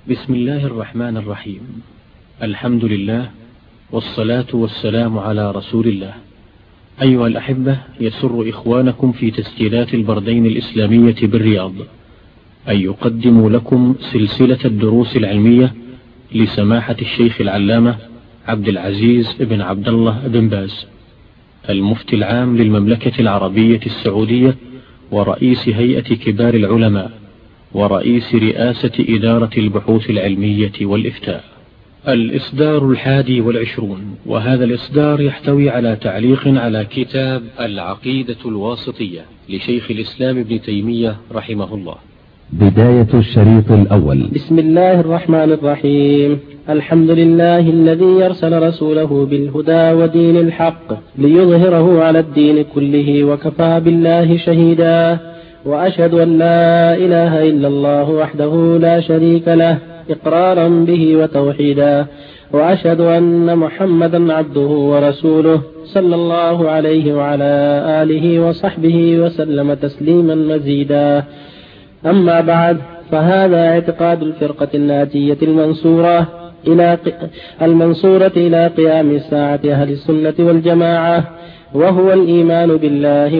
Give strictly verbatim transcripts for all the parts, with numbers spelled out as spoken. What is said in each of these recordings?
بسم الله الرحمن الرحيم. الحمد لله والصلاة والسلام على رسول الله. أيها الأحبة، يسر إخوانكم في تسجيلات البردين الإسلامية بالرياض أن يقدموا لكم سلسلة الدروس العلمية لسماحة الشيخ العلامة عبد العزيز بن عبد الله بن باز، المفتي العام للمملكة العربية السعودية ورئيس هيئة كبار العلماء ورئيس رئاسة إدارة البحوث العلمية والإفتاء. الإصدار الحادي والعشرون، وهذا الإصدار يحتوي على تعليق على كتاب العقيدة الواسطية لشيخ الإسلام ابن تيمية رحمه الله. بداية الشريط الأول. بسم الله الرحمن الرحيم. الحمد لله الذي يرسل رسوله بالهدى ودين الحق ليظهره على الدين كله وكفى بالله شهيدا، وأشهد أن لا إله إلا الله وحده لا شريك له إقرارا به وتوحيدا، وأشهد أن محمدا عبده ورسوله صلى الله عليه وعلى آله وصحبه وسلم تسليما مزيدا. أما بعد، فهذا اعتقاد الفرقة الناجية المنصورة إلى المنصورة إلى قيام الساعة أهل السنة والجماعة، وهو الإيمان بالله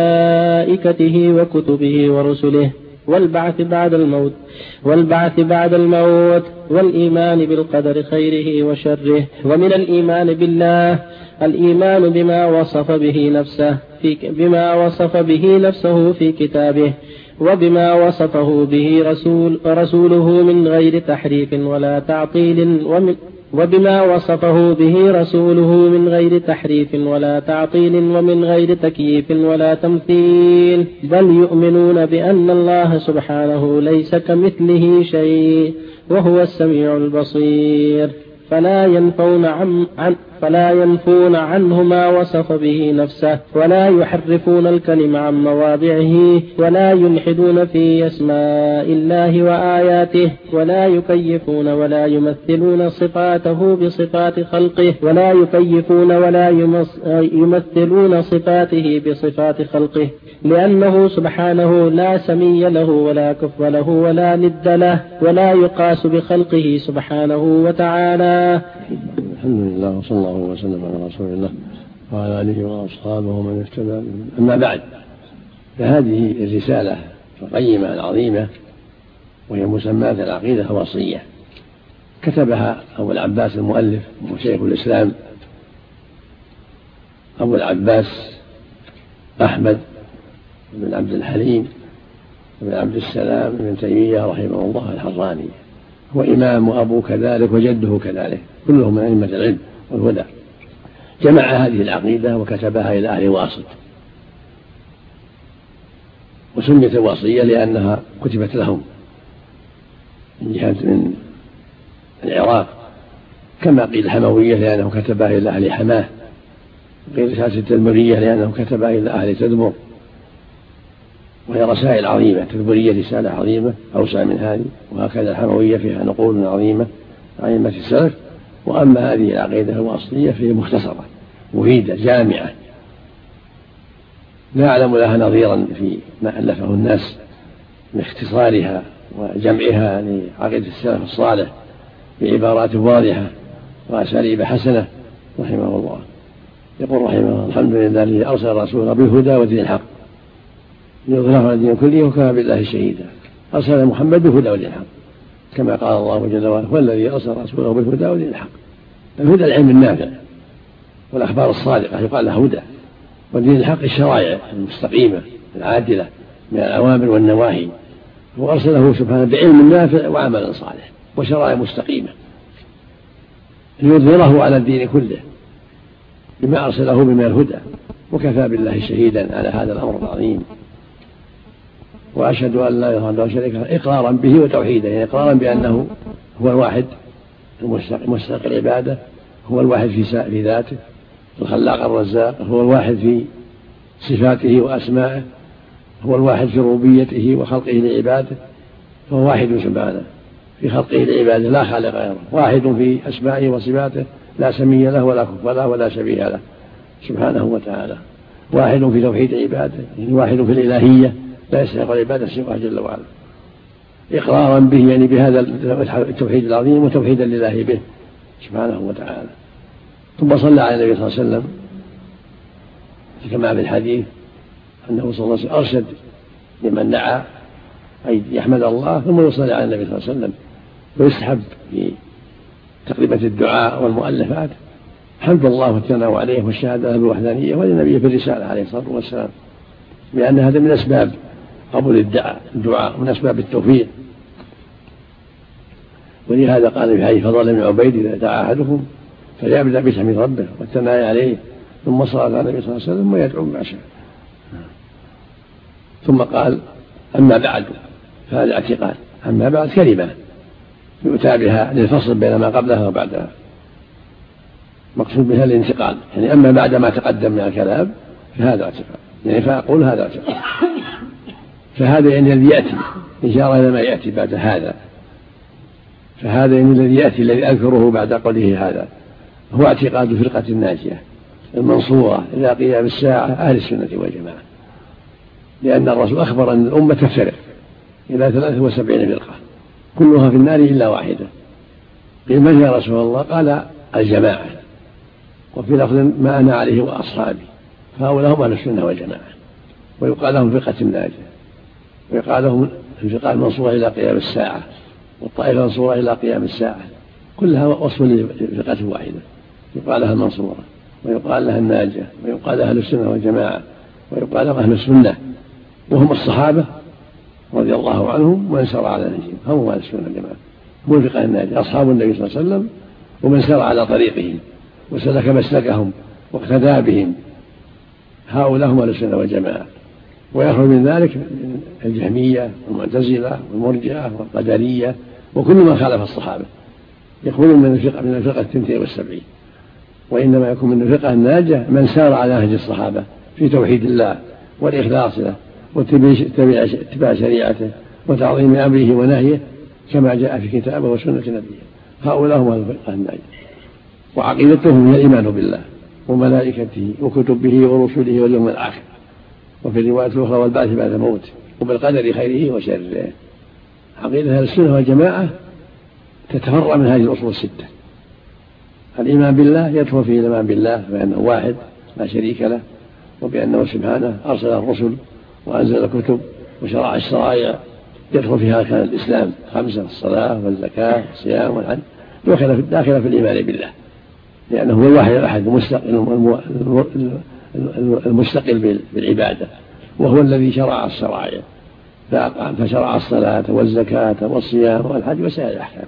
وملائكته وكتبه ورسله والبعث بعد الموت والبعث بعد الموت والإيمان بالقدر خيره وشره. ومن الإيمان بالله الإيمان بما وصف به نفسه في بما وصف به نفسه في كتابه، وبما وصفه به رسول رسوله من غير تحريف ولا تعطيل ومن وبما وصفه به رسوله من غير تحريف ولا تعطيل ومن غير تكييف ولا تمثيل، بل يؤمنون بأن الله سبحانه ليس كمثله شيء وهو السميع البصير، فلا ينفون عن, عن فلا ينفون عنه ما وصف به نفسه، ولا يحرفون الكلم عن مواضعه، ولا يلحدون في أسماء الله وآياته، ولا يكيفون ولا يمثلون صفاته بصفات خلقه ولا يكيفون ولا يمثلون صفاته بصفات خلقه، لأنه سبحانه لا سمي له ولا كف له ولا ند له، ولا يقاس بخلقه سبحانه وتعالى. الحمد لله وصلى الله وسلم على رسول الله وعلى آله وأصحابه ومن اهتدى. أما بعد، فهذه الرسالة القيمة العظيمة وهي مسماة العقيدة الواسطية كتبها أبو العباس المؤلف وشيخ الإسلام أبو العباس أحمد بن عبد الحليم بن عبد السلام بن تيمية رحمه الله الحراني، هو إمام وأبو كذلك وجده كذلك، كلهم من أئمة العلم والهدى. جمع هذه العقيدة وكتبها إلى أهل واسط، وسميت الواسطية لأنها كتبت لهم من جهة من العراق، كما قيل الحموية لأنه كتبها إلى أهل حماه، قيل رسالة التدمرية لأنه كتبها إلى أهل تدمر، وهي رسائل عظيمة. تدمرية رسالة عظيمة أوسع من هذه، وهكذا الحموية فيها نقول عظيمة عن أئمة السلف. وأما هذه العقيدة الواسطية فهي مختصرة مفيدة جامعة، لا أعلم لها نظيرا في ما ألفه الناس من اختصارها وجمعها لعقيدة السلف الصالح بعبارات واضحة وأساليب حسنة رحمه الله. يقول رحمه الله: الحمد لله الذي أرسل رسوله بالهدى ودين الحق ليظهره على الدين كله وكفى بالله شهيدا. أرسل محمد بالهدى ودين الحق، كما قال الله جل وعلا: هو الذي أرسل رسوله بالهدى ودين الحق. الهدى العلم النافع والأخبار الصادقة يقال له هدى، ودين الحق الشرائع المستقيمة العادلة من الأوامر والنواهي. وأرسله سبحانه بعلم نافع وعمل صالح وشرائع مستقيمة ليظهره على الدين كله بما أرسله من الهدى، وكفى بالله شهيدا على هذا الأمر العظيم. وأشهد أن لا إله إلا الله شريك له إقرارا به وتوحيدا، يعني إقرارا بأنه هو الواحد المستحق العبادة، هو الواحد في ذاته الخلاق الرزاق، هو الواحد في صفاته وأسمائه، هو الواحد في ربوبيته وخلقه لعباده، فهو واحد سبحانه في خلقه لعباده لا خالق غيره، واحد في أسمائه وصفاته لا سمي له ولا كف له ولا شبيه له سبحانه وتعالى، واحد في توحيد عباده، يعني واحد في الإلهية لا يستحق العبادة سواه جل وعلا. إقرارا به يعني بهذا التوحيد العظيم وتوحيدا لله به سبحانه وتعالى. ثم صلى على النبي صلى الله عليه وسلم كما في الحديث أنه صلى الله عليه وسلم أرشد لمن دعا أي يحمد الله ثم يصلي على النبي صلى الله عليه وسلم. ويستحب في تقدمة الدعاء والمؤلفات حمد الله والثناء عليه والشهادة له بالوحدانية وللنبي في الرسالة عليه الصلاة والسلام، لأن هذا من أسباب قبول الدعاء الدعاء من أسباب التوفيق. ولهذا قال في حديث فضل بن عبيد إذا دعا أحدكم فليبدأ بتحميد ربه والثناء عليه ثم صلى على النبي صلى الله عليه وسلم ويدعو ما شاء. ثم قال أما بعد فهذا اعتقاد. أما بعد كلمة يؤتى بها للفصل بين ما قبلها وبعدها، مقصود بها الانتقال، يعني أما بعد ما تقدم من الكلام فهذا اعتقاد، يعني فأقول هذا اعتقاد. فهذا يعني الذي يأتي إشارة إلى ما يأتي بعد هذا. فهذا يعني الذي يأتي الذي أذكره بعد قوله هذا هو اعتقاد الفرقة الناجية المنصورة إلى قيام الساعة أهل السنة والجماعة، لأن الرسول أخبر أن الأمة تفترق إلى ثلاثة وسبعين فرقة كلها في النار إلا واحدة. قيل من يا رسول الله؟ قال الجماعة، وفي لفظ ما أنا عليه وأصحابي، فهؤلاء هم أهل السنة والجماعة. ويقال لهم فرقة الناجية، ويقال لهم الفرقة المنصورة إلى قيام الساعة، والطائفة المنصورة إلى قيام الساعة، كلها وصف لفرقة واحدة يقال لها المنصورة ويقال لها الناجية ويقال لها أهل السنة والجماعة ويقال لها أهل السنة، وهم الصحابة رضي الله عنهم ومن سار على نهجهم، هم أهل السنة والجماعة، هم الفرقة الناجية أصحاب النبي صلى الله عليه وسلم ومن سار على طريقهم وسلك مسلكهم واقتدى بهم، هؤلاء هم أهل السنة والجماعة. ويخرج من ذلك الجهمية والمعتزلة والمرجئة والقدرية وكل من خالف الصحابة يخرجون من الفرقة من الفرقة الثنتين والسبعين. وإنما يكون من الفرقة الناجية من سار على نهج الصحابة في توحيد الله والإخلاص له واتباع شريعته وتعظيم أمره ونهيه كما جاء في كتابه وسنة نبيه، هؤلاء هم الفرقة الناجية. وعقيدتهم هي الإيمان بالله وملائكته وكتبه ورسله واليوم الآخر، وفي الرواية الأخرى والبعث بعد الموت، وبالقدر خيره وشره. عقيدة أهل السنة والجماعة تتفرع من هذه الأصول الستة. الإيمان بالله يدخل فيه الإيمان بالله بأنه واحد لا شريك له، وبأنه سبحانه أرسل الرسل وأنزل الكتب وشرع الشرائع، يدخل فيها كان الإسلام خمسة: الصلاة والزكاة والصيام والحج، داخل في الإيمان بالله، لأنه هو الواحد الأحد المستقل بالعبادة، وهو الذي شرع الشرائع فشرع الصلاة والزكاة والصيام والحج وسائر الأحكام.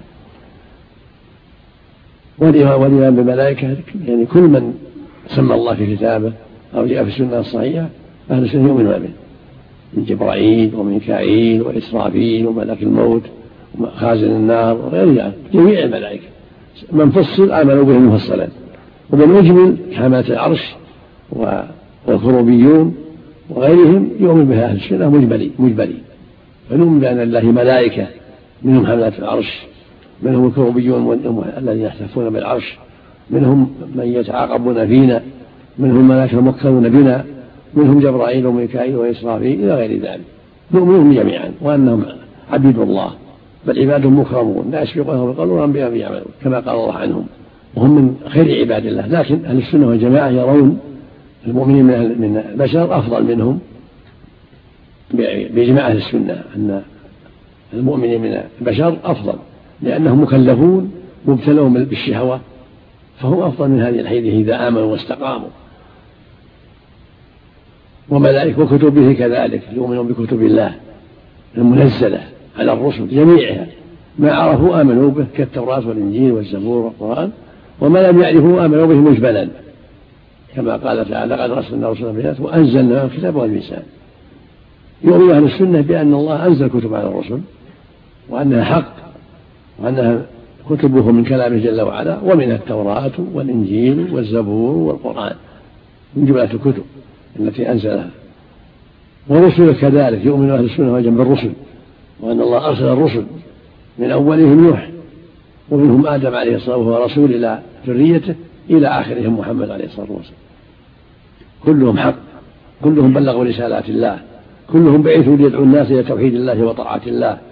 والإيمان بالملائكة يعني كل من سمى الله في كتابه أو جاء في السنة الصحيحة أهل السنة يؤمنون به، من جبرائيل وميكائيل وإسرافيل وملك الموت وخازن النار وغيرها، جميع الملائكة من فصل آمنوا به مفصلا، ومن أجمل حملة العرش والكروبيون وغيرهم يؤمن بها أهل السنة مجملين مجملين فنؤمن بأن الله ملائكة، منهم حملة العرش، منهم الكروبيون الذين يحتفون بالعرش، منهم من يتعاقبون فينا، منهم ملائكة مكرون بنا، منهم جبرائيل وميكائيل وإسرافيل إلى غير ذلك. نؤمنهم جميعا وأنهم عبيد الله، بل عباد مكرمون لا يسبقونهم بالقول وهم بهم يعملون كما قال الله عنهم، وهم من خير عباد الله. لكن أهل السنة والجماعة يرون المؤمنين من البشر أفضل منهم بإجماع أهل السنة، أن المؤمنين من البشر أفضل لأنهم مكلفون مبتلون بالشهوة، فهم أفضل من هذه الحيث إذا آمنوا واستقاموا. وملائكة وكتبه كذلك يؤمنون بكتب الله المنزلة على الرسل جميعها، ما عرفوا آمنوا به كالتوراة والإنجيل والزبور والقرآن، وما لم يعرفوا آمنوا به مجملا كما قال تعالى لقد أرسلنا رسلا بالآيات وأنزلنا الكتاب والميزان. يؤمن أهل السنة بأن الله أنزل كتب على الرسل وأنها حق وأنها كتبه من كلامه جل وعلا، ومنها التوراة والإنجيل والزبور والقرآن من جملة الكتب التي أنزلها. ورسل كذلك يؤمن أهل السنة والجماعة بالرسل، وأن الله أرسل الرسل من أولهم نوح ومنهم آدم عليه الصلاة والسلام وهو رسول إلى ذريته إلى آخرهم محمد عليه الصلاة والسلام، كلهم حق، كلهم بلغوا رسالات الله، كلهم بعثوا ليدعوا الناس إلى توحيد الله وطاعة الله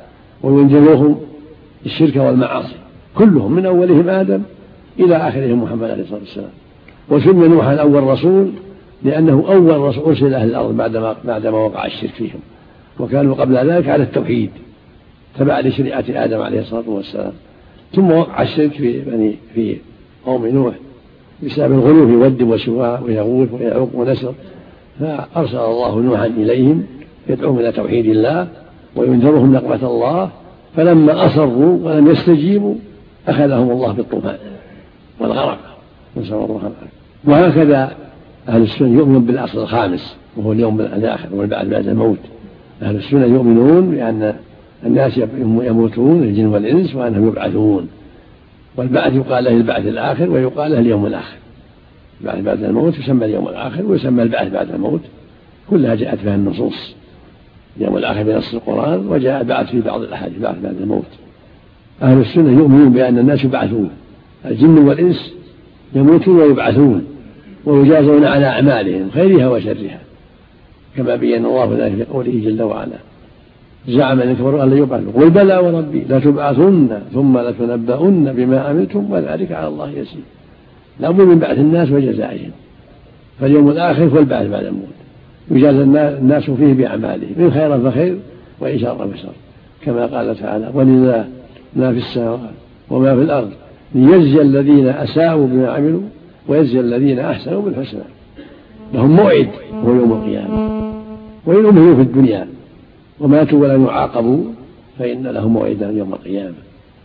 وينذرهم الشرك والمعاصي كلهم من أولهم آدم إلى آخرهم محمد عليه الصلاة والسلام. وسمي نوحا أول رسول لأنه أول رسول أرسل أهل الأرض بعدما, بعدما وقع الشرك فيهم، وكانوا قبل ذلك على التوحيد تبع لشريعة آدم عليه الصلاة والسلام. ثم وقع الشرك في بني في قوم نوح بسبب الغلو في ود وسواع ويغوث ويعوق ونسر، فأرسل الله نوحا إليهم يدعوهم إلى توحيد الله وينذرهم نقمة الله، فلما أصروا ولم يستجيبوا أخذهم الله بالطوفان والغرق، نسأل الله العافية. وهكذا أهل السنة يؤمنون بالأصل الخامس وهو اليوم الآخر والبعث بعد الموت. أهل السنة يؤمنون بأن الناس يموتون الجن والإنس وأنهم يبعثون، والبعث يقال له البعث الآخر ويقال له اليوم الآخر. البعث بعد الموت يسمى اليوم الآخر ويسمى البعث بعد الموت، كلها جاءت فيها النصوص. اليوم الآخر بنص القرآن، وجاء البعث في بعض الأحاديث بعث بعد الموت. أهل السنة يؤمنون بأن الناس يبعثون، الجن والإنس يموتون ويبعثون ويجازون على أعمالهم خيرها وشرها، كما بين الله ذلك في قوله جل وعلا: زعم من كفروا أن لا يبعثوا قل بلى وربي لتبعثن ثم لتنبؤن بما عملتم وذلك على الله يسير. لابد من بعث الناس وجزائهم، فاليوم الآخر هو البعث بعد الموت، يجازى الناس فيه بأعمالهم، من خير فخير وإن شر فشر، كما قال تعالى: ولله ما في السماوات وما في الأرض ليجزي الذين أساءوا بما عملوا ويجزي الذين أحسنوا بالحسنى. لهم موعد وهو يوم القيامة، وإن أمهلوا في الدنيا وماتوا ولم يعاقبوا فإن لهم موعدا يوم القيامة،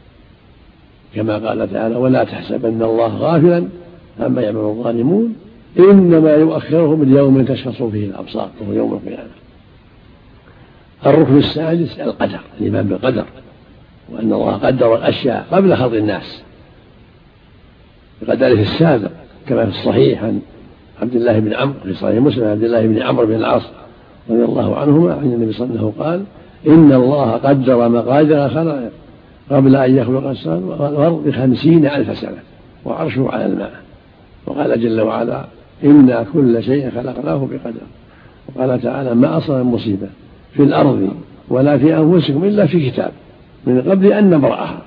كما قال تعالى: ولا تحسبن الله غافلا عما يعمل الظالمون إنما يؤخرهم اليوم تشخص فيه الأبصار وهو يوم القيامة. الركن السادس القدر، الإيمان بالقدر، وأن الله قدر الأشياء قبل خلق الناس بقدره السابق، كما في الصحيح عن عبد الله بن عمرو في صحيح مسلم عبد الله بن عمرو بن العاص رضي الله عنهما عن النبي صلى الله عليه وسلم قال: إن الله قدر مقادير الخلائق قبل أن يخلق الأرض بخمسين ألف سنة وعرشه على الماء. وقال جل وعلا: إنا كل شيء خلقناه بقدر. وقال تعالى: ما أصاب مصيبة في الأرض ولا في أنفسكم إلا في كتاب من قبل أن نبرأها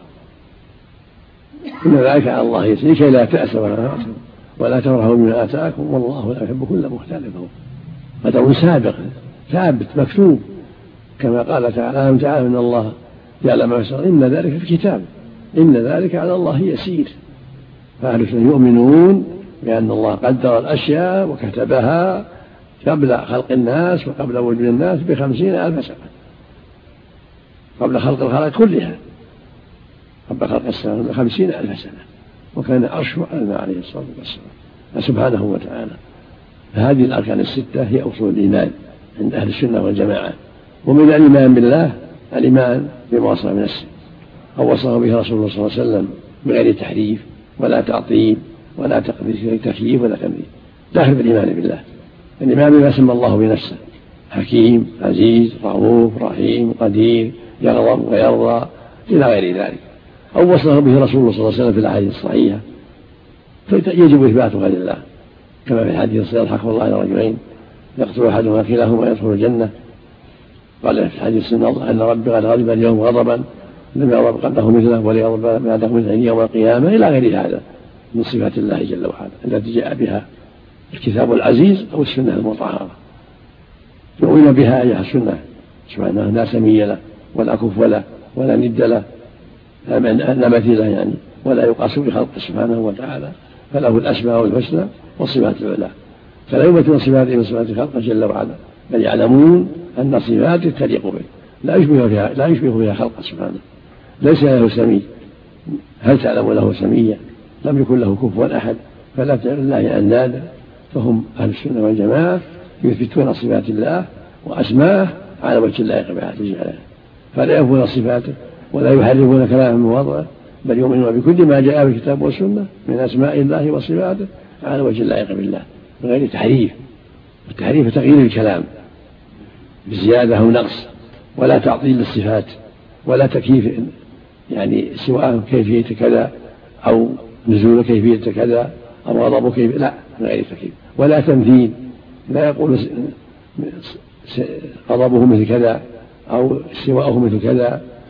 إن ذلك على الله يسير، لكي لا تأسوا ولا تحزنوا ولا تفرحوا بما آتاكم والله لا يحب كل مختال فخور. قدر سابق ثابت مكتوب، كما قال تعالى: ألم تعلم أن الله يعلم ما يسر إن ذلك في كتاب إن ذلك على الله يسير. فأهل السنة يؤمنون بأن الله قدر الأشياء وكتبها قبل خلق الناس وقبل وجود الناس بخمسين ألف سنة، قبل خلق الخلق كلها، قبل خلق السماء بخمسين ألف سنة، وكان عرشه على الماء عليه الصلاة والسلام سبحانه وتعالى. فهذه الأركان الستة هي أصول الإيمان عند أهل السنة والجماعة. ومن الإيمان بالله الإيمان بما وصف بنفسه أو وصف به رسول الله صلى الله عليه وسلم بغير تحريف ولا تعطيل ولا تكييف ولا تمثيل، داخل بالإيمان بالله. الإيمان بما سمى الله بنفسه: حكيم، عزيز، رؤوف، رحيم، قدير، يغضب ويرضى إلى غير ذلك، أو وصف به رسول الله صلى الله عليه وسلم في الأحاديث الصحيحة، فيجب إثباتها لله، كما في الحديث الصحيح: الحق والله إلى رجلين يقتل أحدهما كلاهما يدخل الجنة. قال في الحديث أن ربي قد غضب اليوم غضبا لم يغضب قبله مثله وليغضب بعده مثله يوم القيامة، إلى غير هذا من صفات الله جل وعلا التي جاء بها الكتاب العزيز أو السنة المطهرة. يؤمن بها أيها السنة سبحانه لا سمي له ولا كف له ولا ند له لا مثيل له يعني، ولا يقاس بخلقه سبحانه وتعالى، فله الأسماء الحسنى والصفات العلى، فلا يمثل صفاته من صفات خلقه جل وعلا، بل يعلمون أن صفاته تليق به لا يشبه فيها لا يشبه فيها خلقه سبحانه، ليس له سمي. هل تعلم له سميا؟ لم يكن له كفوا أحد، فلا تجعل الله أندادا. فهم أهل السنة والجماعة يثبتون صفات الله وأسماءه على وجه اللائق بها جلاله، فلا ينفون صفاته ولا يحرفون كلامه من مواضعه، بل يؤمنون بكل ما جاء في الكتاب والسنة من أسماء الله وصفاته على وجه اللائق بالله من غير تحريف. التحريف تغيير الكلام بزيادة أو نقص، ولا تعطيل للصفات، ولا تكييف يعني سواء كيفية كذا أو نزول كيفية كذا أو غضب كيفية، لا من غير تكييف، ولا تمثيل، لا يقول غضبه مثل كذا أو سواءه مثل كذا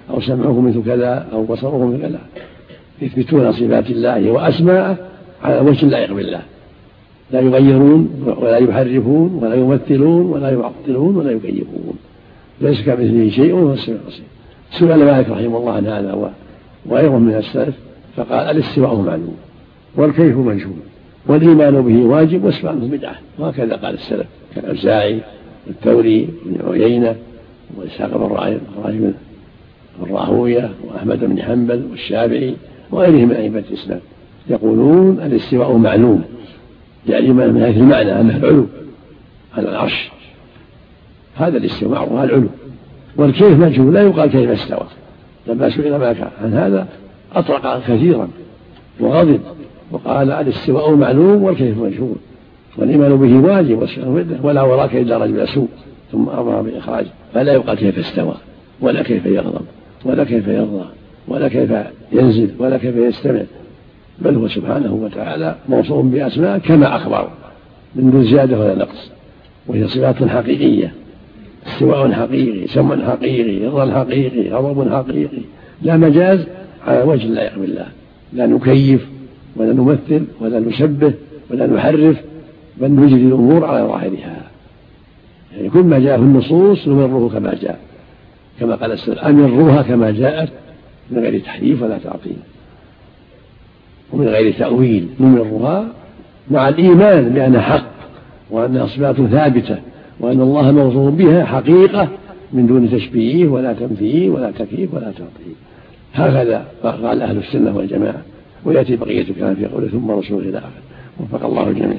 أو سمعكم مثل كذا أو بصركم مثل كذا، يثبتون صفات الله وأسماءه على وجه لا يقبل الله، لا يغيرون ولا يحرفون ولا يمثلون ولا يعطلون ولا يكيفون، ليس كمثله شيء وهو السميع البصير. سئل مالك رحمه الله عن هذا وغيره من السلف فقال الاستواء معلوم والكيف مجهول والإيمان به واجب واسمعه بدعة، وهكذا قال السلف كالأوزاعي والثوري بن عيينة وإسحاق بن راهوية وأحمد بن حنبل والشافعي وغيرهم من أئمة الإسلام، يقولون الاستواء معلوم، يعني من حيث المعنى أنه العلو على العرش، هذا الاستواء معروف العلو، والكيف مجهول لا يقال كيف استوى. لما سئل مالك عن هذا أطرق كثيرا وغضب وقال الاستواء معلوم والكيف مجهول والإيمان به واجب والسلام ولا وراك إلا رجل سوء، ثم أمر بإخراجه، فلا يقال كيف استوى ولا كيف يغضب ولا كيف يرضى ولا كيف ينزل ولا كيف يستمع، بل هو سبحانه وتعالى موصوف بأسماء كما أخبر من دون زيادة ولا نقص، وهي صفات حقيقية، استواء حقيقي، سمع حقيقي، رضا حقيقي، غضب حقيقي، لا مجاز على وجه لا يقبل الله، لا نكيف ولا نمثل ولا نشبه ولا نحرف، بل نجري الأمور على ظاهرها، يعني كل ما جاء في النصوص نمره كما جاء، كما قال السلف أمروها كما جاءت من غير تحريف ولا تعطيل ومن غير تأويل، نمرها مع الإيمان بأنها حق وأنها صفات ثابتة وأن الله موصوف بها حقيقة من دون تشبيه ولا تمثيل ولا تكييف ولا تعطيل. هكذا قال أهل السنة والجماعة، ويأتي بقية الكلام في قوله ثم رسول إلى آخر. وفق الله الجميع.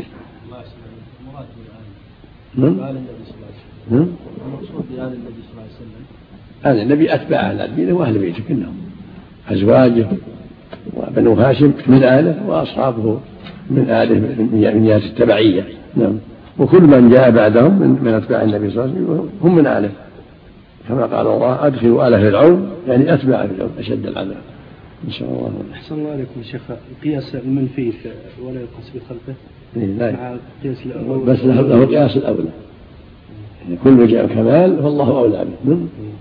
نعم. نعم. هذا النبي أتباع أهل الدين وأهل بيته كلهم، أزواجه وبنو هاشم من آله وأصحابه من آله من جهة التبعية. نعم. وكل من جاء بعدهم من أتباع النبي صلى الله عليه وسلم هم من آله، كما قال الله أدخلوا آل فرعون، يعني أتباع فرعون أشد العذاب إن شاء الله. أحسن الله عليكم شيخ. قياس المنفي ولا يقاس بخلفه مع قياس الأول، بس له قياس الأولى، يعني كل جاء كمال فالله أولى به.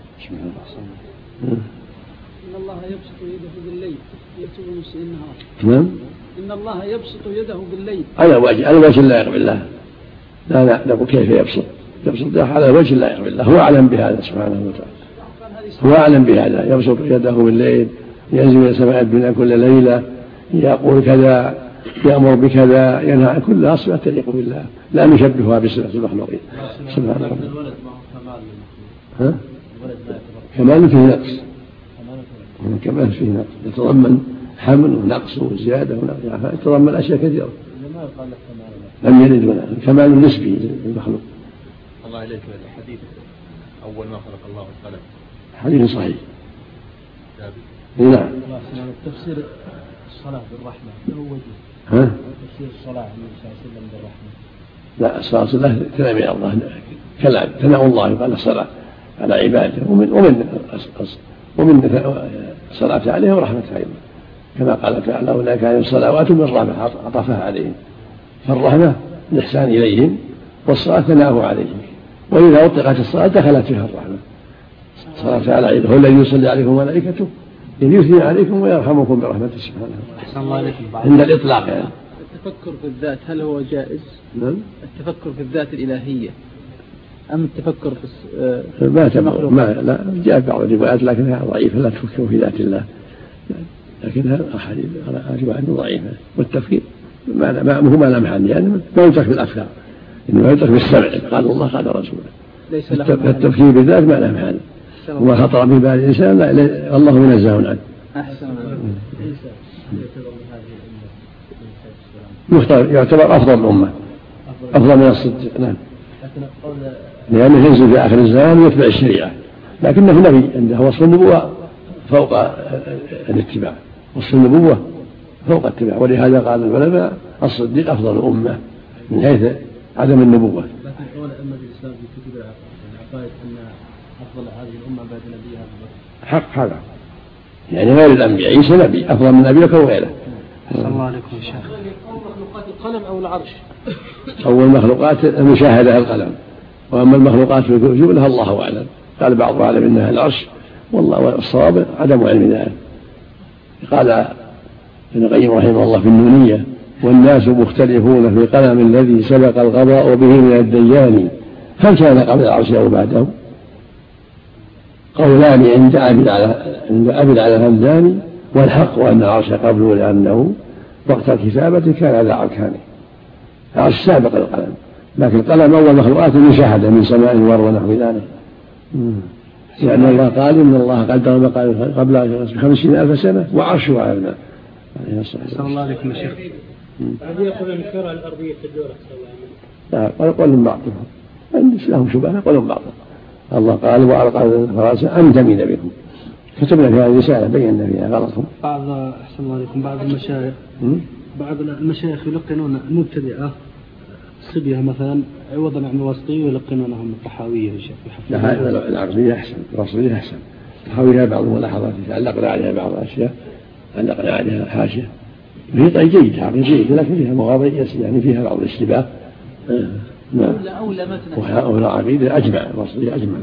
إن الله يبسط يده بالليل يكتب مسيء النهار. نعم. إن الله يبسط يده بالليل على وجه على وجه لا يقبل الله. لا لا نقول كيف يبسط يبسط على وجه لا يقبل الله، هو أعلم بهذا سبحانه وتعالى، هو أعلم بهذا، يبسط يده بالليل، ينزل إلى سماء الدنيا كل ليلة، يقول كذا، يأمر بكذا، ينهى عن كل أصفة تليق بالله، لا نشبهها بصفة المخلوقين سبحانه وتعالى. ها؟ كمال فيه نقص، كمال فيه نقص يتضمن حمل ونقص وزيادة ونقص، يتضمن أشياء كثيرة. لم يلد ولا كمال نسبي للمخلوق. الله إليك الحديث أول ما خلق الله القلم حديث صحيح. نعم. تفسير الصلاة بالرحمة له وجه. ها؟ تفسير الصلاة النبي صلى الله عليه وسلم بالرحمة. لا الصلاة صلاة كلام الله، كلام ثناء الله يقال الصلاة على عباده، ومن ومن ومن الصلاة عليه ورحمة أيضا، كما قال تعالى أولئك عليهم صلوات من رحمة عطفها عليهم، فالرحمة الإحسان إليهم والصلاة ثناءه عليهم، وإذا أطلقت الصلاة دخلت فيها الرحمة. صلاة على عباده هو الذي يصلي عليكم وملائكته يثني عليكم ويرحمكم برحمته سبحانه أحسن الله عليكم. عند الإطلاق يعني. التفكر في الذات هل هو جائز؟ نعم. التفكر في الذات الإلهية أم التفكر في ما تبقى ما لا جاء بعض الروايات لكنها ضعيفة، لا تفكر في ذات الله، لكنها أحاديث روايات ضعيفة، والتفكير ما ما هو ما له محل، يعني ما يترك بالأفكار، إنما يترك بالسمع، قال الله قال رسوله. ليس له التفكير بالذات ما له محل، وما خطر به بال الإنسان لا الله منزه عنه. أحسن. يعتبر أفضل الأمة، أفضل من الصديق. نعم. لأنه ينزل في آخر الزمان ويتبع الشريعة، لكنه نبي عنده وصف النبوة فوق الاتباع، وصف النبوة فوق الاتباع، ولهذا قال العلماء الصديق أفضل الأمة من حيث عدم النبوة. لكن قول أئمة الإسلام في كتب العقائد أن أفضل هذه الأمة بعد نبيها حق هذا، يعني غير الأنبياء، عيسى نبي أفضل من نبيك وغيره. صلى الله عليكم يا شيخ. أول مخلوقات القلم أو العرش؟ أول مخلوقات المشاهدة القلم، وأما المخلوقات في الجملة الله أعلم. قال بعض العلماء إنها العرش، والله والصواب عدم علم ذلك. قال ابن القيم رحمه الله في النونية: والناس مختلفون في قلم الذي سبق القضاء به من الديان، هل كان قبل العرش أو بعده؟ قولان عند أبي على الهمداني، والحق أن العرش قبله لأنه وقت الكتابة كان على أركانه. العرش سابق القلم، لكن القلم أول مخلوقات مشاهدة من سماء وأرض ونحو ذلك، لأن الله قال إن الله قدر المقام قبل خمسين ألف سنة وعرشه على الماء. صلى الله عليكم يا شيخ. هذه يقول الكرة الأرضية في الدورة. لا، قال قول بعضهم عند لهم شبهة، قول بعضهم. الله قال: وألقى الفراسة أم تميد بكم. كتبنا في هذه الرسالة بينا فيها غلطهم. بعض أحسن الله عليكم بعض المشايخ بعض المشايخ يلقنون المبتدئة صبية مثلا عوضا عن الوسطية ويلقنونهم الطحاوية يا شيخ. لا، العقلية أحسن، الوسطية أحسن. الطحاوية بعض الملاحظات علقنا عليها بعض الأشياء، علقنا عليها حاشية هي طيب جيد عقل جيد، لكن فيها مغالطة يعني فيها بعض الاشتباه. نعم. أولى متن أولى عقيدة أجمع، الوسطية أجمع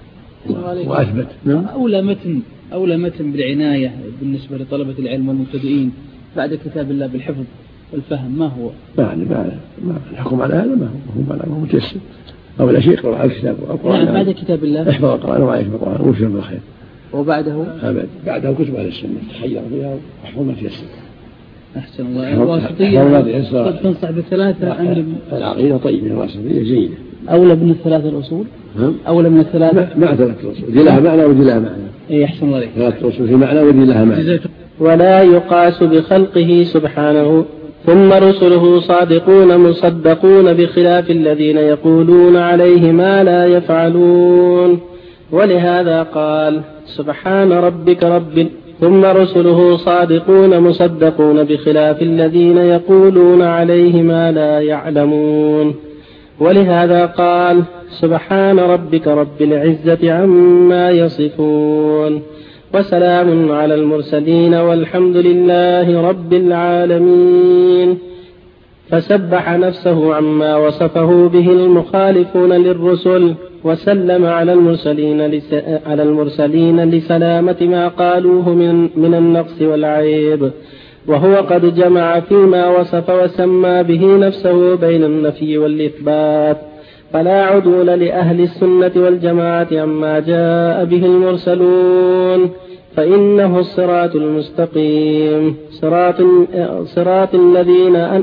وأثبت. نعم. أولى متن أولى متن بالعناية بالنسبة لطلبة العلم والمبتدئين بعد كتاب الله بالحفظ والفهم ما هو؟ يعني ما ما الحكم على هذا ما هو هو هو متيسر. أول شيء قرأ الكتاب القرآن. نعم بعد كتاب الله احفظ القرآن وعيش بالقرآن وفهم بالخير. وبعده؟ أبد بعده كتب أهل السنة تخير فيها واحفظ ما تيسر. أحسن الله. الواسطية تنصح بالثلاثة أم العقيدة طيبة، الواسطية جيدة. أولى من الثلاثة الأصول؟ أولى من الثلاثة؟ مع ثلاثة أصول، دي لها معنى ودي لها معنى. إيه أحسن الله عليك. ثلاثة أصول في معنى ودي لها معنى. ولا يقاس بخلقه سبحانه. ثم رسله صادقون مصدقون بخلاف الذين يقولون عليه ما لا يفعلون. ولهذا قال: سبحان ربك رب. ثم رسله صادقون مصدقون بخلاف الذين يقولون عليه ما لا يعلمون. ولهذا قال: سبحان ربك رب العزة عما يصفون، وسلام على المرسلين والحمد لله رب العالمين. فسبح نفسه عما وصفه به المخالفون للرسل، وسلم على المرسلين لس... على المرسلين لسلامة ما قالوه من من النقص والعيب، وهو قد جمع فيما وصف وسمى به نفسه بين النفي والإثبات، فلا عدول لأهل السنة والجماعة عما جاء به المرسلون، فإنه الصراط المستقيم، صراط صراط الذين أن...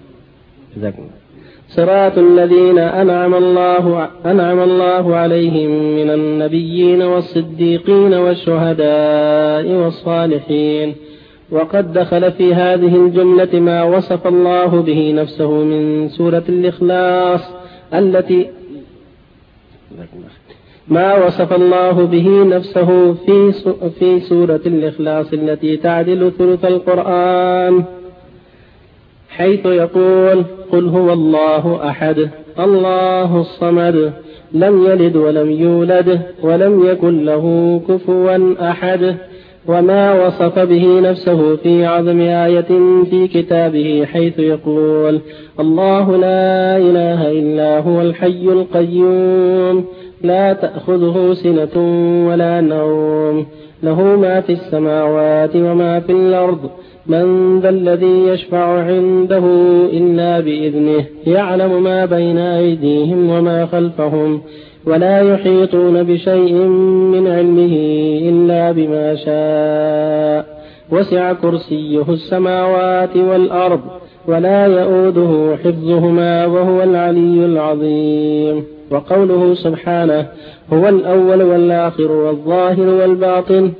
صراط الذين أنعم الله أنعم الله عليهم من النبيين والصديقين والشهداء والصالحين. وقد دخل في هذه الجملة ما وصف الله به نفسه من سورة الإخلاص التي ما وصف الله به نفسه في في سورة الإخلاص التي تعدل ثلث القرآن، حيث يقول: قل هو الله أحد الله الصمد لم يلد ولم يولد ولم يكن له كفوا أحد. وما وصف به نفسه في عظم آية في كتابه حيث يقول: الله لا إله إلا هو الحي القيوم لا تأخذه سنة ولا نوم له ما في السماوات وما في الأرض من ذا الذي يشفع عنده إلا بإذنه يعلم ما بين أيديهم وما خلفهم ولا يحيطون بشيء من علمه إلا بما شاء وسع كرسيه السماوات والأرض ولا يؤوده حفظهما وهو العلي العظيم. وقوله سبحانه: هو الأول والآخر والظاهر والباطن.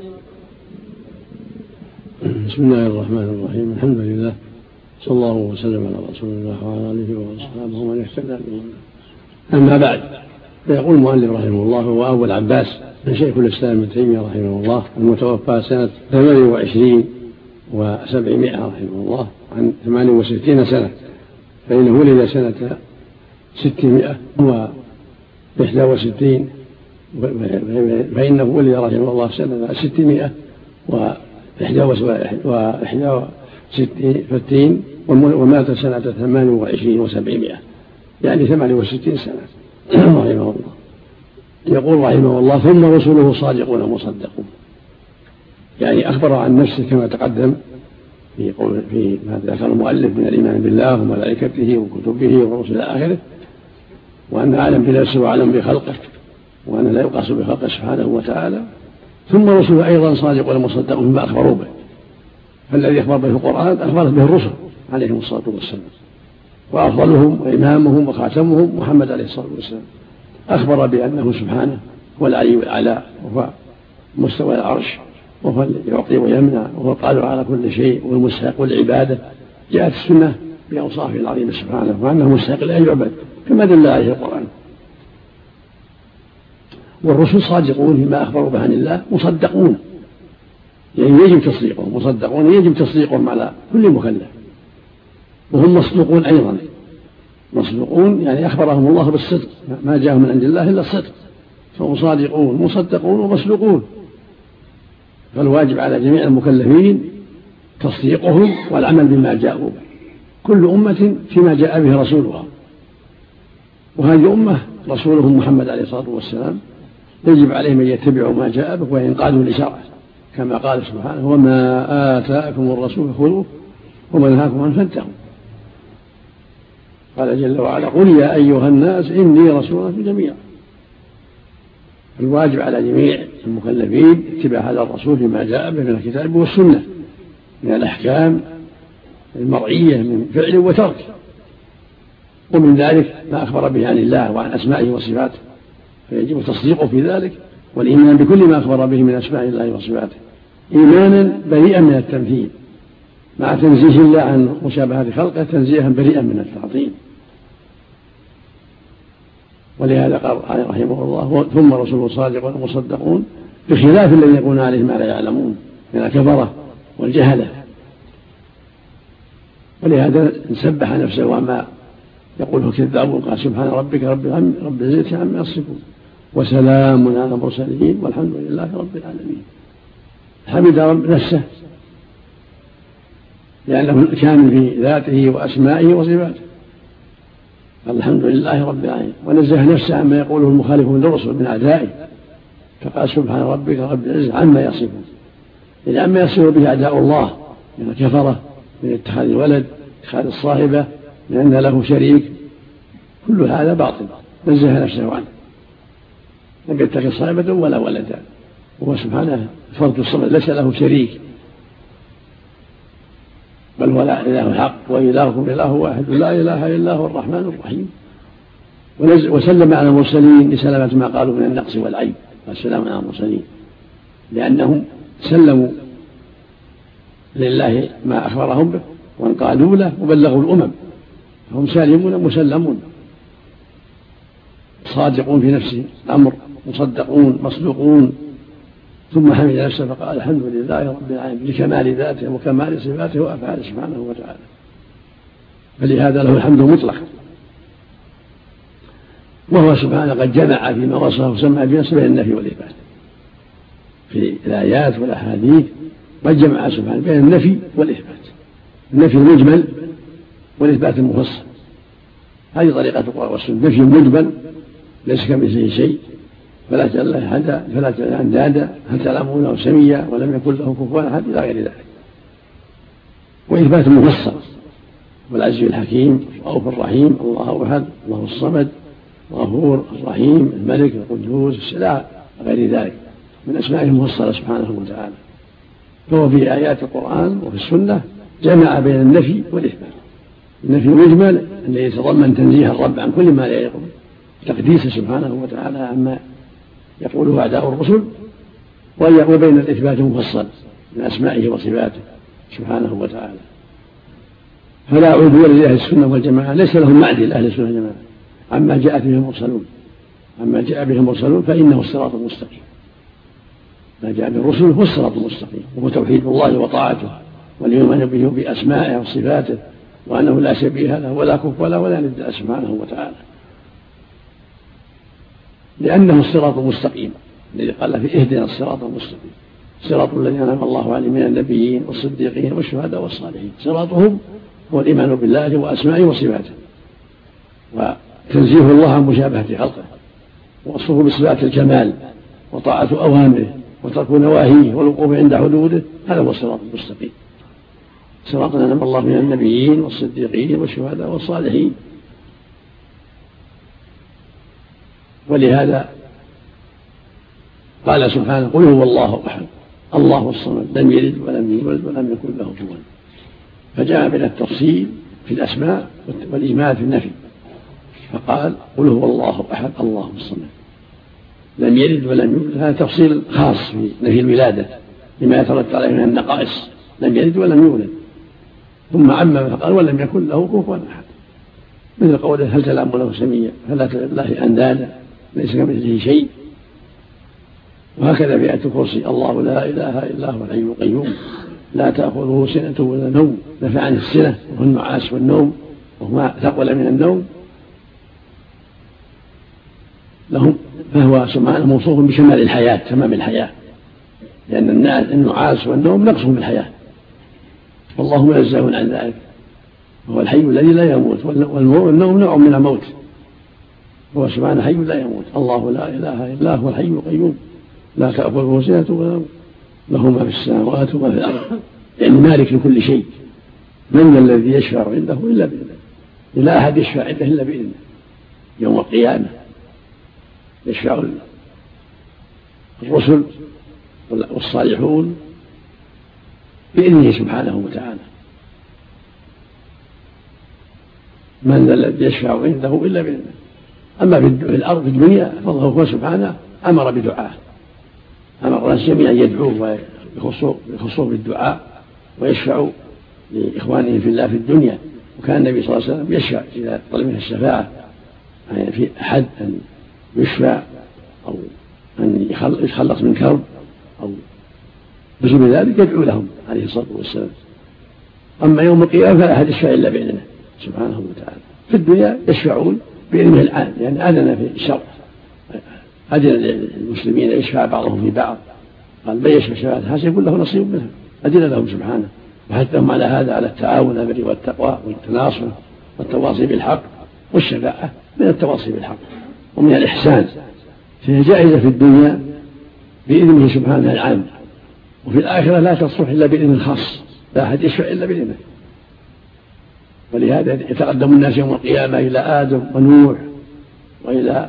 بسم الله الرحمن الرحيم. الحمد لله، صلى الله وسلم على رسول الله وعلى آله وأصحابه ومن اهتدى بهداه. أما بعد، فيقول المؤلف رحمه الله: هو أبو العباس من شيخ الإسلام ابن تيمية رحمه الله، المتوفى سنة ثمان وعشرين وسبعمائة رحمه الله، عن ثمان وستين سنة، فإنه ولد سنة ستمائة وإحدى وستين، فإنه ولد رحمه الله سنة ستمائة وإحدى وستين ومات سنة ثمان وعشرين وسبعمائة، يعني ثمان وستين سنة رحمه الله. يقول رحمه الله: ثم رسله صادقون مصدقون، يعني أخبر عن نفسه كما تقدم في قول في ما ذكر المؤلف من الإيمان بالله وملائكته وكتبه ورسله إلى آخره، وأن أعلم بنفسه وأعلم بخلقه، وأن لا يقاس بخلقه سبحانه وتعالى. ثم رسله أيضا صادقون مصدقون فيما أخبروا به، فالذي أخبر به القرآن أخبر به الرسل عليهم الصلاة والسلام، وأفضلهم وإمامهم وخاتمهم محمد عليه الصلاة والسلام أخبر بأنه سبحانه هو العلي الأعلى، وهو مستوى العرش، وهو يعطي ويمنع، وهو القادر على كل شيء، والمستحق للعبادة. جاءت السنة بأوصافه العظيمة سبحانه، وأنه مستحق لأن يعبد كما دل عليه القرآن. والرسل صادقون فيما أخبروا به عن الله مصدقون، يعني يجب تصديقهم، مصدقون يجب تصديقهم على كل مكلف، وهم مصدوقون أيضا. مصدوقون يعني أخبرهم الله بالصدق، ما جاء من عند الله إلا الصدق، فهم صادقون مصدقون ومصدوقون. فالواجب على جميع المكلفين تصديقهم والعمل بما جاءوا به، كل أمة فيما جاء به رسولها، وهذه أمة رسولهم محمد عليه الصلاة والسلام يجب عليهم أن يتبعوا ما جاء به وينقادوا لشرعه، كما قال سبحانه: وما آتاكم الرسول خذوه وما نهاكم عنه فانتهوا. قال جل وعلا: قل يا أيها الناس إني رسول الله جميعا. الواجب على جميع المكلفين اتباع هذا الرسول فيما جاء به من الكتاب والسنة من الأحكام المرعية من فعل وترك، ومن ذلك ما أخبر به عن الله وعن أسمائه وصفاته، فيجب تصديقه في ذلك والإيمان بكل ما أخبر به من أسماء الله وصفاته إيمانا بريئا من التمثيل، مع تنزيه الله عن مشابهة خلقه تنزيها بريئا من التعطيل. ولهذا قال رحمه الله: ثم رسول صادقون مصدقون، بخلاف الذين يقولون عليه ما لا يعلمون من الكفرة والجهلة. ولهذا سبح نفسه وما يقوله الكذابون، قال: سبحان ربك رب رب العزة عما يصفون وسلام على المرسلين والحمد لله رب العالمين. حمد رب نفسه لأنه كامل في ذاته وأسمائه وصفاته، الحمد لله رب العالمين، ونزه نفسه عما يقوله المخالفون للرسل من أعدائه، فقال: سبحان ربك رب العزة عما يصفون، إذ عما يصف به أعداء الله من الكفرة، من اتخاذ الولد، اتخاذ الصاحبة، من أن له شريك، كل هذا باطل، نزه نفسه عنه، لم يتخذ صاحبة ولا ولدا، وهو سبحانه فرد الصمد ليس له شريك، بل هو إله حق وإلهكم إله واحد لا إله إلا هو الرحمن الرحيم. وسلم على المرسلين لسلامة ما قالوا من النقص والعيب، والسلام على المرسلين لأنهم سلموا لله ما أخبرهم به وانقادوا له وبلغوا الأمم، فهم سالمون مسلمون صادقون في نفسه الأمر، مصدقون مصدوقون. ثم حمد نفسه فقال: الحمد لله رب العالمين، لكمال ذاته وكمال صفاته وأفعاله سبحانه وتعالى، فلهذا له الحمد مطلق. وهو سبحانه قد جمع فيما وصفه وسمى بنفسه بين النفي والإثبات في الآيات والأحاديث، قد جمع سبحانه بين النفي والإثبات، النفي المجمل والإثبات المفصل. هذه طريقة القرآن والسنة: النفي المجمل ليس كمثله شيء، فلا تجعل له أحدا، فلا تجعل أندادا، هل تعلمون له سميا ولم يكن له كفوا أحد، إلى غير ذلك. وإثبات المفصل: والعزيز الحكيم الرؤوف الرحيم، الله أحد، الله الصمد، الغفور الرحيم، الملك القدوس السلام، غير ذلك من أسمائه المفصلة سبحانه وتعالى. فهو في آيات القرآن وفي السنة جمع بين النفي والإثبات: النفي المجمل الذي يتضمن تنزيه الرب عن كل ما لا يليق به، تقديسه سبحانه وتعالى عما يقوله أعداء الرسل، وبين الإثبات المفصل من أسمائه وصفاته سبحانه وتعالى. فلا عدول لأهل السنة والجماعة، ليس لهم معدل أهل السنة والجماعة عما جاءت به المرسلون، عما جاء به المرسلون فإنه الصراط المستقيم. ما جاء به الرسل هو الصراط المستقيم، وهو توحيد الله وطاعته والإيمان به بأسمائه وصفاته، وأنه لا شبيه له ولا كفو له ولا ند سبحانه وتعالى، لأنه الصراط المستقيم الذي قال فيه: اهدنا الصراط المستقيم صراط الذين أنعم الله عليهم من النبيين والصديقين والشهداء والصالحين. صراطهم هو الإيمان بالله وأسمائه وصفاته، وتنزيه الله عن مشابهة خلقه، ووصفه بصفات الكمال وطاعة أوامره وترك نواهيه والوقوف عند حدوده، هذا هو الصراط المستقيم، صراط أنعم الله من النبيين والصديقين والشهداء والصالحين. ولهذا قال سبحانه: قل هو الله أحد الله الصمد لم يلد ولم يولد ولم يكن له كفوا. فجاء من التفصيل في الأسماء والإيمان في النفي، فقال: قل هو الله أحد الله الصمد لم يلد ولم يولد. هذا تفصيل خاص في نفي الولادة لما يترتب عليه من النقائص، لم يلد ولم يولد. ثم عمم فقال: ولم يكن له كفوا أحد، مثل قوله: هل تعلم له سميا فلا تجعل الله أندادا ليس كمثله شيء. وهكذا في آية الكرسي: الله لا إله إلا هو الحي القيوم لا تأخذه سنة ولا نوم. نفى عن السنة وهو النعاس والنوم وهما ثقل من النوم لهم، فهو سبحانه موصوف بشمال الحياة تمام الحياة، لأن النعاس والنوم نقص من الحياة، والله منزه عن ذلك، وهو الحي الذي لا يموت، والنوم نوع من الموت، هو سبحانه حي لا يموت. الله لا إله إلا هو الحي القيوم لا تأخذه سنة ولا نوم له ما في السماوات وما في الأرض، يعني مالك لكل شيء. من الذي يشفع عنده إلا بإذنه؟ لا أحد يشفع عنده إلا بإذنه يوم القيامة. يشفع الرسل والصالحون بإذنه سبحانه وتعالى. من الذي يشفع عنده إلا بإذنه؟ أما في الأرض في الدنيا فالله سبحانه أمر بدعاء، أمر الناس جميعا يدعوه ويخصوه بالدعاء ويشفع لإخوانه في الله في الدنيا. وكان النبي صلى الله عليه وسلم يشفع إذا طلب منه الشفاعة، يعني في أحد أن يشفع أو أن يخلص من كرب أو بسبب ذلك يدعو لهم عليه الصلاة والسلام. أما يوم القيامة فلا أحد يشفع إلا بإذنه سبحانه وتعالى. في الدنيا يشفعون بإذنه العام، لأن يعني أذن في الشرع، أذن للمسلمين يشفع بعضهم في بعض، قال: من يشفع شفاعة حسنة يكون له نصيب منها، أذن لهم سبحانه. وحثهم على هذا على التعاون على البر والتقوى والتناصر والتواصي بالحق، والشفاعة من التواصي بالحق ومن الإحسان، فهي جائزة في الدنيا بإذنه سبحانه العام، وفي الآخرة لا تصلح إلا بإذن خاص، لا أحد يشفع إلا بإذنه. ولهذا يتقدم الناس يوم القيامة إلى آدم ونوح وإلى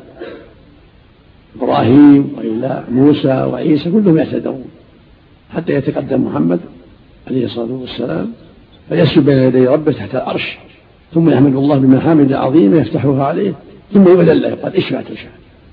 إبراهيم وإلى موسى وعيسى، كلهم يهتدون حتى يتقدم محمد عليه الصلاة والسلام فيسجد بين يدي ربه تحت العرش، ثم يحمد الله بمحامد عظيمة يفتحها عليه، ثم يؤذن له يقال: اشفع تشفع.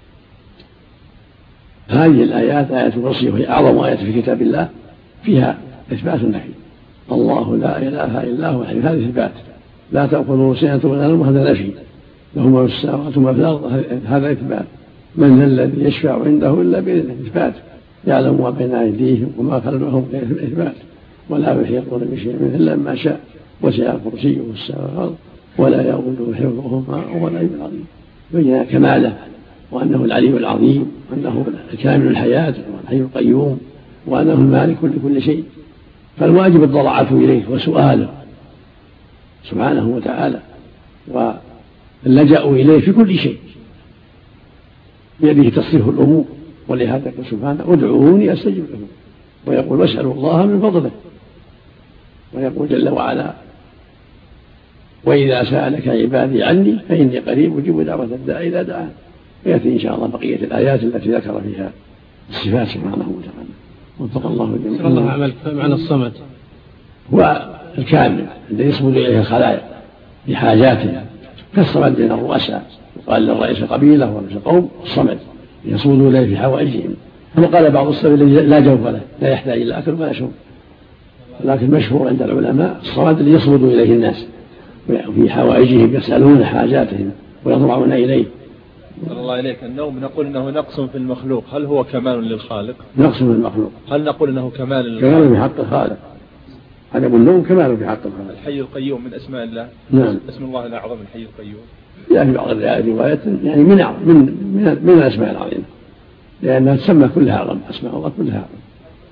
هذه الآيات آيات الوصية وهي أعظم آيات في كتاب الله، فيها إثبات النفي، الله لا إله إلا هو الحي، هذا إثبات، لا تأخذه سنة ولا نوم، هذا نفي، له ما في السماوات وما في الأرض، هذا إثبات. من الذي يشفع عنده إلا بإذنه، إثبات، يعلم ما بين أيديهم وما خلفهم، إثبات، ولا يحيطون بشيء منه إلا ما شاء، وسع كرسيه السماوات والأرض ولا يؤوده حفظهما وهو العلي العظيم. بين كماله وأنه العلي العظيم، وأنه كامل الحياة والحي القيوم، وأنه المالك لكل شيء. فالواجب الضراعة إليه وسؤاله سبحانه وتعالى، واللجأ إليه في كل شيء، بيده تصريف الأمور. ولهذا سبحانه: ادعوني أستجب لكم، ويقول: واسألوا الله من فضله، ويقول جل وعلا: وإذا سألك عبادي عني فإني قريب أجيب دعوة الداعي إذا دعان. ويأتي إن شاء الله بقية الآيات التي ذكر فيها الصفات سبحانه وتعالى. وفق الله جميعا. الله عملك معنى الصمد هو الكامل الذي يصمد إليه الخلائق بحاجاتها، كالصمد بين الرؤساء، وقال للرئيس قبيلة ورئيس قوم الصمد يصمد إليه في حوائجهم. وقال بعض الصمد الذي لا جوف له، لا يحتاج إلى أكل ولا شرب، لكن مشهور عند العلماء الصمد الذي يصمد إليه الناس في حوائجهم، يسألون حاجاتهم ويضرعون إليه. صلى الله عليك. النوم نقول إنه نقص في المخلوق، هل هو كمال للخالق؟ نقص في المخلوق. هل نقول إنه كمال للخالق؟ كمال بحق الخالق. عدم النوم كمال بحق الخالق. الحي القيوم من أسماء الله. نعم. اسم الله الأعظم الحي القيوم. يعني بعض الروايات يعني من من من, من الأسماء العظيمة، لأنها تسمى كلها أعظم، أسماء الله كلها أعظم.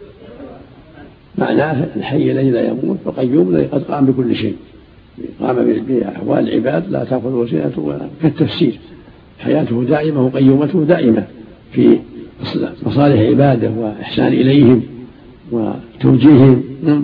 معناه الحي الذي لا يموت، وقيوم الذي قد قام بكل شيء، قام بأحوال العباد لا تأخذه سنة ولا، كالتفسير حياته دائمة وقيومته دائمة في مصالح عباده وإحسان إليهم وتوجيههم. نعم.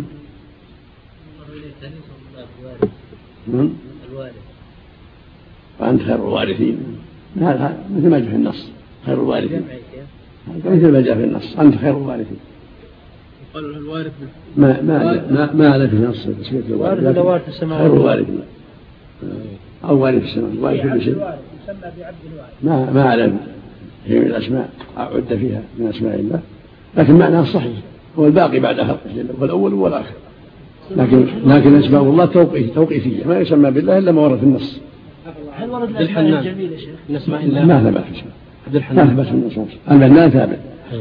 وأنت خير الوارثين، هذا مثل ما جاء في النص، خير الوارثين مثل ما جاء في النص، أنت خير الوارثين. قال الوارث ما ما ما ما على في نص تسمية الوارث، خير الوارثين أو وارث السماء، وارث كل شيء. ما ما أعلم هي من الأسماء عد فيها من أسماء الله، لكن معناها صحيح، هو الباقي بعد خلقه هو الأول والآخر، لكن لكن أسماء الله توقيفية، ما يسمى بالله إلا ما ورد في النص. هل ورد الأسماء الجميلة يا شيخ؟ الأسماء الله ما ثبت في الأسماء، ما ثبت في النصوص. المنان ثابت.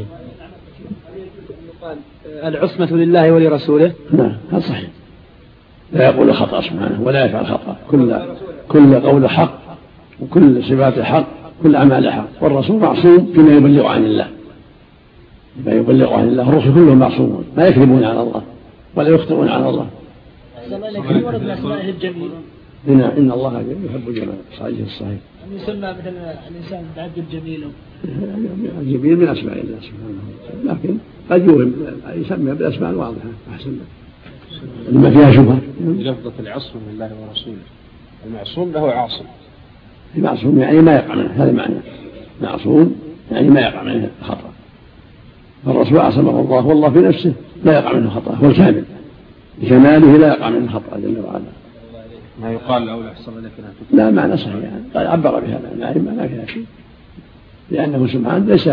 العصمة لله ولرسوله. نعم هذا صحيح، لا يقول خطأ سبحانه ولا يفعل خطأ، كل كل قول حق وكل صفات حق، كل أعمال حق، والرسول معصوم فيما يبلغ عن الله، ما يبلغ عن الله. الرسل كلهم معصومون، ما يكذبون على الله ولا يخطئون على الله. لكن ورد من أسمائه الجميل. إن إن الله يحب الجمال، صحيح الصحيح. يسمى مثلا الإنسان بعبد الجميل. الجميل من أسماء الله سبحانه وتعالى، لكن قد يوهم يسمى بالأسماء الواضحة أحسن لما فيها شبهة. لفظة العصم لله ورسوله، المعصوم له عاصم. المعصوم يعني ما يقع منه، هذا معنى معصوم يعني ما يقع منه خطأ. الرسول عصمه الله، والله في نفسه لا يقع منه خطأ، هو الكامل بكماله لا يقع منه خطأ جل وعلا. ما يقال أو لا أحسن لك لا معنى صحيح يعني. قال عبر بها معنى ما فيها شيء، لأنه سبحانه ليس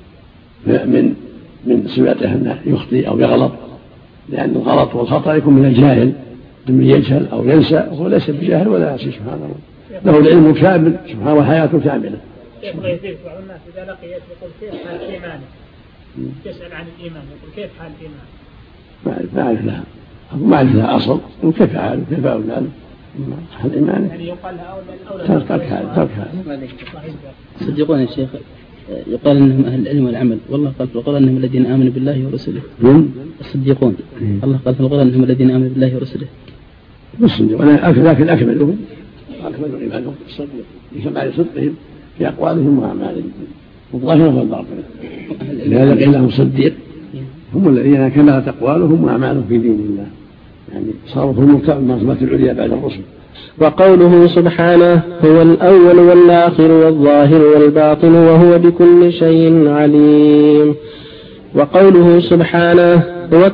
من من صفاته أنه يخطئ أو يغلط، لأن الغلط والخطأ يكون من الجاهل، من يجهل أو ينسى، وهو ليس بجاهل ولا ينسى سبحانه الله، له العلم كامل سبحانه وحياته كاملة. يبغى يضيف بعض الناس إذا لقي يقول كيف حال إيمانه، يسأل عن الإيمان يقول كيف حال الإيمان، ما أعرف لها ما أعرف لها أصل، كيف حاله كيف أولاده حال إيمانه، يعني يقال لها ترك ترك هذا ترك هذا. صدقوني يا شيخ، يقال انهم اهل العلم والعمل، والله قال في القرآن انهم الذين امنوا بالله ورسله. الصديقون الله قال في القرآن انهم الذين امنوا بالله ورسله. الصديق لكن اكملهم اكملوا ايمانهم الصديق بكمال صدقهم في اقوالهم واعمالهم والظاهر والباطن. لهذا قيل لهم صديق، هم الذين كملت اقوالهم واعمالهم في دين الله، يعني صاروا هم المرتبة العليا بعد الرسل. وقوله سبحانه هو الأول والآخر والظاهر والباطن وهو بكل شيء عليم. وقوله سبحانه هو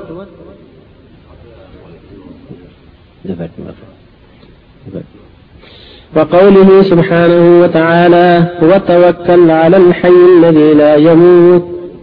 وقوله سبحانه وتعالى وتوكل على الحي الذي لا يموت.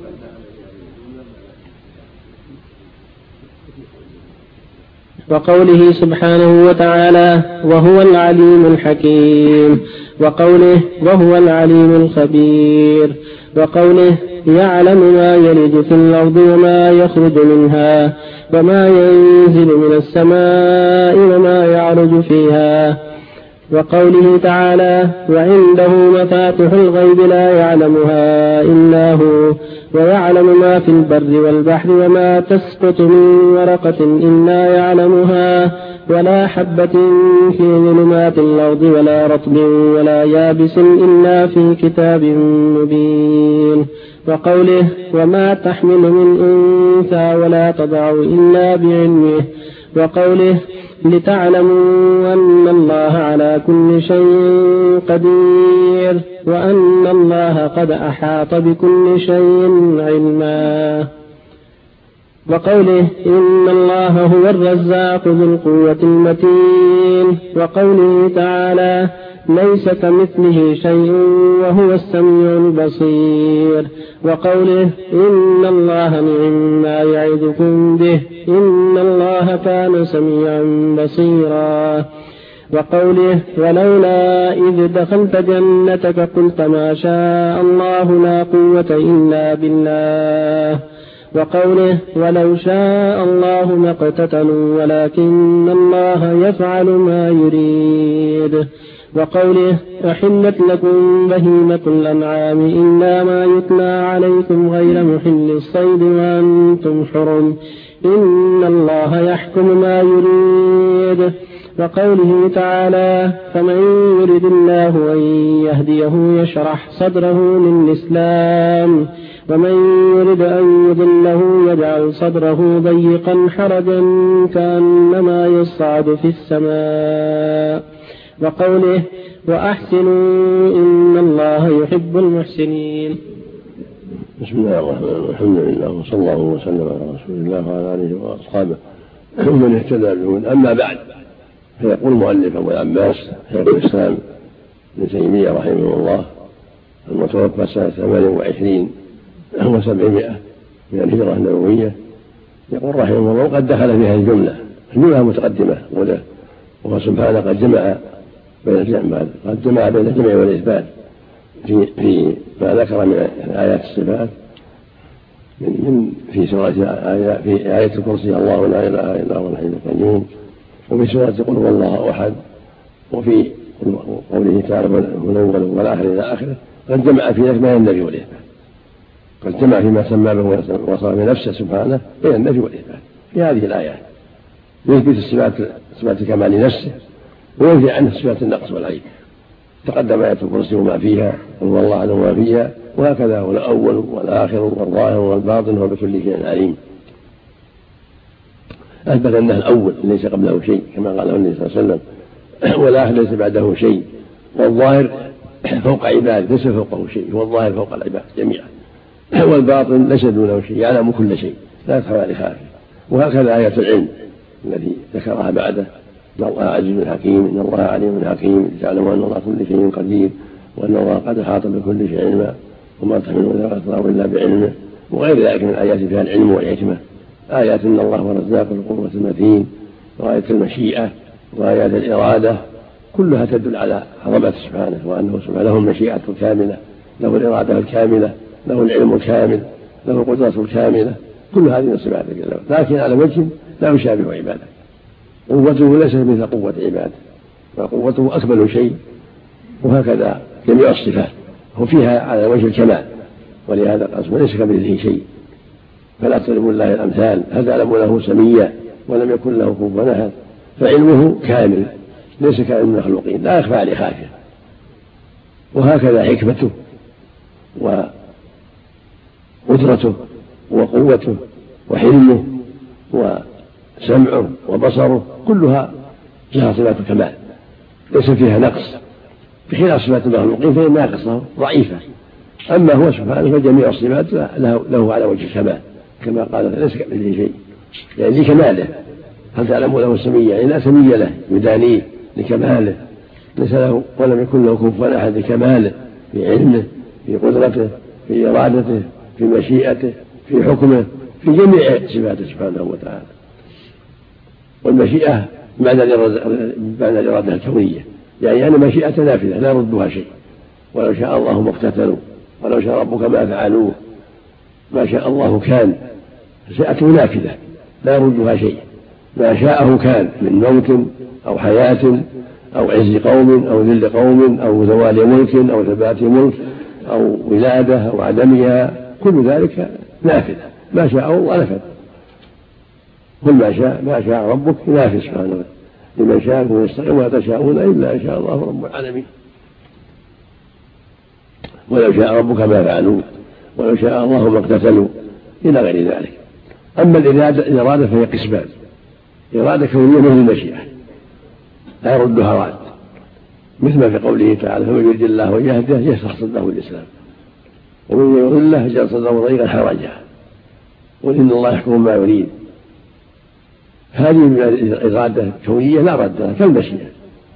وقوله سبحانه وتعالى وهو العليم الحكيم. وقوله وهو العليم الخبير. وقوله يعلم ما يلج في الأرض وما يخرج منها وما ينزل من السماء وما يعرج فيها. وقوله تعالى وعنده مفاتح الغيب لا يعلمها إلا هو ويعلم ما في البر والبحر وما تسقط من ورقة إلا يعلمها ولا حبة في ظلمات الأرض ولا رطب ولا يابس إلا في كتاب مبين. وقوله وما تحمل من أنثى ولا تضع إلا بعلمه. وقوله لتعلموا أن الله على كل شيء قدير وأن الله قد أحاط بكل شيء علما. وقوله إن الله هو الرزاق ذو القوة المتين. وقوله تعالى ليس كمثله شيء وهو السميع البصير. وقوله إن الله نعم ما يعظكم به إن الله كان سميعا بصيرا. وقوله ولولا إذ دخلت جنتك قلت ما شاء الله لا قوة إلا بالله. وقوله ولو شاء الله ما اقتتلوا ولكن الله يفعل ما يريد. وقوله أحلت لكم بهيمة الأنعام إلا ما يتلى عليكم غير محل الصيد وأنتم حرم إن الله يحكم ما يريد. وقوله تعالى فمن يرد الله أن يهديه يشرح صدره للإسلام ومن يرد أن يضله يجعل صدره ضيقا حرجا كأنما يصعد في السماء. وقوله وأحسنوا إن الله يحب المحسنين. بسم الله الرحمن الرحيم. الحمد لله وصلى الله وسلم على رسول الله وعلى آله وأصحابه ومن اهتدى بهداه. أما بعد، فيقول المؤلف أبو العباس شيخ الإسلام ابن تيمية رحمه الله المتوفى سنة ثمان وعشرين وسبعمائة من الهجرة النبوية، يقول رحمه الله وقد دخل فيها الجملة الجملة متقدمة، وهو سبحانه قد جمع بين الجمع قد جمع بين الجمع والإثبات في في ما ذكر من آيات الصفات من في سورة آية في آية الكرسي الله لا إله إلا هو الحي القيوم، وفي سورة قل هو الله أحد، وفي قوله تعالى والأول والآخر إلى آخره قد جمع في ذلك بين النفي والإثبات، قد جمع فيما سمى به وصف بنفسه سبحانه بين النفي والإثبات في هذه الآيات، يثبت الصفات صفات كمال نفسه وينفي عنه صفات النقص والعيب. تقدم آية الكرسي وما فيها وهو الله أعلم ما فيها، وهكذا هو الأول والآخر والظاهر والباطن هو بكل شيء عليم. أثبت أنه الأول ليس قبله شيء كما قاله النبي صلى الله عليه وسلم، والآخر ليس بعده شيء، والظاهر فوق عباد ليس فوقه شيء، هو الظاهر فوق العباد جميعا، والباطن ليس دونه شيء يعلم كل شيء لا يخفى عليه خافية. وهكذا آية العلم التي ذكرها بعده إن الله عزيز حكيم إن الله عليم حكيم تعلم أن الله كل شيء قدير وأن الله قد أحاط بكل شيء علما وما تحمل ولا تضع إلا بعلمه، وغير ذلك من الآيات فيها العلم والحكمة، آيات إن الله ورزاق القوة المتين، وآية المشيئة وآيات الإرادة كلها تدل على عظمته سبحانه وأنه سبحانه له المشيئة الكاملة، له الإرادة الكاملة، له العلم الكامل، له القدرة الكاملة، كل هذه الصفات لكن على وجه لا يشابه عباده. قوته ليست مثل قوة عباده، وقوته أكمل شيء، وهكذا جميع الصفات هو فيها على وجه الكمال، ولهذا القسم ليس كمثله شيء فلا تضربوا الله الأمثال هل تعلم له سميا ولم يكن له كفوا أحد، فعلمه كامل ليس كعلم المخلوقين لا يخفى عليه خافية. وهكذا حكمته وقدرته وقوته وحلمه وسمعه وبصره كلها لها صفات كمال ليس فيها نقص، بخلاف صفات المخلوقين فهي ناقصة ضعيفة. أما هو سبحانه فجميع الصفات له, له على وجه الكمال كما قال ليس كمثله شيء يعني لكماله. هل تعلم له سميا يعني لا سمي له يدانيه لكماله، ليس له ولم يكن له كفوا أحد لكماله في علمه في قدرته في إرادته في مشيئته في حكمه في جميع صفاته سبحانه وتعالى. والمشيئة معنى الإرادة الكونية يعني أن مشيئة نافذة لا يردها شيء، ولو شاء الله ما اقتتلوا ولو شاء ربك ما فعلوه، ما شاء الله كان، مشيئته نافذة لا يردها شيء، ما شاءه كان من موت أو حياة أو عز قوم أو ذل قوم أو زوال ملك أو ثبات ملك أو ولادة أو عدمها، كل ذلك نافذة ما شاء الله نفذ. كل ما شاء ما شاء ربك نافذ سبحانه لمن شاء ويستقيم ولا تشاءون إلا إن شاء الله رب العالمين. ولو شاء ربك ما فعلوا ولو شاء الله ما اقتتلوا إلى غير ذلك. أما الإرادة فهي قسمان، إرادة كونية مثل المشيئة لا يردها راد، مثل ما في قوله تعالى فمن يريد الله أن يهديه يشرح صدره الإسلام ومن يريد الله يجعل صدره ضيقا حرجا وإن الله يحكم ما يريد. هذه الإرادة الكونية لا رد لها كالمشيئة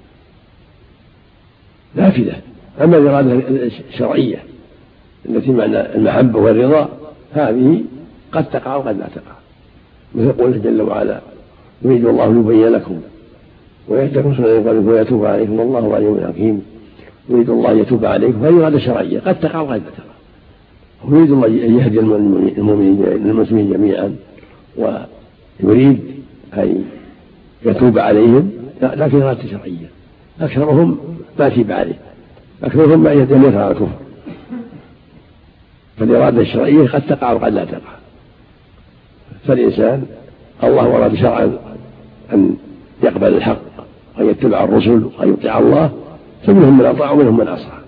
نافذة. أما الإرادة الشرعية التي معنى المحبة والرضا هذه قد تقع وقد لا تقع، مثل قوله جل وعلا يريد الله يبين لكم ويهديكم سنن قبلكم ويتوب عليكم والله عليم حكيم. يريد الله يتوب عليكم فهي إرادة شرعية قد تقع وقد لا تقع. ويريد الله أن يهدي المؤمنين المسلمين جميعا ويريد أن يتوب عليهم لكن إرادة شرعية أكثرهم ما تيب عليه، أكثرهم ما يموت على الكفر. فالإرادة الشرعية قد تقع وقد لا تقع. فالإنسان الله أراد شرعا أن يقبل الحق وأن يتبع الرسل وأن يطيع الله، فمنهم من أطاع ومنهم من عصى،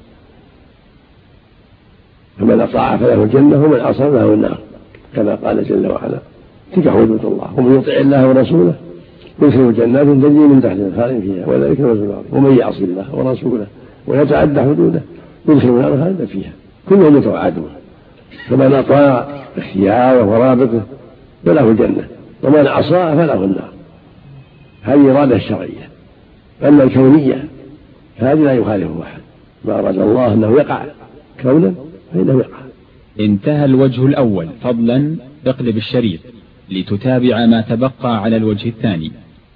فمن أطاع فله الجنة ومن عصى فله النار، كما قال جل وعلا: تلك حدود الله ومن يطع الله ورسوله يدخله جنات تجري من تحتها الأنهار فيها وذلك الفوز العظيم، ومن يعص الله ورسوله ويتعدى حدوده يدخله النار خالدا فيها، كلهم يتوعدون، فمن أطاع اختياره ورابطه فله الجنة ومن عصى فله النار. هذه إرادة الشرعية. أما الكونية هذه لا يخالفه أحد، ما أراد الله أنه يقع كونا فإنه يقع. انتهى الوجه الأول. فضلا اقلب الشريط لتتابع ما تبقى على الوجه الثاني.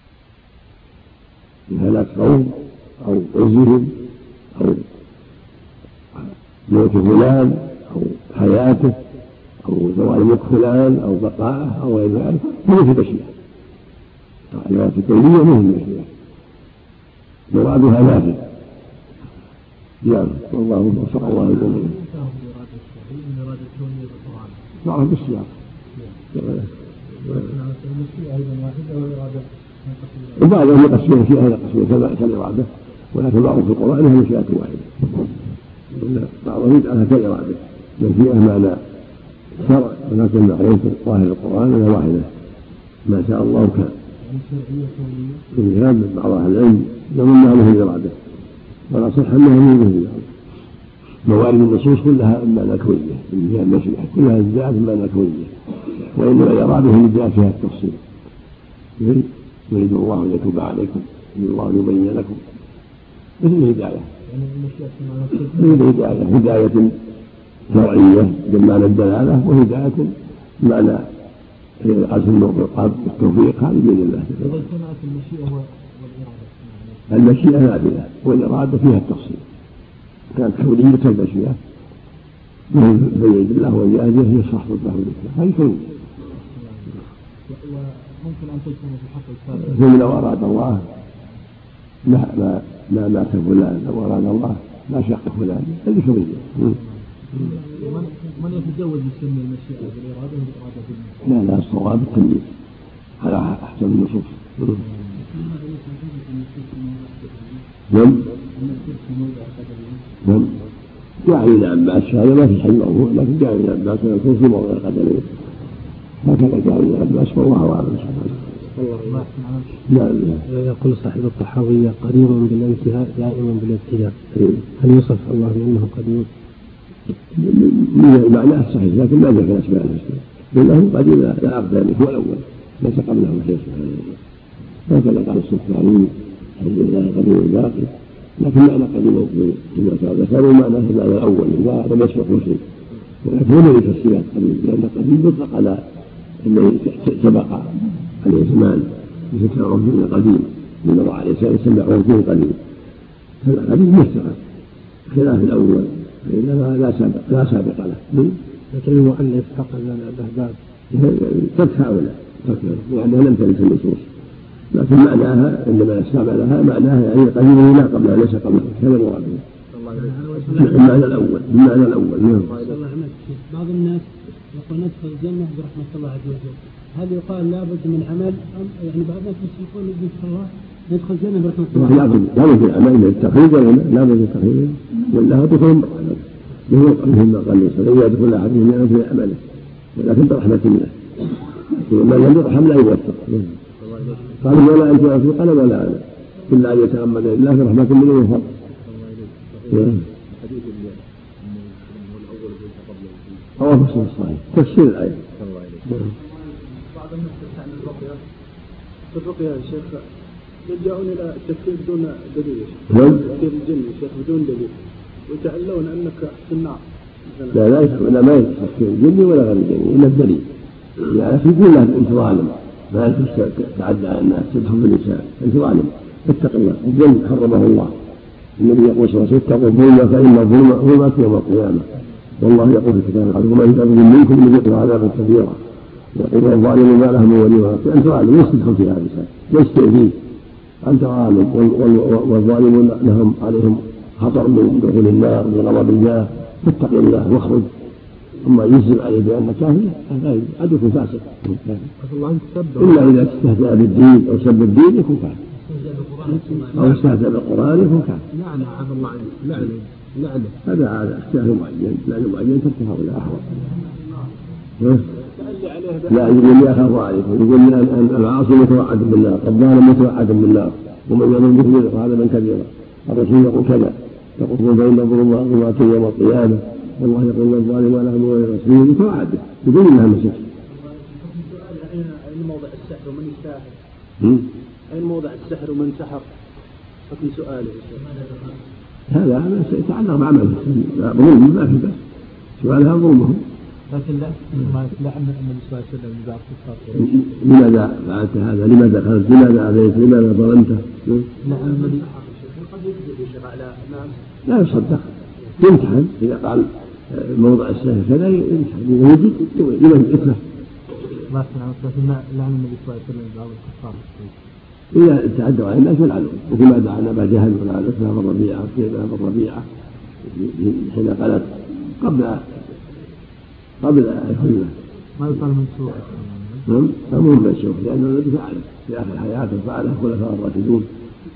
هلاك قوم أو عزهم أو موت فلان أو حياته أو زوال ملك فلان أو بقاءه أو غير ذلك من في المشيئة. الآيات الكونية مهم المشيئة، مرادها نافذ. نعم، والله وفق الله الجميع. نعم بالسياق. وبعضهم يقسم مشيئة إلى قسمين كالإرادة، ولكن بعضهم في القرآن أنها مشيئة واحدة، بعضهم يجعلها كالإرادة مشيئة معنى شرع، ولكن معروف ظاهر القرآن أنها واحدة، ما شاء الله كان. من بعض أهل العلم يظن أنها الإرادة، ولا صح أنها من الإرادة. موارد النصوص كلها معنى كونية، من جهة المشيئة كلها الذات معنى كونية، وإنما الإرادة هي الجاء فيها التفصيل. يريد الله أن يتوب عليكم، يريد الله أن يبين لكم، مثل الهداية. مثل هداية هداية شرعية بمعنى الدلالة، وهداية بمعنى العزم والتوفيق، هذه بيد الله. المشيئة نافذة والإرادة فيها التفصيل. كانت كونية كالمشيئة بيد الله وجاهده يصح ضده ذكره، هذه كونية. ممكن أن تكون في حق الفارق. ثم لو أراد الله لا ما ما مات فلان، لو أراد الله لا شق فلان، هذه كونية. من يتجوز يسمي المشيئة بالإرادة والإرادة بالمشيئة؟ لا لا، الصواب التمييز على أحسن النصوص. نعم نعم، جاء ابن عباس هذا ما في شيء موضوع، لكن جاء ابن عباس يكون في موضع القدمين، هكذا جاء ابن عباس والله أعلم. لا يقول صاحب الطحاوية قريب بالانتهاء دائما بالابتداء، هل يوصف الله بأنه قديم؟ من معناه صحيح، لكن ما جاء في الأسماء الحسنى، لأنه قديم لا أقدم هو الأول ليس قبله شيء سبحانه وتعالى، هكذا قال السفاري الحمد لله قديم الباقي، لكن معنى قديم كما ذكروا معناه المعنى الأول لا لم يسبق شيء، ولكن هو الذي في السياق قديم، لأن قديم يطلق على أنه سبق عليه زمان، مثل رجل قديم من الله عليه وسلم يسمى رجل قديم، فالقديم مشترك خلاف الأول فإنما لا سابق لا سابق له. لكن المؤلف حقا له باب ترك هؤلاء لأنها لم تلك النصوص، لكن معناها عندما استعملها معناها يعني قديم لا قبلها ليس قبلها، هذا المراد. المعنى الأول المعنى الأول. بعض الناس يقول ندخل الجنة برحمة الله عز وجل، هل يقال لابد من عمل أم يعني بعض الناس يقول ندخل الله ندخل الجنة برحمة الله؟ لابد لابد من العمل من التقليد ولا لابد من التقليد ولا تكون من قلبهم ما قال ليس لا يدخل أحدهم من في عمله، ولكن برحمة الله، ومن لم يرحم لا يوفق. قالوا ولا أنت في قلم ولا أنا إلا أن يتغمد الله برحمة منه وفضل. هو تفسير الصحيح تفسير الآية. بعض الناس تستعمل الرقية في الرقية يا شيخ يلجأون إلى التفسير بدون دليل، تفسير الجن يا شيخ بدون دليل، ويتعلون أنك في النار. لا لا لا ما يتفسير الجن ولا غير الجن إلا الدليل، يعني يقول له أنت ظالم ما أنت تعدى على الناس تدخل بالنساء أنت ظالم اتق الله، الجن حرمه الله، النبي يقول صلى الله عليه وسلم اتقوا الظلم فإن الظلم ظلمات يوم القيامة، والله يقول في كتابه العزيز ومن يتقوا منكم يذيقه عذابا كبيرا، يقول الظالم ما له من ولي ولا نصير. أنت ظالم ليس تدخل في هذا الإنسان ليس تأذيه، أنت ظالم والظالمون لهم عليهم خطر من دخول النار من غضب الله، فاتق الله واخرج، ثم يجزم عليه بأن كافر قد يكون فاسق إلا إذا استهزأ بالدين أو سب الدين يكون فاسق. أو استهزأ بالقرآن يكون كافر. لعنة عفى الله عنه، لعنة لعنة هذا هذا استهزاء معين، لعنة معين ترتفع إلى أحوال. لا يقول لي أخاف عليكم، يقول لي أن العاصي متوعد بالنار، الظالم متوعد بالنار، ومن يظلم مثل هذا من كبيرة. الرسول يقول كذا، يقول بين الظلمات والظلمات يوم القيامة، والله يقول الظالم ولا هم غير رسول متوعد بدون لها مسك. أين موضع السحر ومن يساحر؟ أين موضع السحر ومن سحر؟ حكم سؤاله. هذا يتعلق بعمله، ظلم ما في بأس، سؤالها ظلمهم. لكن لا لا أن النبي صلى الله عليه وسلم يبعث الكفار. لماذا فعلت هذا؟ لماذا دخلت؟ لماذا أذيت؟ لماذا ظلمته؟ لا النبي لا يصدق، يمتحن إذا قال موضع السحر كذا يمتحن، إذا وجد لمن إثمه. ما سمعت لكن لعن النبي صلى الله عليه وسلم بعض الكفار. إذا تعدوا على الناس يلعنون، وكما دعا أبا جهل ولعن أسماء بن ربيعة وسيدنا بن ربيعة حين قالت قبل قبل الحلة. ما يقال من سوء. نعم، أمر من سوء، لأنه الذي فعله في آخر حياته فعله خلفاء الراشدون.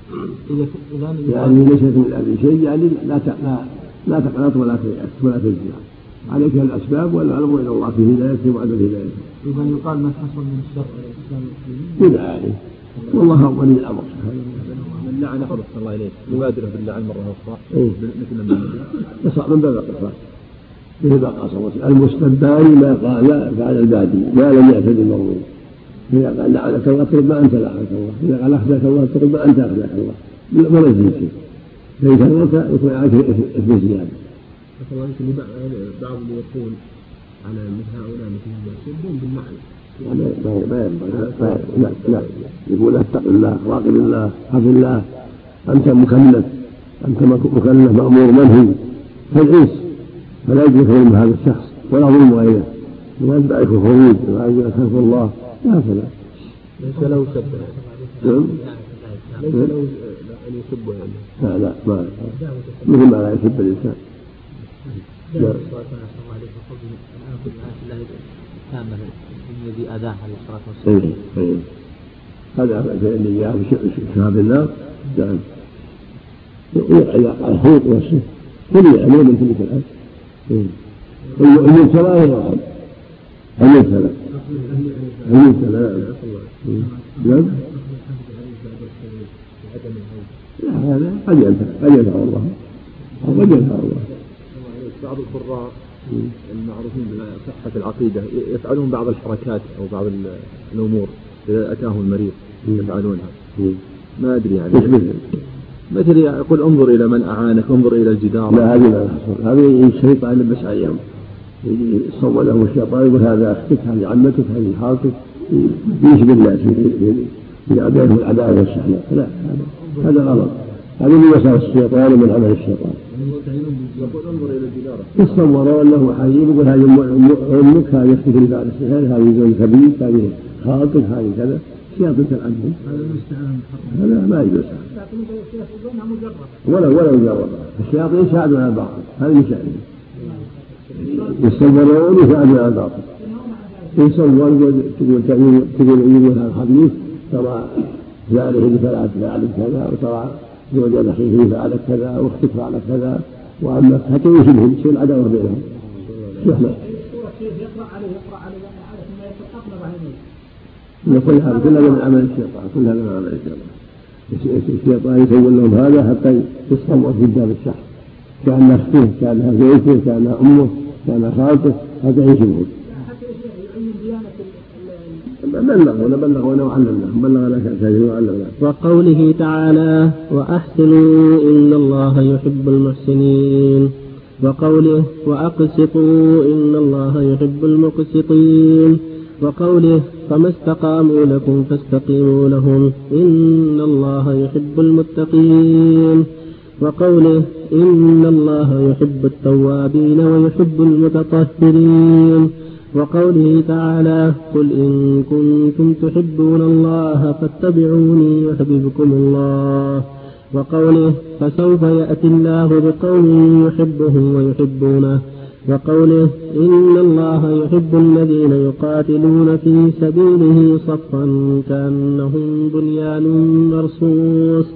يعني ليست من أبي شيء، يعني لا لا لا تقنط ولا تيأس ولا تجزع، عليك الأسباب والأمر إلى الله في هدايته وعدم هدايته. إذا يقال ما حصل من الشر الإسلام المسلمين. بدعة عليه، والله هو ولي الأمر. من لعن أحد صلى الله عليه يبادره باللعن مرة أخرى مثل ما يصعب من باب القصاص. مثل ما قال المستبان ما قال فعل البادي ما لم يعتد المظلوم. إذا قال لعنك الله تقول ما أنت لعنك الله، إذا قال أخزاك الله تقول ما أنت أخزاك الله، ولا يزيد شيء. فإذا كان يكون عليك إثم زيادة. مثلا يمكن بعض اللي يقول على مثل هؤلاء مثل يسبون بالمعنى. ما ينبغي، لا لا يقول اتق الله، راقب الله، خف الله، أنت مكلف، أنت مكلف مأمور منهي، فالعيس فلا يجري ظلم هذا الشخص ولا ظلم غيره، ولا يتبعك الخروج ولا يجري خلف الله، هكذا. ليس له سب. نعم. ليس له أن يسبه يعني. لا لا ما مثل ما لا يسب الإنسان. لا. كامل الذي أداه عليه الصلاة والسلام. أيه. هذا اللي جاء في شهاب النار يعني إذا قال خوط وصف كل يعمل من تلك الآن. المبتلى يرحم المبتلى المبتلى نعم. لا هذا قد ينفع قد ينفع الله قد ينفع الله. بعض القراء المعروفين بصحة العقيدة يفعلون بعض الحركات أو بعض الأمور إذا أتاه المريض يفعلونها. ما أدري يعني مثل يقول انظر إلى من أعانك، انظر إلى الجدار. لا هذه لا تحصل، هذه الشيطان يلبس عليهم، يصور له الشيطان يقول هذا أختك، هذه عمتك، هذه خالتك، يشبه الناس في عداله العداء والسحناء. لا هذا غلط، هذا من وساوس الشيطان ومن عمل الشيطان. يتصور أنه حبيب يقول هذه أمك، هذه أختك اللي بعد السحر، هذه زوج خبيث، هذه خالتك، هذه كذا، شياطين تلعنهم. هذا ما يجوز. ولا ولا مجرد الشياطين يساعدون على الباطل، هذا يساعدون يستمرون يساعدون على الباطل. يصور تقول تقول يقول هذا خبيث، ترى جاره فعلت فعلت كذا، وترى زوج أخيه فعلت كذا، واختك فعلت كذا، وعمك، حتى يشبههم يصير العداوة بينهم. يقرأ عليه يقرأ عليه ثم يتقلب عينيه. كل هذا كل هذا من عمل الشيطان، كل هذا من عمل الشيطان. الشيطان يسول لهم هذا حتى يصور قدام الشخص كأنها أخته، كأنها زوجته، كأنها أمه، كأنها خالته، هذا يشبههم. بلغونا بلغونا وعلمناهم، بلغنا كذا وعلمنا. وقوله تعالى وأحسنوا إن الله يحب المحسنين، وقوله وأقسطوا إن الله يحب المقسطين، وقوله فما استقاموا لكم فاستقيموا لهم إن الله يحب المتقين، وقوله إن الله يحب التوابين ويحب المتطهرين، وقوله تعالى قل إن كنتم تحبون الله فاتبعوني يحببكم الله، وقوله فسوف يأتي الله بقوم يحبهم ويحبونه، وقوله إن الله يحب الذين يقاتلون في سبيله صفا كأنهم بنيان مرصوص،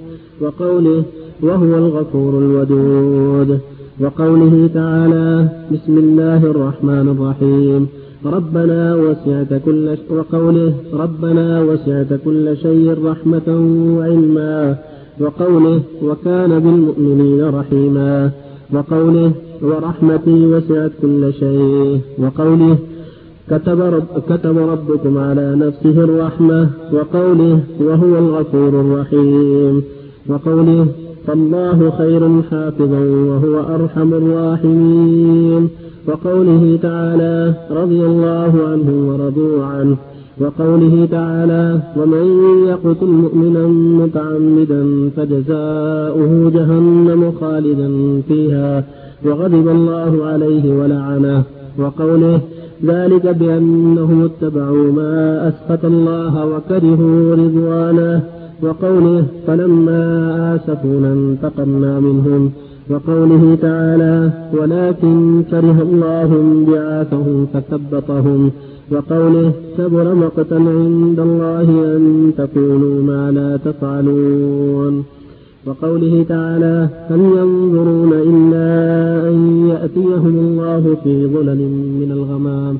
وقوله وهو الغفور الودود، وقوله تعالى بسم الله الرحمن الرحيم ربنا وسعت كل ش... وقوله ربنا وسعت كل شيء رحمة وعلما، وقوله وكان بالمؤمنين رحيما، وقوله ورحمتي وسعت كل شيء، وقوله كتب, رب كتب ربكم على نفسه الرحمة، وقوله وهو الغفور الرحيم، وقوله فالله خير حافظا وهو أرحم الراحمين، وقوله تعالى رضي الله عنه ورضوا عنه، وقوله تعالى ومن يقتل مؤمنا متعمدا فجزاؤه جهنم خالدا فيها وغضب الله عليه ولعنه، وقوله ذلك بأنهم اتبعوا ما أسخط الله وكرهوا رضوانه، وقوله فلما آسفونا انتقمنا منهم، وقوله تعالى ولكن كره الله بعاثهم فثبطهم، وقوله كبر مقتا عند الله أن تقولوا ما لا تفعلون، وقوله تعالى هل ينظرون إلا أن يأتيهم الله في ظلل من الغمام.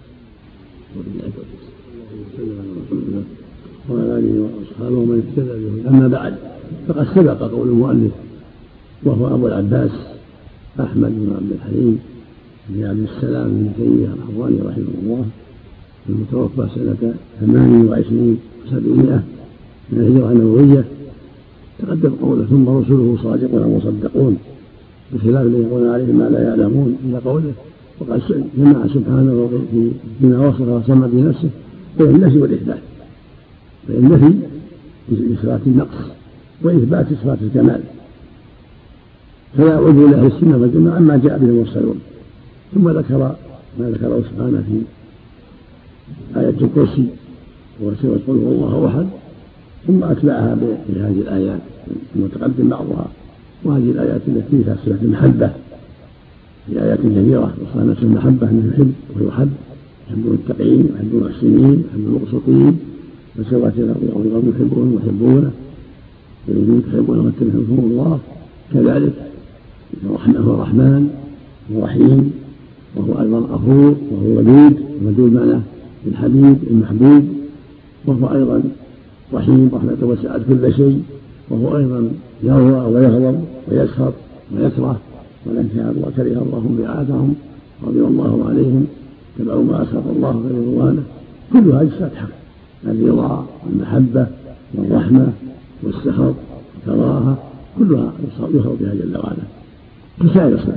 وعلى آله وأصحابه ومن اهتدى به. أما بعد فقد سبق قول المؤلف وهو أبو العباس أحمد بن عبد الحليم بن عبد السلام بن تيمية الحراني رحمه الله المتوفى سنة ثمان وعشرين وسبعمائة من الهجرة النبوية. تقدم قوله ثم رسله صادقون ومصدقون بخلاف الذين يقولون عليهم ما لا يعلمون إلا قوله. وقد جمع سبحانه فيما وصف وسمى بنفسه بين النفي والإثبات، بين النفي بصفات النقص وإثبات صفات الكمال، فلا عدو لأهل السنة والجماعة عما جاء به المرسلون. ثم ذكر ما ذكره سبحانه في آية الكرسي وسورة قل هو الله أحد، ثم أتبعها بهذه الآيات المتقدم بعضها، وهذه الآيات التي فيها صفة المحبة في آيات كثيرة وصفة نفس المحبة أنه يحب ويحب، يحب المتقين ويحب المحسنين ويحب المقسطين، فسوات الأرض يحبون ويحبونه ويريدون تحبون وتحبهم الله. كذلك هو الرحمن ورحيم، وهو أيضا غفور، وهو ودود، ودود معناه الحبيب المحبوب، وهو أيضا رحيم رحمته وسعت كل شيء، وهو أيضا يرضى ويغضب ويسخط ويكره، ولن كره الله بعاثهم رضي الله عليهم تبعوا ما أسخط الله في رضوانه. كل هذه صفات حق، الرضا والمحبة والرحمة والسخط والكراهة كلها يخاف بها جل وعلا كسائر الصفات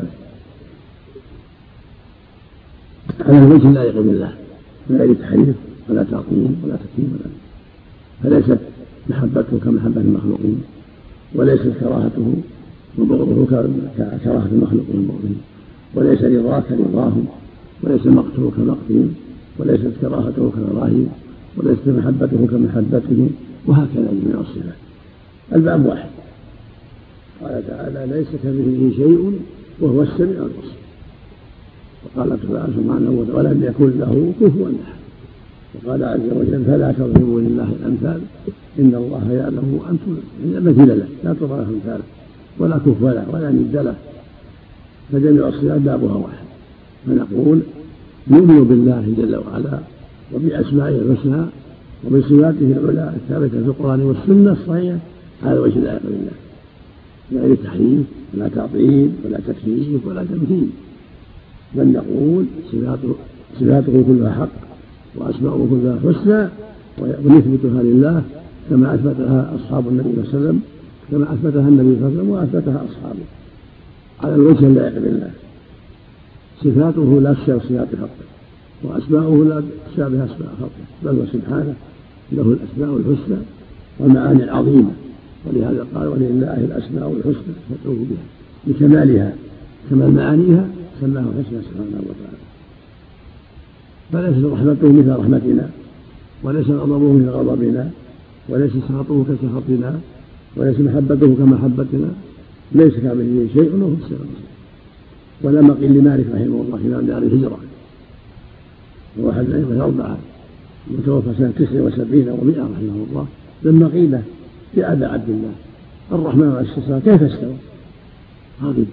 على الوجه لا يقبل الله من غير تحريف ولا تعطيل ولا تكريم ولا، فليست محبته كمحبة المخلوقين، وليست كراهته وبغضه ككراهة المخلوقين وبغضهم، وليس رضاه كرضاهم، وليس مقته كمقتهم، وليست كراهته ككراههم، وليست محبته كمحبتهم، وهكذا جميع الصفات. الباب واحد. قال تعالى ليس كمثله شيء وهو السميع البصير، وقال سبحانه ولم يكن له كفوا احد، وقال عز وجل فلا تضربوا لله الامثال ان الله يعلم وانتم لا مثيل له، لا تضرب امثاله ولا كفوا له ولا ند له، فجميع الصفات بابها واحد. فنقول نؤمن بالله جل وعلا وباسمائه الحسنى وبصفاته العلى الثابته في القران والسنه الصحيحه على وجه لا يقبل الله، من غير تحريف ولا تعطيل ولا تكييف ولا تمثيل، بل نقول صفاته, صفاته كلها حق وأسماؤه كلها حسنى، ونثبتها لله كما أثبتها أصحاب النبي صلى الله عليه وسلم، كما أثبتها النبي صلى الله عليه وسلم وأثبتها أصحابه على الوجه لا يقبل الله. صفاته لا تشابه صفات خلقه، وأسماؤه لا تشابه أسماء خلقه، بل وسبحانه له الأسماء الحسنى والمعاني العظيمة، ولهذا قال ولله الأسماء الحسنى فادعوه بها لكمالها كمال معانيها سماه حسنى سبحانه وتعالى. فليس رحمته مثل رحمتنا، وليس غضبه مثل غضبنا، وليس سخطه كسخطنا، وليس محبته كمحبتنا، ليس كمثله شيء وهو السميع البصير. ولا مقيل لمالك رحمه الله إمام دار الهجرة وهو أحد الأئمة أربعة متوفى سنة تسع وسبعين ومائة رحمه الله، لما قيل يا أبا عبد الله الرحمن على الاستواء كيف استوى؟ غضب.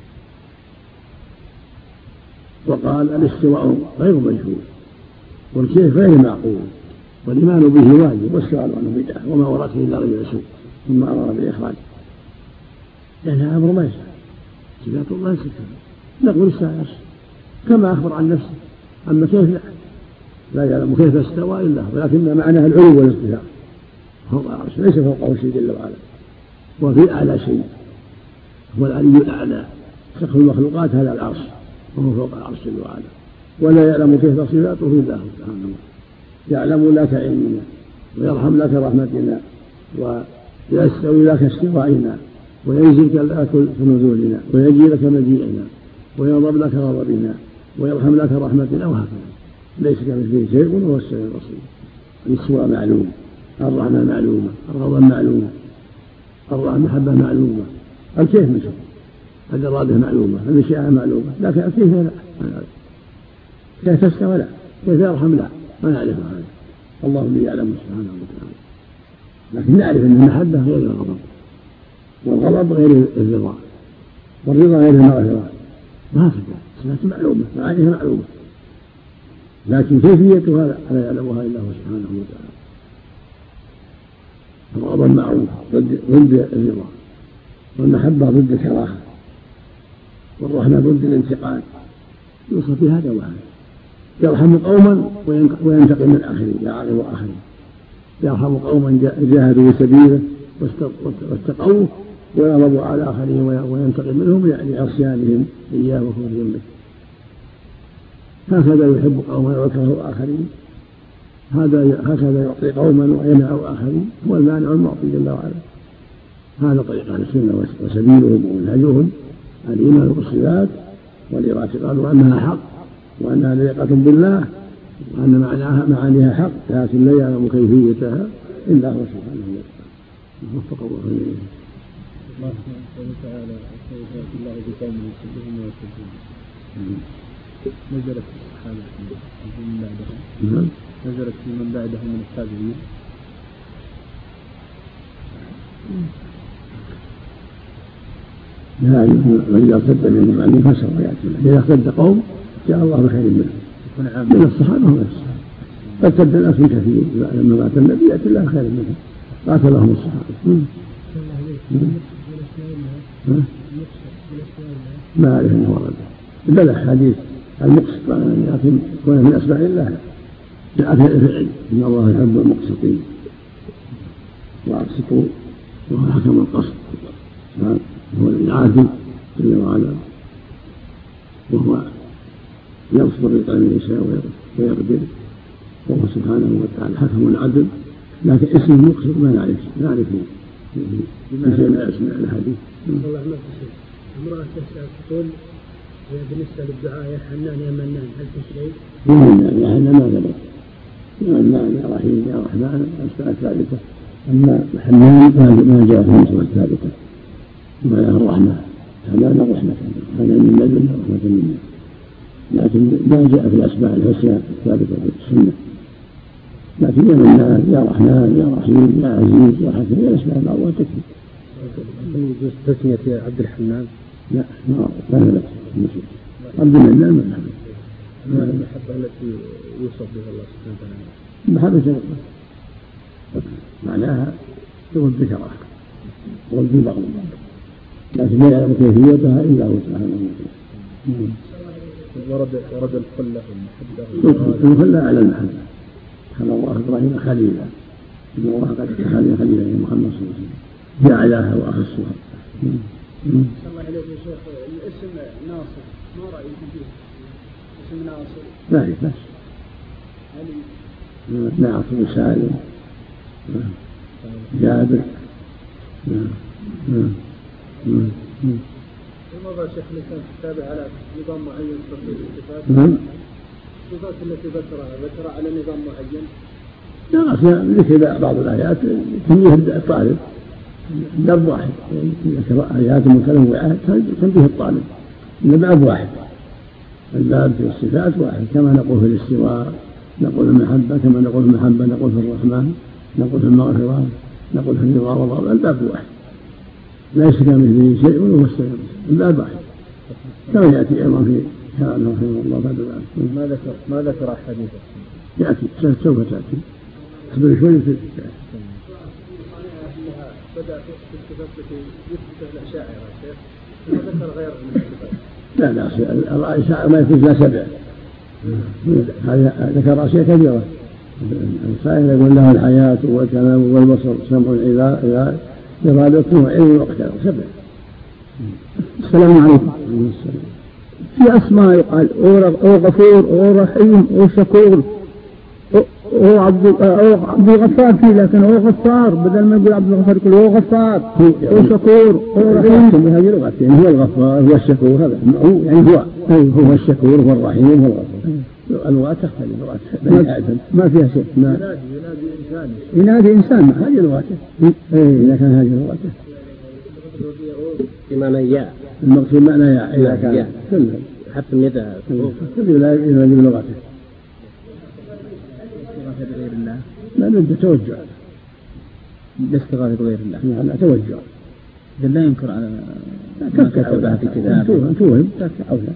وقال الاستواء غير مجهول والكيف غير معقول والإيمان به واجب والسؤال عنه بدعة وما وراته إلا رجل سوء ثم أمر بالإخراج لأنها أمر ما يسأل صفات الله ليست كذا. نقول السائر كما أخبر عن نفسه، أما كيف لا لا يعلم كيف استوى إلا هو، ولكن معناها العلو والارتفاع فوق العرش ليس فوقه شيء جل وعلا، وفي أعلى شيء هو العلي الأعلى سقف المخلوقات هذا العرش وهو فوق العرش جل وعلا، ولا يعلم كيف صفاته إلا هو سبحانه. يعلم لك علمنا ويرحم لك رحمتنا ويستوي لك استوائنا وينزل لك نزولنا ويجي لك مجيئنا ويغضب لك غضبنا ويرحم لك رحمتنا وهكذا. ليس كمثله شيء وهو السميع البصير. الاستواء معلوم، الرحمة معلومة، الغضب معلومة، المحبة معلومة، الكيف مجهول، الإرادة معلومة، المشيئة معلومة، لكن الكيف لا. كيف استوى لا، كيف يرحم لا، ما نعرف هذا، الله الذي يعلم سبحانه وتعالى. لكن نعرف أن المحبة غير الغضب، والغضب غير الرضا، والرضا غير المغفرة، وهكذا صفات معلومة، معانيها معلومة، لكن كيفيتها لا يعلمها إلا هو سبحانه وتعالى. الغضب معروف ضد ضد الرضا، والمحبة ضد الكراهة، والرحمة ضد الانتقام، يوصف بهذا وهذا. يرحم قوما وينتقم من آخرين، يعاقب آخرين. يرحم قوما جاهدوا سبيله واستقووا ويغضب على آخرين وينتقم منهم لعصيانهم إياه وكفرهم به. هكذا يحب قوما ويكره آخرين، هذا هكذا يعطي قوما ويمنع آخرين، هو المانع المعطي جل وعلا. هذا طريق أهل السنة وسبيلهم ومنهجهم الإيمان بالصفات والاعتقاد أنها حق وأنها ليقة بالله وأن معناها معانيها حق، لكن لا يعلم كيفيتها إلا هو سبحانه وتعالى. وفق الله إليه. الله سبحانه وتعالى استودع الله بقوم يسبحون ويسبحون. نزلت الصحابة من بعدهم. نزلت في من بعدهم من التابعين. لا وإذا ارتد منهم عن فسر ويأتي إذا ارتد قوم جاء الله بخير منهم من الصحابة وغير الصحابة. ارتد ناس كثير لما مات النبي يأتي الله خير منهم قاتلهم الصحابة. ما أعرف أنه ورد بل الحديث المقسط لكن كونه من أسماء الله جاء في الفعل إن الله يحب المقسطين وأقسطوا وهو حكم القسط، هو العادل جل وعلا، وهو يبسط الرزق من يشاء ويقدر، وهو سبحانه وتعالى حكم العدل. لكن اسم المقسط ما نعرف نعرف في شيء من أسماء الحديث. امرأة تسأل تقول بالنسبة للدعاء يا حنان يا منان هل في شيء؟ يا منان يا حنان ما ثبت، يا منان يا رحيم يا رحمن أسماء ثابتة، أما حنان ما جاء في الأسماء الثابتة. معناها الرحمة حنان رحمة حنان من لدن رحمة منا، لكن ما جاء في الأسماء الحسنى الثابتة في السنة. لكن يا منان يا رحمن يا رحيم يا عزيز يا حكيم يا أسماء الله تكفي. يجوز تسمية عبد الحنان؟ لا ما ثبت. عبد المنان ما ثبت. ما المحبة التي يوصف بها الله سبحانه وتعالى؟ محبة الله معناها يقول بكرة يقول ببغض، لكن لا يعلم كيفيتها إلا هو سبحانه وتعالى. ورد ورد الخلة والمحبة. الخلة على المحبة. خلى الله إبراهيم خليلا، إن الله قد اتخذ خليلا يا محمد صلى الله عليه وسلم جعلها وأخصها. الله عليه يا شيخ الاسم ناصر ما رأيكم فيه؟ اسم ناصر. لا بس. ناصر سالم جابر. لماذا شيخ الإسلام تتابع على نظام معين في الصفات؟ نعم. الصفات التي ذكرها ذكر على نظام معين؟ لا ذكر بعض الآيات تنبيه الطالب درب واحد، ذكر آيات متنوعات تنبيه الطالب إن باب واحد، الباب في الصفات واحد، كما نقول في الاستواء نقول المحبة، كما نقول المحبة نقول في الرحمن، نقول في المغفرة، نقول في الرضا والغضب، الباب واحد ليس كمثله شيء وهو السميع الباب واحد كما يأتي أيضا في شرعنا رحمه الله بعد ذلك. ما ذكر ما ذكر أحاديث يأتي سوف تأتي اصبر شوي في بدأ في الصفات التي يثبت الأشاعرة يا شيخ ما ذكر غير من الصفات. لا لا الأشاعرة ما يثبت لا سبع هذا ذكر أشياء كثيرة. السائل يقول له الحياة والكلام والبصر سمع العباد إرادته وعلم وقتل سبع. السلام عليكم. في أسماء يقال أو غفور أو رحيم أو شكور أو عبد عبد الغفار فيه لكن هو غفار بدل ما يقول عبد الغفار يقول هو غفار أو شكور أو رحيم. هذه لغتين هو الغفار هو الشكور هذا هو يعني هو هو الشكور هو الرحيم هو الغفور. اللغات تختلف لغات ما فيها شيء. ما ينادي إنسان ينادي إنسان هذه لغاته. إذا كان هذه لغاته بمعنى يا المقصود معنى يا إذا كان كله حتى النداء كله لا ينادي بلغته. بغير الله لا بد توجع الاستغاثة بغير الله لا توجع لا ينكر على ما كتبها في كتابه توهم ترك أولى.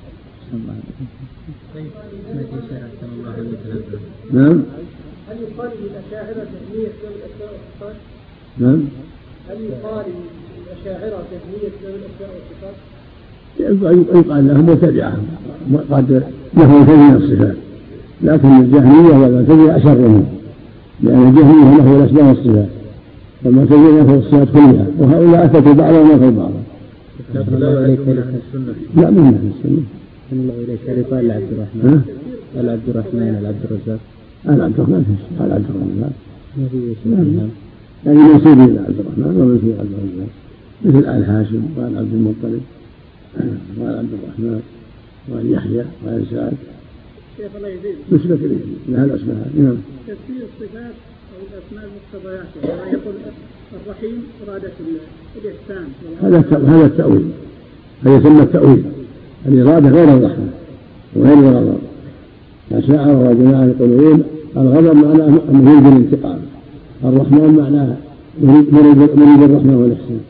نعم. هل يقال للأشاعرة تثنية ذوي الأسماء والصفات؟ نعم. هل يقال للأشاعرة تثنية ذوي الأسماء والصفات؟ يقال لهم مبتدعة قد لهم تثنية الصفات لكن الجهمية والمعتزلة أشر منهم لأن الجهمية له الأسماء والصفات والمعتزلة له الصفات كلها وهؤلاء أثبتوا بعضهم وفي بعض. الله عليك السنة. لا من أهل السنة. الله إليك قال لعبد الرحمن قال عبد الرحمن العبد الرزاق قال عبد الرحمن قال عبد الرحمن ما في شيء يعني منسوب إلى عبد الرحمن ومنسوب إلى عبد الرزاق مثل آل هاشم وآل عبد المطلب وآل عبد الرحمن وآل يحيى وآل سعد شيخ الله يزيد نسبة إليه لها الأسماء. نعم. تفسير الصفات أو الأسماء المقتضيات يقول الرحيم إرادة الإحسان هذا هذا التأويل هذا يسمى التأويل الإرادة غير الرحمة وغير الغضب. الأشاعرة وجماعة يقولون الغضب معناه مريد الانتقام الرحمن معناه مريد مريد الرحمة والإحسان.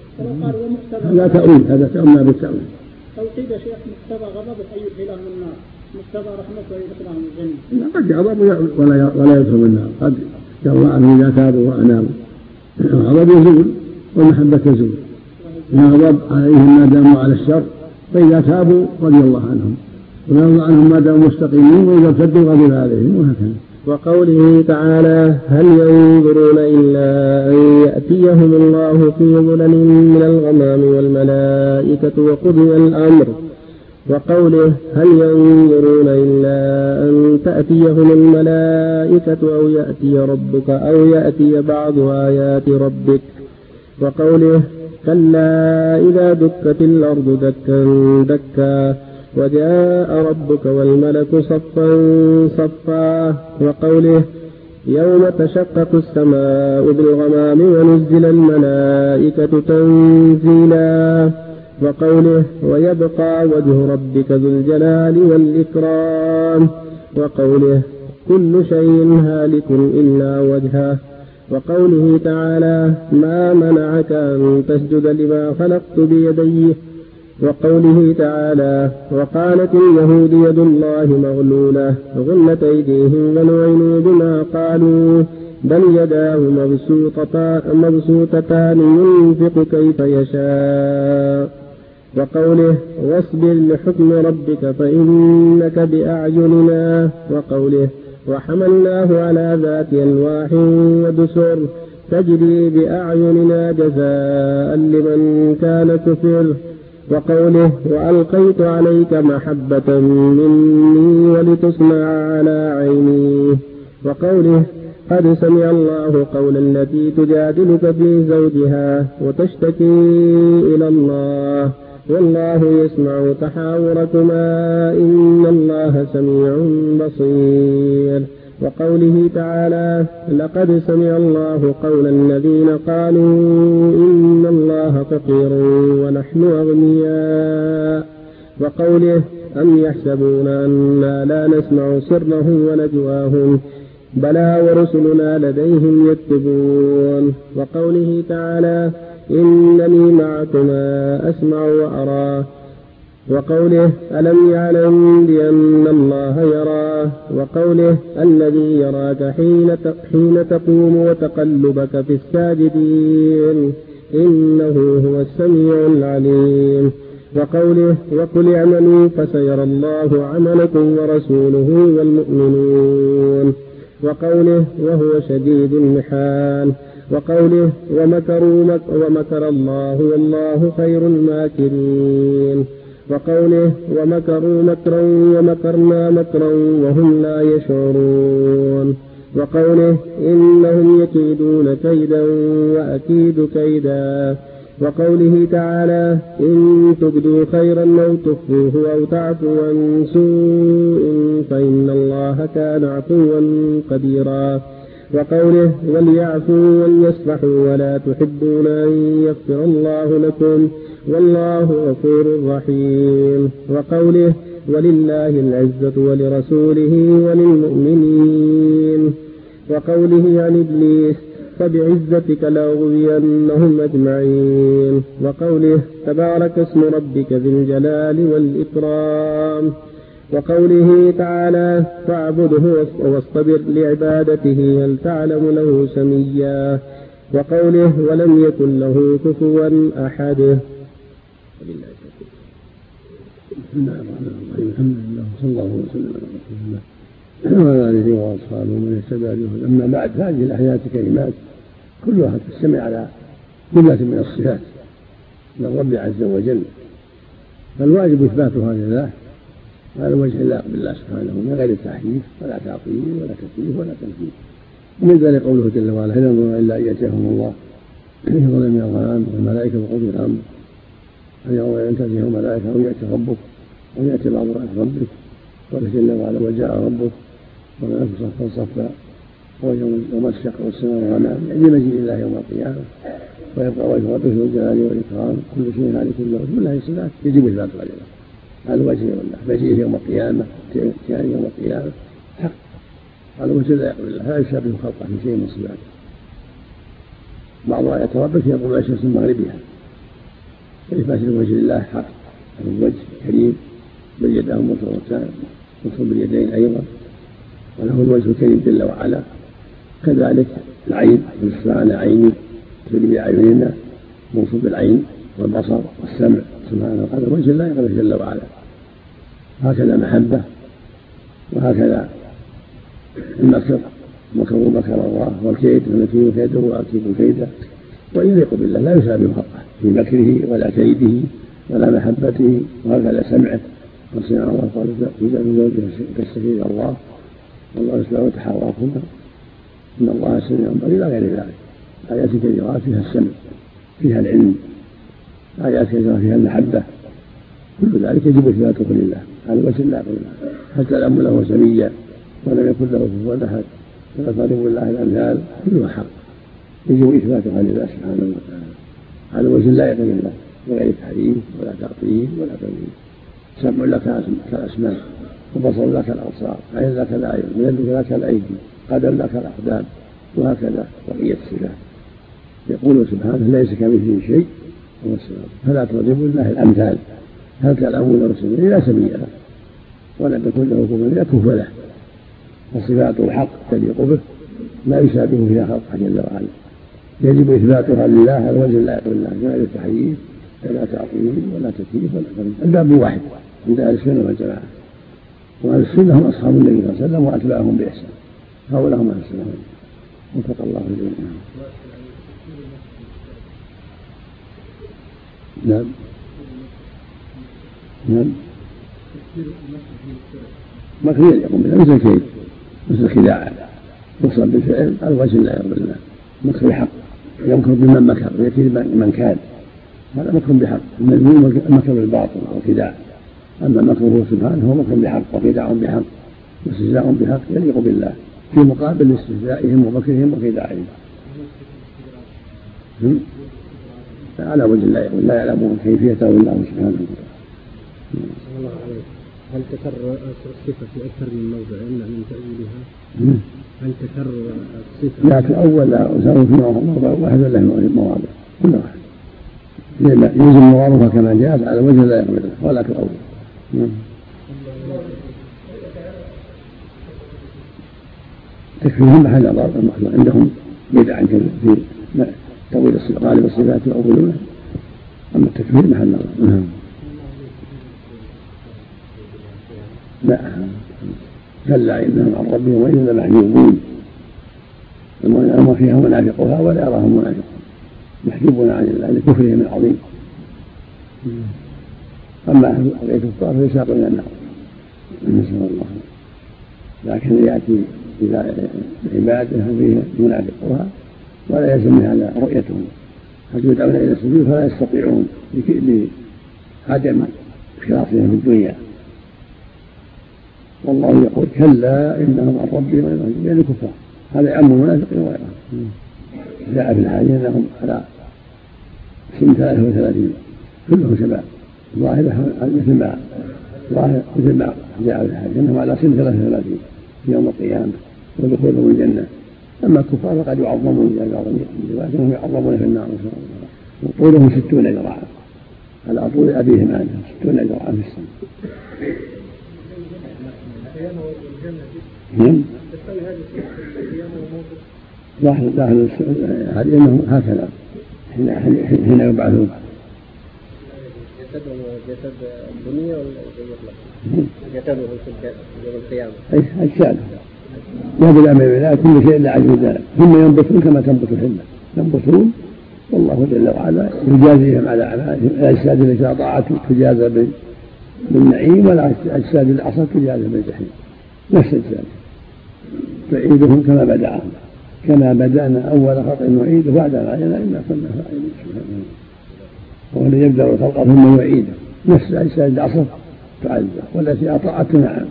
هذا تأويل هذا تأمل بالتأويل. توقيد شيخ مقتضى غضب أن يدخلهم النار مقتضى رحمته يدخلهم الجنة. قد يغضب ولا ولا يدخل النار قد يرضى عنه إذا تابوا وأنابوا. الغضب يزول والمحبة تزول. الغضب عليهم ما داموا على الشر فإذا تابوا رضي الله عنهم ويرضى عنهم ما داموا مستقيمين وإذا ارتدوا غضب عليهم وهكذا. وقوله تعالى هل ينظرون إلا أن يأتيهم الله في ظلل من الغمام والملائكة وقضي الأمر. وقوله هل ينظرون إلا أن تأتيهم الملائكة أو يأتي ربك أو يأتي بعض آيات ربك. وقوله كلا إذا دكت الأرض دكا دكا وجاء ربك والملك صفا صفا. وقوله يوم تشقق السماء بالغمام ونزل الملائكة تنزيلا. وقوله ويبقى وجه ربك ذو الجلال والإكرام. وقوله كل شيء هالك إلا وجهه. وقوله تعالى ما منعك أن تسجد لما خلقت بيديه. وقوله تعالى وقالت اليهود يد الله مغلولة غلت أيديهم ولعنوا بما قالوا بل يداه مبسوطتان ينفق كيف يشاء. وقوله واصبر لحكم ربك فإنك بأعيننا. وقوله وحملناه على ذات ألواح ودسر تجري بأعيننا جزاء لمن كان كفر. وقوله وألقيت عليك محبة مني ولتصنع على عيني. وقوله قد سمع الله قول التي تجادلك في زوجها وتشتكي إلى الله والله يسمع تحاوركما إن الله سميع بصير. وقوله تعالى لقد سمع الله قول الذين قالوا إن الله فقير ونحن أغنياء. وقوله أم يحسبون أنا لا نسمع سرهم ونجواهم بلى ورسلنا لديهم يكتبون. وقوله تعالى إنني معكما أسمع وأرى. وقوله ألم يعلم بأن الله يراه. وقوله الذي يراك حين حين تقوم وتقلبك في الساجدين إنه هو السميع العليم. وقوله وقل اعملوا فسيرى الله عملكم ورسوله والمؤمنون. وقوله وهو شديد المحال. وقوله ومكروا مك ومكر الله والله خير الماكرين. وقوله ومكروا مكرا ومكرنا مكرا وهم لا يشعرون. وقوله إنهم يكيدون كيدا وأكيد كيدا. وقوله تعالى إن تبدوا خيرا أو تخفوه أو تعفوا عن سوء فإن الله كان عفوا قديرا. وقوله وليعفوا وليصفحوا ولا تحبون أن يغفر الله لكم والله غفور رحيم. وقوله ولله العزة ولرسوله وللمؤمنين. وقوله عن إبليس فبعزتك لأغوينهم أجمعين. وقوله تبارك اسم ربك ذي الجلال والإكرام. وقوله تعالى فاعبده واصطبر لعبادته هل تعلم له سميا. وقوله ولم يكن له كفوا أحد. بسم الله الرحمن الرحيم الحمد لله صلى الله وسلم على رسول الله وعلى آله وأصحابه ومن اهتدى بهداه. أما بعد فهذه الآيات كلمات كلها تجتمع على جملة من الصفات للرب عز وجل، فالواجب إثباتها لله على وجه اللائق بالله سبحانه من غير تحريف ولا تعطيل ولا تكييف ولا تمثيل. ومن ذلك قوله جل وعلا هل ينظرون إلا أن يأتيهم الله في ظلم من الغمام والملائكة وقضي الأمر أن يروا أن تأتيهم الملائكة أو يأتي ربك أو يأتي بعض آيات ربك. قال جل وعلا وجاء ربك والملائكة صفا صفا ويوم الشق والسماء والغمام يعني مجيء الله يوم القيامة ويبقى وجه ربك ذو الجلال والإكرام كل شيء هالك إلا وجهه كلها صفات يجب إثباتها لله على وجه الله. مجيء يوم القيامة كان يوم القيامة حق على وجه لا يقبل الله لا يشابه خلقه في شيء من صفاته. بعض آيات ربك يقول لا شمس مغربها فإثبات وجه الله حق على الوجه كريم بل يداه مبسوطتان مبسوط باليدين أيضا وله الوجه الكريم جل وعلا. كذلك العين بالصفة على عيني تولي بأعيننا موصوف بالعين والبصر والسمع سبحانه هذا وجه الله يقبل جل وعلا. هكذا محبة وهكذا المكر مكروا مكر الله والكيد ونكيد كيده وأكيد كيده ويليق بالله لا يشابه خلقه في مكره ولا كيده ولا محبته. وهكذا سمعه وسمع الله قال في زوجه كالسفير الله والله يسمع تحاوركما إن الله سميع بصير إلى غير ذلك. آيات كثيرة فيها السمع فيها العلم آيات كثيرة فيها المحبة كل ذلك يجب إثباته لله على وجه لا يقبل الله. حتى الأمر له سميا ولم يكن له كفوا أحد ولا تضرب الله الأمثال كلها حق يجب إثباتها لله سبحانه وتعالى على وجه لا يقبل الله بغير تحريف ولا تعطيل ولا تمثيل. سمع لك كالأسماء وبصر لك الأبصار عين لك الأعين ويد لك الأيدي قدم لك الأقدام وهكذا بقية الصفات. يقول سبحانه ليس كمثله شيء هو الصفات فلا تضربوا الله الأمثال هل تعلمون رسوله لا سميع له ولم يكن له كفوا لا كفوا له. فصفات الحق تليق به لا يشابه فيها خلقه جل وعلا يجب إثباتها لله على وجه لا يقبل الله من غير التحريف ولا تعطيل ولا تكييف ولا تمثيل. الباب واحد عند أهل السنة والجماعة وأهل السنة هم أصحاب النبي صلى الله عليه وسلم وأتباعهم بإحسان هؤلاء هم أهل السنة وفق الله جميعا. نعم نعم مكر يقوم بالله مثل كيد مثل خداع يصاب بالفعل على وجه لا يقبل الله. مكر بحق يمكر بمن مكر ويكيد من كان هذا مكر بحق. المذموم مكر بالباطل والخداع. أما مكره سبحانه هو مكر بحق وخداع بحق واستهزاء بحق يليق بالله في مقابل استهزائهم ومكرهم وخداعهم على وجه لا يقبل لا يعلمون كيفيته إلا هو سبحانه وتعالى. هل تكرر الصفة في أكثر من موضع يمنع من تأويلها؟ هل تكرر الصفة؟ لا تأول لا أسأل في موضع واحد ولا في مواضع كل واحد يلزم مغارفة كما جاءت على وجه لا يقبله ولا تأول. تكفيهم محل أضرار المخلوق عندهم بدعا في تأويل غالب الصفات يؤولونه، أما التكفير محل أضرار. لا كلا إنهم عن ربهم وإذا لمحجوبون، وما فيها منافقها ولا يراهم منافقون، محجوبون عن الله لكفرهم العظيم. أما غير الكفار فيساقون إلى النار نسأل الله. لكن يأتي إلى عباده فيه منافقها ولا يلزم هذا رؤيتهم، قد يدعون إلى السجود فلا يستطيعون لعدم خلاصهم في الدنيا. والله يقول كلا إنهم عن ربهم يعني كفار، هذا يعم المنافقين وغيرهم. جاء في الحديث أنهم على سن ثلاثة وثلاثين كلهم شباب، ظاهرة مثل ما ظاهر مثل ما جاء في الحديث أنهم على سن ثلاثة وثلاثين في يوم القيامة ودخولهم الجنة. أما الكفار فقد يعظمون لكنهم يعظمون في النار وطولهم ستون ذراعا على طول أبيهم عنهم ستون ذراعا في السنة. نعم ظاهر ظاهر هذه انه هكذا حين يبعثون جسد الدنيا ولا جسده في يوم القيامه اي اجساد لا بد من ذلك كل شيء الا عجز ذلك، ثم ينبتون كما تنبت الحله ينبتون، والله جل وعلا يجازيهم على اعمالهم. الاجساد التي اطاعته تجازى بالنعيم والاجساد اللي عصت تجازى بالجحيم، نفس الجزاء. تعيدهم كما بدأهم كما بدأنا أول خلق نعيده بعدنا علينا إنا كنا فاعلين سبحانه. هو الذي يبدأ الخلق ثم يعيده، نفس الأجساد اللي عصت تعذب والتي أطاعت نعم.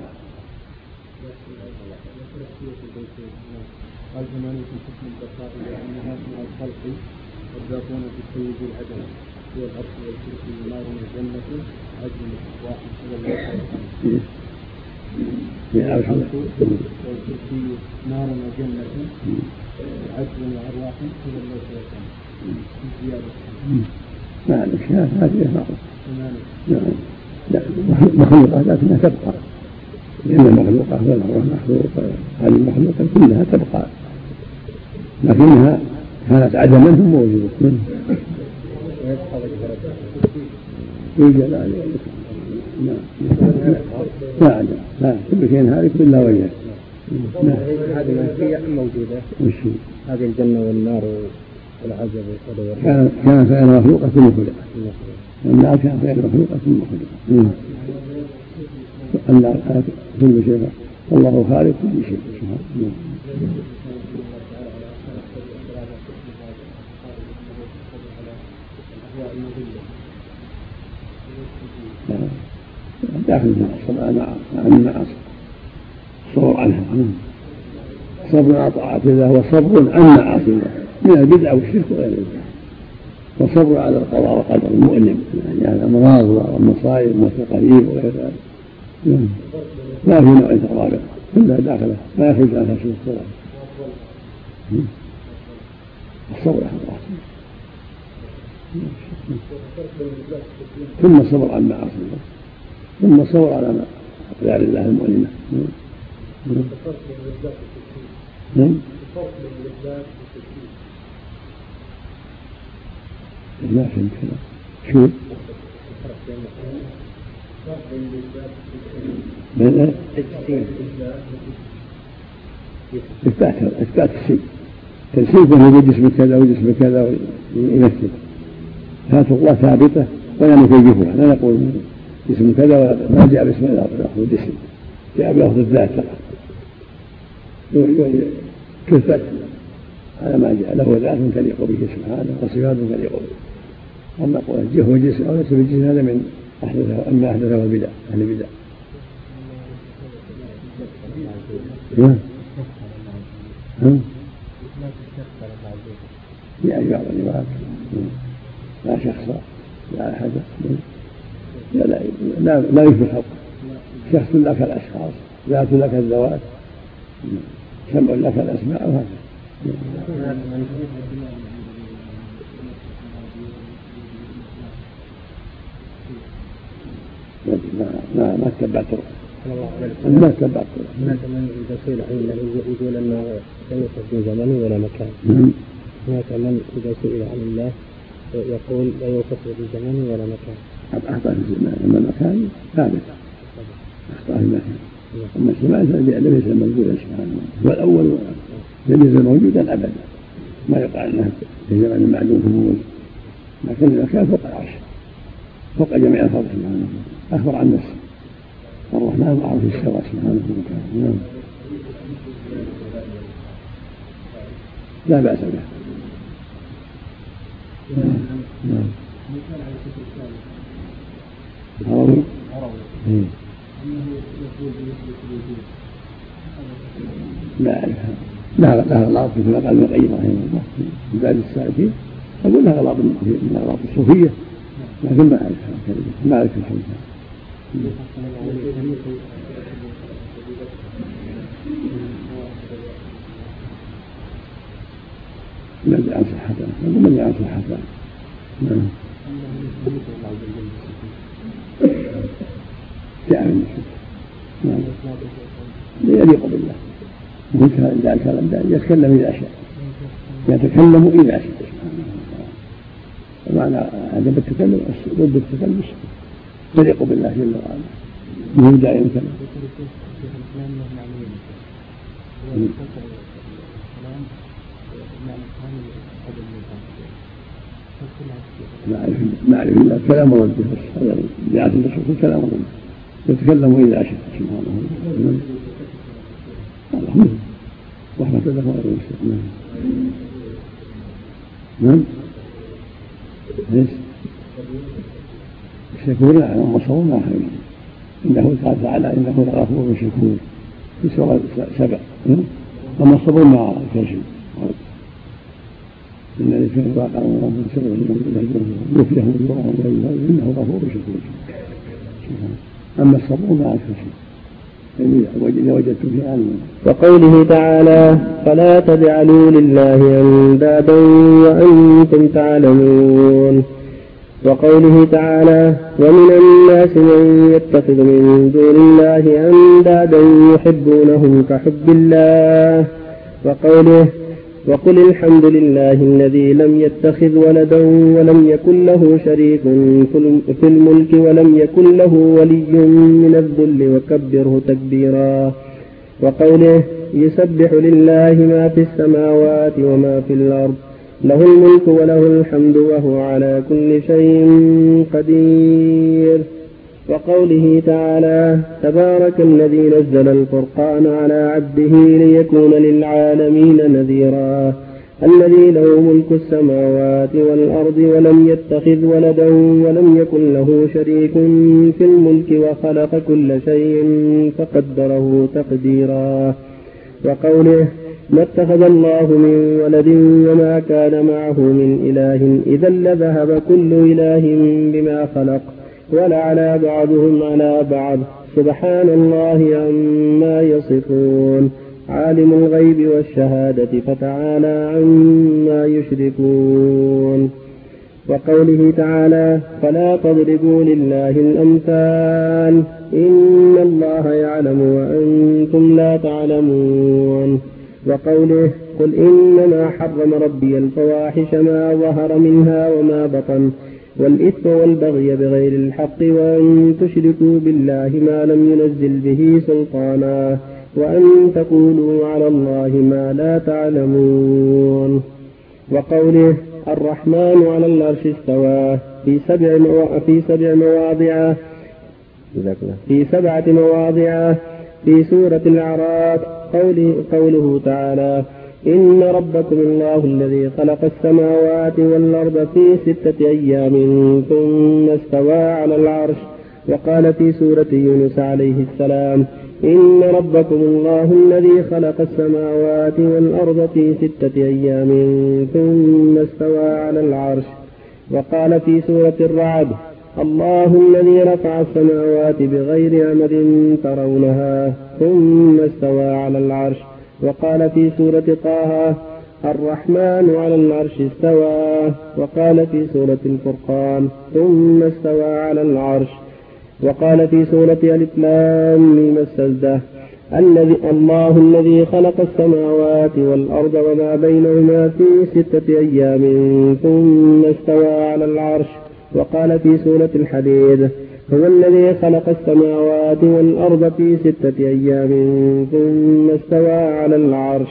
قال زمان في حكم البقاء لأنها من الخلق والباقون في السيد العدل هو الأرض والكرسي والنار والجنة عدل واحد إلى الله الخلق والكرسي نار وجنة عدل وأرواح إلى الله والجنة. ما عندك هذه معروف. لا مخلوقات لكنها تبقى، لأن المخلوقات والأرواح مخلوقة، هذه المخلوقات كلها تبقى لكنها كانت عدما هم موجودة منه يوجد ذلك. لا عدم، لا كل شيء هالك إلا وجهه. هذه المنفية موجودة، هذه الجنة والنار والعذاب كان كان فعل مخلوقة ثم خلقت، والنار كان فعل مخلوقة ثم خلقت. النار كل شيء، الله خالق كل شيء. داخل عن المعاصي صبر عنها، صبر عن طاعة الله وصبر عن معاصي الله من البدع والشرك وغير ذلك، وصبر على القضاء والقدر المؤلم يعني الأمراض والمصائب والتقاريب وغير ذلك. ما في نوع رابع كلها داخله ما يخرج عنها شيء الصلاة. الصبر عن طاعة ثم صبر عن معاصي الله ثم صبر على أقدار الله المؤلمة. نعم ما فهمت كلام شو من إثبات إثبات الشيء تنسيب أنه جسم كذا وجسم كذا ويمثل ذات الله ثابتة ولا نكيفها، لا نقول جسم كذا ولا ما جاء باسم الله لفظ الجسم، جاء بلفظ الذات فقط تثبت على ما جاء له ذات تليق به سبحانه وصفات تليق به. أما قول الجه والجسم أو ليس بالجسم هذا من أحدثه أما أحدثه البدع أهل البدع. ها؟ يعني بعض الروايات لا شخص لا أحد لا لا لا, لا يشبه خلق شخص لك الأشخاص، ذات لك الذوات، سمع لك الأسماء، وهكذا. ما ما ما تبعت ما تبعت هناك من إذا سئل عن الله يقول أنه ليس في زمن ولا مكان. هناك من إذا سئل عن الله يقول لا يوصف بزمان ولا مكان. أخطأ في الزمان، أما المكان ثابت، أخطأ في المكان. أما الزمان ليس موجودا سبحانه، هو الأول لم يزل موجودا أبدا، ما يقع أنه في زمن معدوم في الوجود، لكن المكان فوق العرش، فوق جميع الخلق سبحانه، أخبر عن نفسه. الرحمن العرش استوى سبحانه وتعالى. نعم. لا بأس به. نعم. هروي. لا أعرفها. لها لها غلاط مثل ما قال ابن القيم رحمه الله في باب السالكين، أقول لها غلاط من غلاط الصوفية، لكن ما أعرفها كلمة، ما أعرف الحديث. ما أدري عن صحتها، أقول ما أدري عن صحتها. نعم. جاء من الشرك. نعم. لا يليق بالله. ممكن إذا الكلام يتكلم إذا شاء، يتكلم إذا شاء سبحانه وتعالى. ومعنى عدم التكلم ضد التكلم يليق بالله جل وعلا. من داعي الكلام. ما أعرف ما أعرف إلا كلام ربه بس، هذا جاءت الرسول كلام ربه يتكلم إذا شاء سبحانه وتعالى. الله رحمة الله وغير نعم. نعم. ايش؟ الشكور لا مصور ما خير، إنه قال تعالى إنه لغفور شكور في سورة سبع. أما الصبر مع كاشف إن الذين واقعوا من سبع من يفلحوا الله إنه غفور شكور. أما الصبر مع كاشف إذا وجدتم في علم. وقوله تعالى فلا تجعلوا لله أندادا وأنتم تعلمون. وقوله تعالى ومن الناس من يتخذ من دون الله أندادا يحبونهم كحب الله. وقوله وقل الحمد لله الذي لم يتخذ ولدا ولم يكن له شريك في الملك ولم يكن له ولي من الذل وكبره تكبيرا. وقوله يسبح لله ما في السماوات وما في الأرض له الملك وله الحمد وهو على كل شيء قدير. وقوله تعالى تبارك الذي نزل الفرقان على عبده ليكون للعالمين نذيرا الذي له ملك السماوات والأرض ولم يتخذ ولدا ولم يكن له شريك في الملك وخلق كل شيء فقدره تقديرا. وقوله ما اتخذ الله من ولد وما كان معه من إله إذا لذهب كل إله بما خلق ولعلى بعضهم على بعض سبحان الله عما يصفون عالم الغيب والشهادة فتعالى عما يشركون. وقوله تعالى فلا تضربوا لله الأمثال إن الله يعلم وأنتم لا تعلمون. وقوله قل إنما حرم ربي الفواحش ما ظهر منها وما بطن والإثم والبغي بغير الحق وأن تشركوا بالله ما لم ينزل به سلطانا وأن تقولوا على الله ما لا تعلمون. وقوله الرحمن على العرش استوى في سبع في سبع مواضع في سبعة مواضع في سورة الأعراف. قوله, قوله تعالى إن ربكم الله الذي خلق السماوات والأرض في ستة أيام ثم استوى على العرش. وقال في سورة يونس عليه السلام إن ربكم الله الذي خلق السماوات والأرض في ستة أيام ثم استوى على العرش. وقال في سورة الرعد الله الذي رفع السماوات بغير عمد ترونها ثم استوى على العرش. وقال في سورة طه الرحمن على العرش استوى. وقال في سورة الفرقان ثم استوى على العرش. وقال في سورة ألف لام ميم السجدة الذي الله الذي خلق السماوات والأرض وما بينهما في ستة أيام ثم استوى على العرش. وقال في سورة الحديد هو الذي خلق السماوات والأرض في ستة أيام ثم استوى على العرش.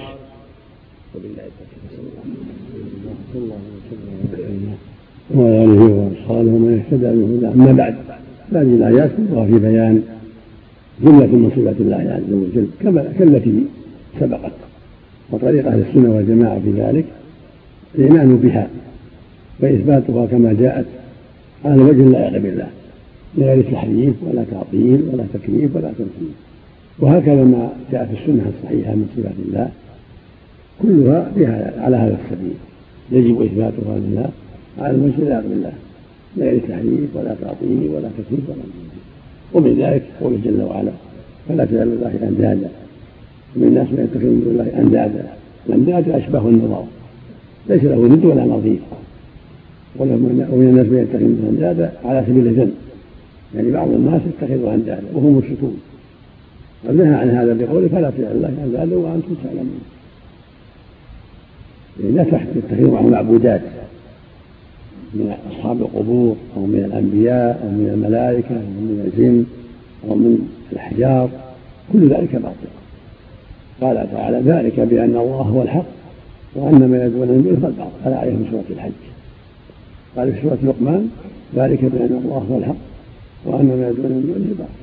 وآله وأصحابه ومن اهتدى بهداه. أما بعد، هذه الآيات كلها في بيان جملة من صفات الله عز وجل كالتي سبقت، وطريق أهل السنة والجماعة في ذلك الإيمان بها وإثباتها كما جاءت على وجه اللائق بالله، لا تحريف ولا تعطيل ولا تكييف ولا تمثيل. وهكذا ما جاء في السنة الصحيحة من صفات الله كلها بها على هذا السبيل، يجب إثباتها لله على وجه اللائق بالله، لا تحريف ولا تعطيل ولا تكييف ولا تمثيل. ومن ذلك قوله جل وعلا فلا تجعلوا الله أندادا. ومن الناس من يتخذ من دون الله أندادا. الأنداد أشبه النظام، ليس له ند ولا نظير. ومن الناس من يتخذ من أندادا على سبيل الذم، يعني بعض الناس يتخذوا أندادا وهم مشركون، ونهى عن هذا بقوله فلا تجعلوا الله أندادا وأنتم تعلمون. يعني لا تتخذوا معهم معبودات من أصحاب القبور أو من الأنبياء أو من الملائكة أو من الجن أو من الأحجار، كل ذلك باطل. قال تعالى ذلك بأن الله هو الحق وأن ما يدعون من دونه الباطل. هذا آية من سورة الحج. قال في سورة لقمان ذلك بأن الله هو الحق وأن ما يدعون من دونه الباطل.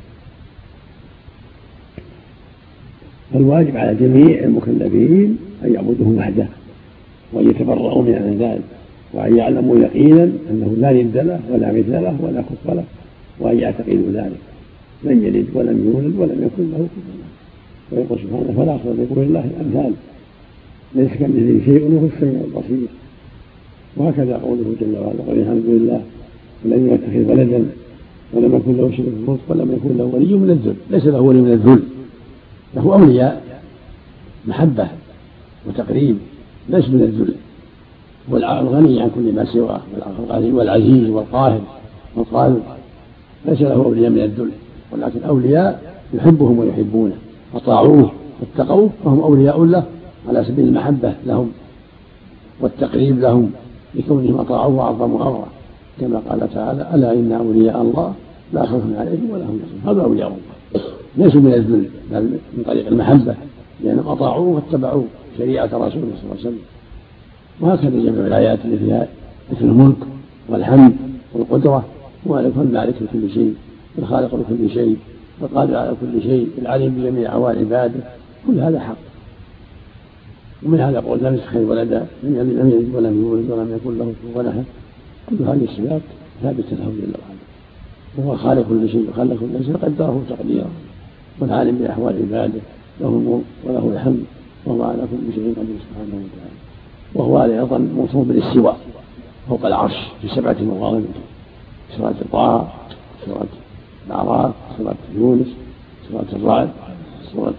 فالواجب على جميع المكلفين أن يعبدوه وحده وأن يتبرؤوا من الأنداد، وأن يعلموا يقينا أنه لا ند له ولا مثل له ولا كفء له، وأن يعتقدوا ذلك. لم يلد ولم يولد ولم يكن له كفوا له. ويقول سبحانه فلا تضربوا لله الأمثال ليس كمثله شيء وهو السميع البصير. وهكذا قوله جل وعلا قل الحمد لله الذي لم يتخذ ولدا ولم يكن له شريك في الملك ولم يكن له ولي من الذل. ليس له ولي من الذل، له أولياء محبة وتقريب، ليس من الذل. والغني عن كل ما سواه، والعزيز والقاهر والقادر، ليس له أولياء من الذل، ولكن أولياء يحبهم ويحبونه وطاعوه واتقوه، فهم أولياء له على سبيل المحبة لهم والتقريب لهم لكونهم أطاعوه وعظموا أمره، كما قال تعالى ألا إن أولياء الله لا خوف عليهم ولا هم يحزنون. هذا أولياء الله ليسوا من الذل بل من طريق المحبة، لأنهم أطاعوه واتبعوا شريعة رسوله صلى الله عليه وسلم. وهكذا جميع الآيات التي فيها ذكر الملك والحمد والقدرة، ومالك المالك لكل شيء، الخالق لكل شيء، القادر على كل شيء، العليم بجميع أحوال عباده، كل هذا حق. ومن هذا قول لم يتخذ ولدا، لم يلد ولم يولد ولم يكن له كفوا أحد، كل هذه الصفات ثابتة له جل وعلا. وهو خالق كل شيء وخلق كل شيء قدره تقديرا، والعالم بأحوال عباده، له الملك وله الحمد وهو على كل شيء قدير سبحانه وتعالى. وهو أيضا موصوف بالاستواء فوق العرش في سبعة مواضع، سورة طه، سورة الأعراف، سورة يونس، سورة الرعد، سورة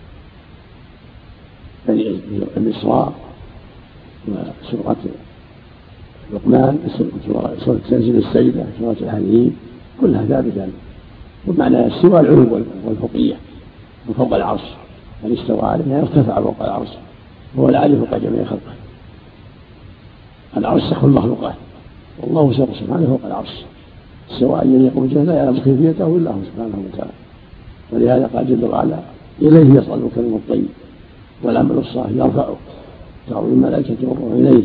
الإسراء، وسورة لقمان، سورة تنزيل السجدة، سورة الحديد، كلها ثابتة. ومعنى استواء العلو والفوقية وفوق العرش، من استوى عليه ارتفع فوق العرش، هو العالي فوق جميع خلقه. العرش سقف المخلوقات، والله سبحانه فوق العرش سواء يليق بجهه لا يعلم كيفيته الا هو سبحانه وتعالى. ولهذا قال جل وعلا اليه يصعد الكلم الطيب والعمل الصالح يرفعه، تعرض الملائكه والروح اليه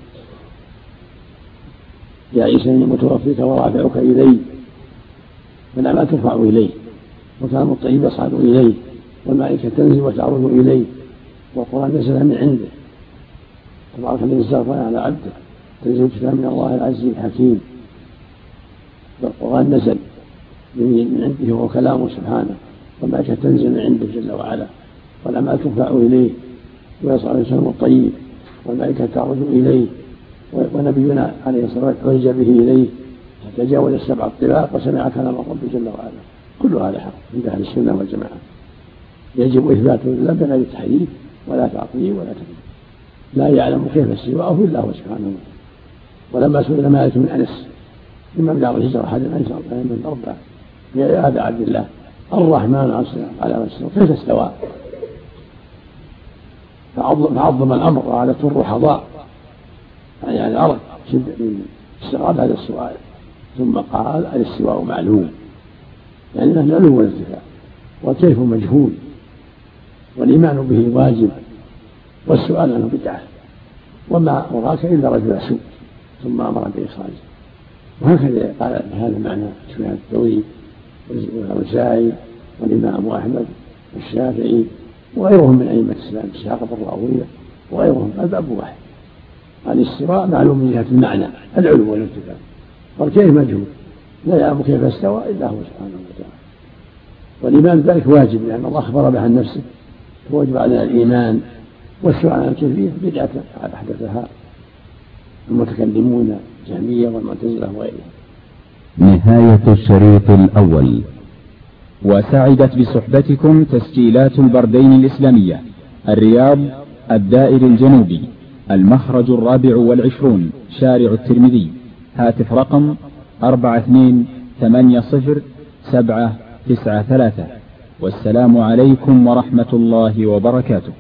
يا عيسى اني متوفيك ورافعك الي، والأعمال ترفع اليه، والكلام الطيب يصعد اليه، والملائكه تنزل وتعرض اليه، والقران نزل من عنده تبارك الذي استغفر على عبده، تنزيل الكتاب من الله العزيز الحكيم. والقرآن نزل من عنده وهو كلامه سبحانه، والملائكة تنزل من عنده جل وعلا، والأعمال ترفع إليه، ويصعد الكلام الطيب، والملائكة تعرج إليه، ونبينا عليه الصلاة والسلام عرج به إليه تجاوز السبع الطباق وسمع كلام الرب جل وعلا. كل هذا حق عند أهل السنة والجماعة، يجب إثباته لله بغير تحريف ولا تعطيل ولا تكذيب. لا يعلم كيف استواءه إلا هو سبحانه وتعالى. ولما سئل مالك من أنس إما بدار الهجرة أحد من أربعة يا أبا عبد الله الرحمن على استوى كيف استوى؟ فعظم الأمر وعلى الرحضاء يعني الأرض شد من استغراب هذا السؤال، ثم قال الاستواء معلوم، يعني نحن علو الارتفاع وكيف مجهول، والإيمان به واجب والسؤال عنه بدعة، وما أراك إلا رجل سوء، ثم أمر بإخراجه. وهكذا قال بهذا المعنى سفيان الثوري والأوزاعي والإمام أحمد والشافعي وغيرهم من أئمة الإسلام إسحاق بن راهويه وغيرهم. الباب واحد، الاستواء معلوم من جهة المعنى العلو والارتفاع، والكيف مجهول، لا يعلم كيف استوى إلا هو سبحانه وتعالى. والإيمان ذلك واجب لأن الله أخبر به عن نفسه، فوجب علينا الإيمان. والسؤال عن الكيفية بدعة أحدثها المتكلمون الجهمية والمعتزلة وغيرهم. نهاية الشريط الأول. وسعدت بصحبتكم تسجيلات البردين الإسلامية، الرياض، الدائر الجنوبي، المخرج الرابع والعشرون، شارع الترمذي، هاتف رقم أربعة اثنين ثمانية صفر سبعة تسعة ثلاثة. والسلام عليكم ورحمة الله وبركاته.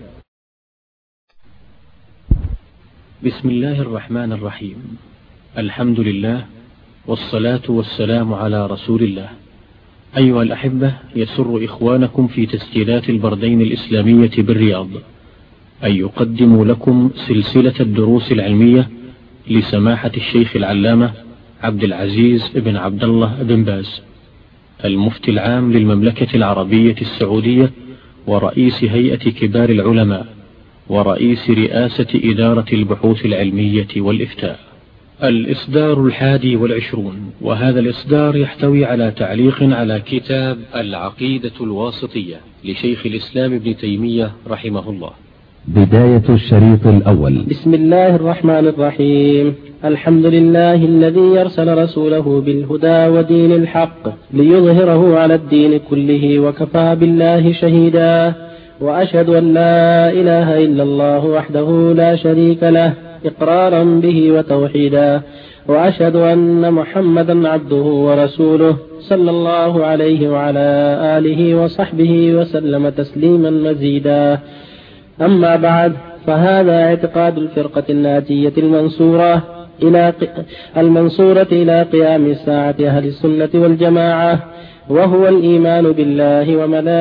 بسم الله الرحمن الرحيم. الحمد لله والصلاة والسلام على رسول الله. أيها الأحبة، يسر إخوانكم في تسجيلات البردين الإسلامية بالرياض أن يقدموا لكم سلسلة الدروس العلمية لسماحة الشيخ العلامة عبد العزيز بن عبد الله بن باز، المفتي العام للمملكة العربية السعودية ورئيس هيئة كبار العلماء ورئيس رئاسة إدارة البحوث العلمية والإفتاء. الإصدار الحادي والعشرون، وهذا الإصدار يحتوي على تعليق على كتاب العقيدة الواسطية لشيخ الإسلام ابن تيمية رحمه الله. بداية الشريط الأول. بسم الله الرحمن الرحيم. الحمد لله الذي يرسل رسوله بالهدى ودين الحق ليظهره على الدين كله وكفى بالله شهيدا. وأشهد أن لا إله إلا الله وحده لا شريك له إقرارا به وتوحيدا. وأشهد أن محمدا عبده ورسوله صلى الله عليه وعلى آله وصحبه وسلم تسليما مزيدا. أما بعد، فهذا اعتقاد الفرقة الناجية المنصورة إلى المنصورة إلى قيام الساعة أهل السنة والجماعة، وهو الإيمان بالله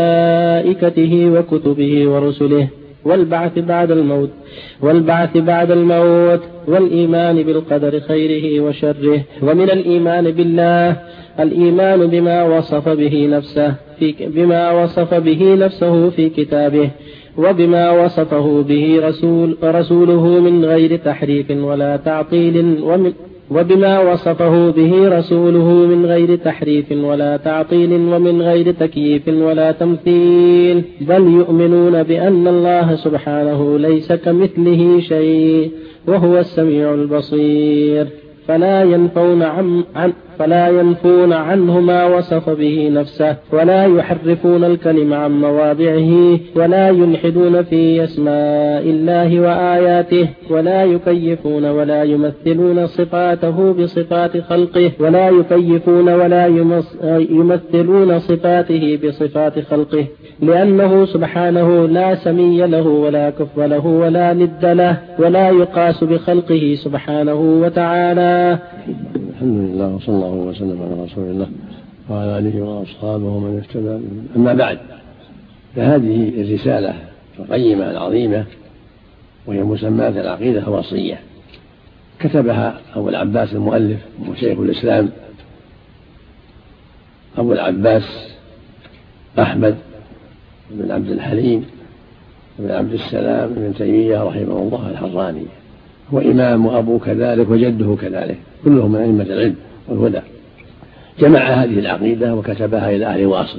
وملائكته وكتبه ورسله والبعث بعد الموت والبعث بعد الموت والإيمان بالقدر خيره وشره. ومن الإيمان بالله الإيمان بما وصف به نفسه في بما وصف به نفسه في كتابه، وبما وصفه به رسول رسوله من غير تحريف ولا تعطيل ومن وبما وصفه به رسوله من غير تحريف ولا تعطيل ومن غير تكييف ولا تمثيل، بل يؤمنون بأن الله سبحانه ليس كمثله شيء وهو السميع البصير، فلا ينفون عن, عن فلا ينفون عنه ما وصف به نفسه، ولا يحرفون الكلم عن مواضعه، ولا يلحدون في أسماء الله وآياته، ولا يكيفون ولا يمثلون صفاته بصفات خلقه ولا يكيفون ولا يمثلون صفاته بصفات خلقه، لأنه سبحانه لا سمي له ولا كف له ولا ند له، ولا يقاس بخلقه سبحانه وتعالى. الحمد لله وصلى الله وسلم على رسول الله وعلى آله وأصحابه ومن اهتدى. أما بعد، فهذه الرسالة القيمة العظيمة وهي مسماة العقيدة الواسطية كتبها أبو العباس المؤلف وشيخ الإسلام أبو العباس أحمد بن عبد الحليم بن عبد السلام بن تيمية رحمه الله الحراني، هو إمام وأبوه كذلك وجده كذلك، كلهم من أئمة العلم والهدى. جمع هذه العقيدة وكتبها إلى أهل واسط،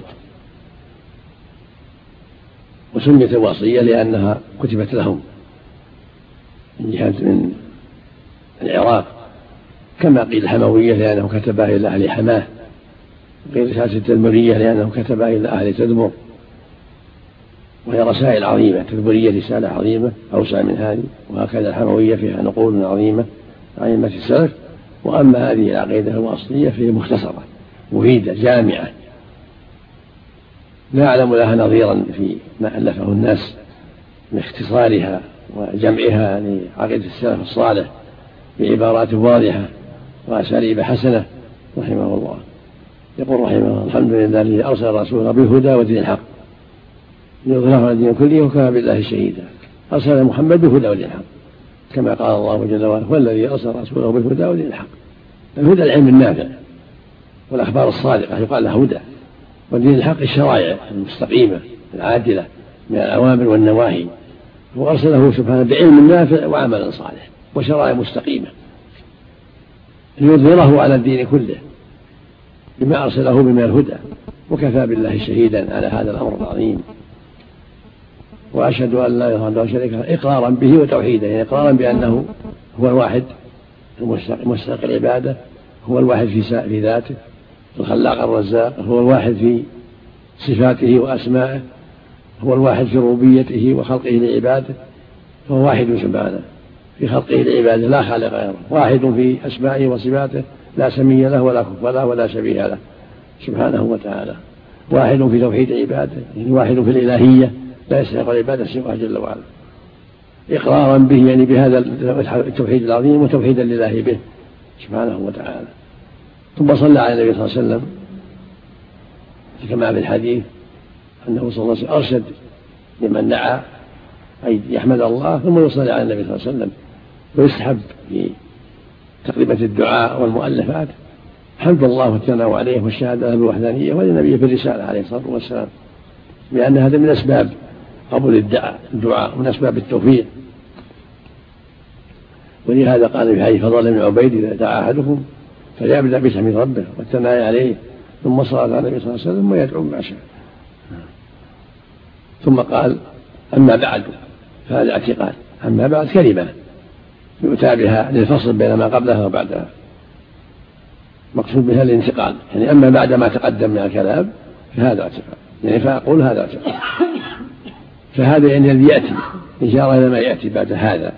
وسميت الواسطية لأنها كتبت لهم من جهة من العراق كما قيل الحموية لأنه كتبها إلى أهل حماه، قيل رسالة التدمرية لأنه كتبها إلى أهل تدمر، وهي رسائل عظيمة. تدمرية رسالة عظيمة أوسع من هذه، وهكذا الحموية فيها نقول عظيمة عن السلف. وأما هذه العقيدة الواسطية فهي مختصرة مفيدة جامعة لا أعلم لها نظيرا في ما ألفه الناس من اختصارها وجمعها لعقيدة السلف الصالح بعبارات واضحة وأساليب حسنة رحمه الله. يقول رحمه الله: الحمد لله الذي أرسل رسوله بالهدى ودين الحق ليظهره على الدين كله وكفى بالله شهيدا. أرسل محمد بالهدى ودين الحق كما قال الله جل وعلا: هو الذي أرسل رسوله بالهدى ودين الحق. الهدى العلم النافع والأخبار الصادقة يقال له هدى، ودين الحق الشرائع المستقيمة العادلة من الأوامر والنواهي. وأرسله سبحانه بعلم نافع وعمل صالح وشرائع مستقيمة ليظهره على الدين كله بما أرسله من الهدى، وكفى بالله شهيدا على هذا الأمر العظيم. وأشهد أن لا إله إلا الله شريك له إقرارا به وتوحيدا، يعني إقرارا بأنه هو الواحد المستحق العبادة، هو الواحد في ذاته الخلاق الرزاق، هو الواحد في صفاته وأسمائه، هو الواحد في ربوبيته وخلقه لعباده، فهو واحد سبحانه في خلقه لعباده لا خالق غيره، واحد في أسمائه وصفاته لا سمي له ولا كفء له ولا شبيه له سبحانه وتعالى، واحد في توحيد عباده، يعني واحد في الإلهية لا يستحق العبادة سواه جل وعلا، إقرارا به يعني بهذا التوحيد العظيم وتوحيدا لله به سبحانه وتعالى. ثم صلى على النبي صلى الله عليه وسلم كما في الحديث أنه صلى الله عليه وسلم أرشد لمن دعا أي يحمد الله ثم يصلي على النبي صلى الله عليه وسلم. ويستحب في تقدمة الدعاء والمؤلفات حمد الله والثناء عليه والشهادة له بالوحدانية وللنبي في الرسالة عليه الصلاة والسلام، لأن هذا من أسباب قبول الدعاء الدعاء من أسباب التوفيق. ولهذا قال في حديث فضل بن عبيد: إذا دعا أحدكم فليبدأ بتحميد ربه والثناء عليه ثم صلى على النبي صلى الله عليه وسلم ويدعو ما شاء. ثم قال: أما بعد، فهذا اعتقاد. أما بعد كلمة يؤتى بها للفصل بين ما قبلها وبعدها، مقصود بها الانتقال، يعني أما بعد ما تقدم من الكلام فهذا اعتقاد، يعني فأقول هذا اعتقاد. فهذا يعني الذي يأتي إشارة إلى ما يأتي بعد هذا،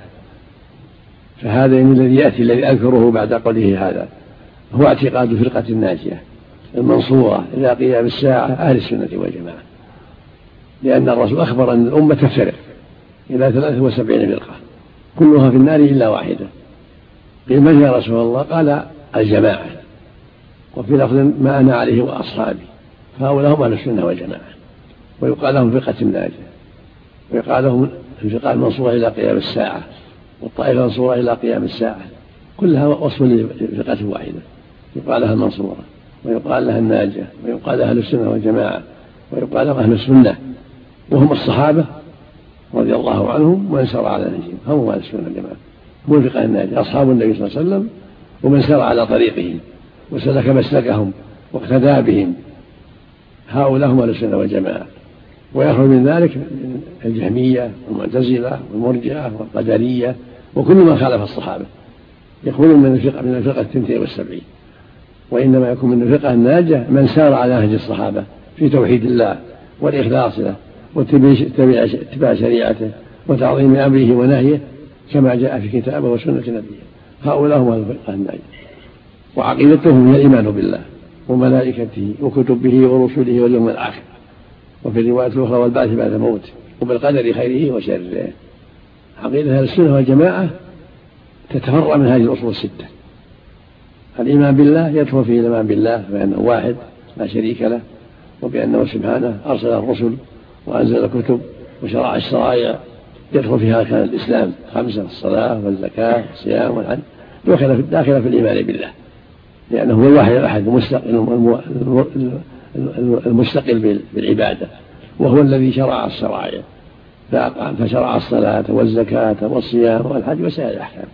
فهذا يعني الذي يأتي الذي أذكره بعد قوله هذا هو اعتقاد الفرقة الناجية المنصورة إلى قيام الساعة أهل السنة والجماعة، لأن الرسول أخبر أن الأمة تفترق إلى ثلاثة وسبعين فرقة كلها في النار إلا واحدة. قيل: من يا رسول الله؟ قال: الجماعة. وفي لفظ: ما أنا عليه وأصحابي. فهؤلاء هم أهل السنة والجماعة، ويقال لهم فرقة الناجية، ويقال لهم الفرقة المنصورة إلى قيام الساعة، والطائفة المنصورة إلى قيام الساعة، كلها وصف لفرقة واحدة يقال لها المنصورة ويقال لها الناجية ويقال لها أهل السنة والجماعة ويقال لها أهل السنة، وهم الصحابة رضي الله عنهم ومن سار على نهجهم، هم أهل السنة والجماعة، هم الفرقة الناجية أصحاب النبي صلى الله عليه وسلم ومن سار على طريقهم وسلك مسلكهم واقتدى بهم، هؤلاء هم أهل السنة والجماعة. ويخرج من ذلك الجهمية والمعتزلة والمرجئة والقدرية وكل من خالف الصحابة، يخرجون من الفرقة من الفرقة الثنتين والسبعين. وإنما يكون من الفرقة الناجية من سار على نهج الصحابة في توحيد الله والإخلاص له واتباع شريعته وتعظيم أمره ونهيه كما جاء في كتابه وسنة نبيه، هؤلاء هم الفرقة الناجية. وعقيدتهم هي الإيمان بالله وملائكته وكتبه ورسله واليوم الآخر، وفي الرواية الأخرى والبعث بعد الموت، وبالقدر خيره وشره. عقيدة أهل السنة والجماعة تتفرع من هذه الأصول الستة. الإيمان بالله يدخل فيه الإيمان بالله بأنه واحد لا شريك له، وبأنه سبحانه أرسل الرسل وأنزل الكتب وشرع الشرائع، يدخل فيها أركان الإسلام خمسة: الصلاة والزكاة والصيام والحج، داخلة في الإيمان بالله، لأنه هو الواحد الأحد المستقل بالعبادة، وهو الذي شرع الشرائع فشرع الصلاة والزكاة والصيام والحج وسائر الأحكام.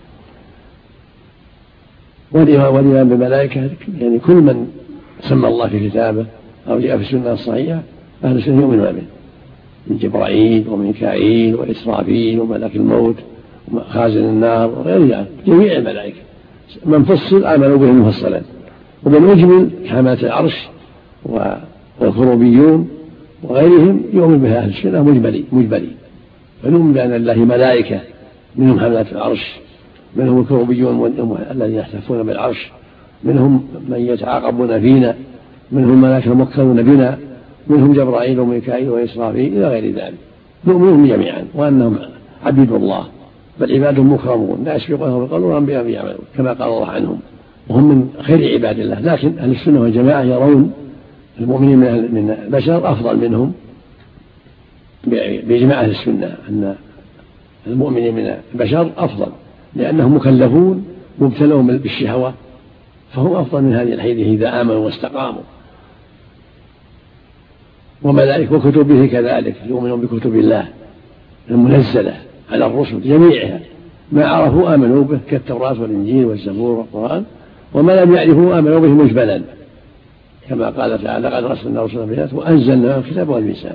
والإيمان بالملائكة يعني كل من سمى الله في كتابه أو جاء في السنة الصحيحة أهل السنة يؤمنون به، من جبرائيل وميكائيل وإسرافيل وملك الموت وخازن النار وغير ذلك، جميع الملائكة من فصل آمنوا به مفصلا، ومن أجمل كحملة العرش والكروبيون وغيرهم يؤمن بها أهل السنة مجملي مجملي فنؤمن بأن الله ملائكة، منهم حملة العرش، منهم الكروبيون الذين يحتفون بالعرش، منهم من يتعاقبون فينا، منهم ملائكة موكلون بنا، منهم جبرائيل وميكائيل وإسرافيل إلى غير ذلك. نؤمنهم جميعا وأنهم عبيد الله، بل عباد مكرمون لا يسبقونهم بالقول وهم بهم يعملون كما قال الله عنهم، وهم من خير عباد الله. لكن أهل السنة والجماعة يرون المؤمنين من البشر أفضل منهم بإجماع أهل السنة، أن المؤمنين من البشر أفضل لأنهم مكلفون مبتلون بالشهوة، فهم أفضل من هذه الحيدة إذا آمنوا واستقاموا. وملائكة وكتبه كذلك يؤمنون بكتب الله المنزلة على الرسل جميعها، ما عرفوا آمنوا به كالتوراة والإنجيل والزبور والقرآن، وما لم يعرفوا آمنوا به مجملا كما قال تعالى قد أرسلنا رسلا بالآيات وأنزلنا الكتاب والميزان.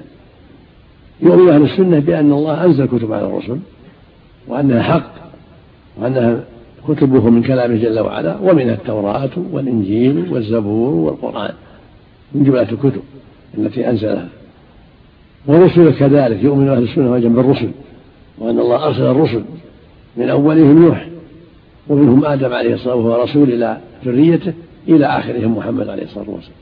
يؤمن أهل السنة بأن الله أنزل كتب على الرسل وأنها حق، وأنها كتبه من كلامه جل وعلا، ومنها التوراة والإنجيل والزبور والقرآن من جملة الكتب التي أنزلها. ورسل كذلك يؤمن أهل السنة والجماعة بالرسل، وأن الله أرسل الرسل من أولهم نوح ومنهم آدم عليه الصلاة والسلام وهو رسول إلى ذريته إلى آخرهم محمد عليه الصلاة والسلام،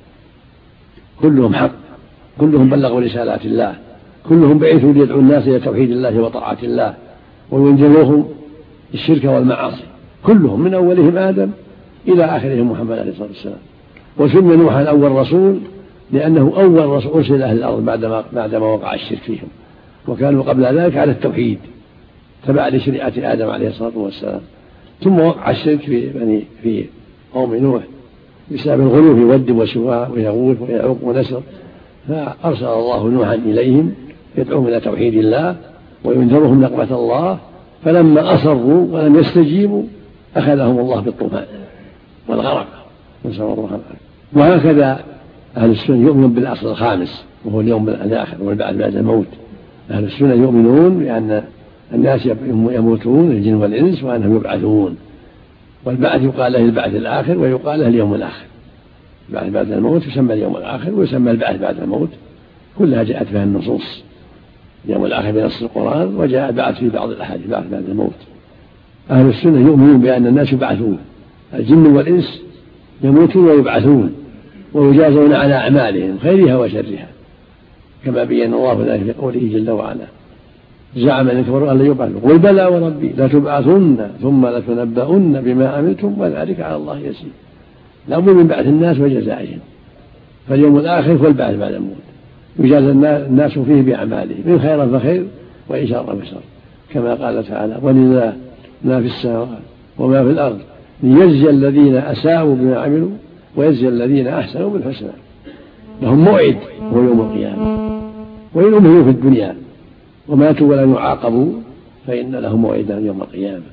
كلهم حق، كلهم بلغوا رسالات الله، كلهم بعثوا ليدعوا الناس إلى توحيد الله وطاعة الله وينجلوهم الشرك والمعاصي، كلهم من أولهم آدم إلى آخرهم محمد عليه الصلاة والسلام. وسمي نوح الأول رسول لأنه أول رسول أرسل أهل الأرض بعدما, بعدما وقع الشرك فيهم، وكانوا قبل ذلك على التوحيد تبع لشريعة آدم عليه الصلاة والسلام. ثم وقع الشرك في بني في قوم نوح بسبب الغلو في ود وسواع ويغوث ويعوق ونسر، فأرسل الله نوحا إليهم يدعوهم إلى توحيد الله وينذرهم نقمة الله، فلما أصروا ولم يستجيبوا أخذهم الله بالطوفان والغرق، نسأل الله العافية. وهكذا أهل السنة يؤمنون بالأصل الخامس وهو اليوم الآخر والبعث بعد الموت. أهل السنة يؤمنون بأن الناس يموتون الجن والإنس وأنهم يبعثون، والبعث يقال له البعث الآخر ويقال له اليوم الآخر. البعث بعد الموت يسمى اليوم الآخر ويسمى البعث بعد الموت، كلها جاءت فيها النصوص. اليوم الآخر بنص القرآن، وجاء البعث في بعض الأحاديث بعث بعد الموت. أهل السنة يؤمنون بأن الناس يبعثون، الجن والإنس يموتون ويبعثون ويجازون على أعمالهم خيرها وشرها، كما بين الله ذلك في قوله جل وعلا زعم من كفروا أن لا يبعثوا قل بلى وربي لتبعثن ثم لتنبؤن بما عملتم وذلك على الله يسير. لابد من بعث الناس وجزائهم، فاليوم الآخر هو البعث بعد الموت، يجازى الناس فيه بأعمالهم من خير فخير وإن شر فشر، كما قال تعالى ولله ما في السماوات وما في الأرض ليجزي الذين أساءوا بما عملوا ويجزي الذين أحسنوا بالحسنى. لهم موعد وهو يوم القيامة، وإن أمهلوا في الدنيا وماتوا ولم يعاقبوا فإن لهم موعدا يوم القيامة،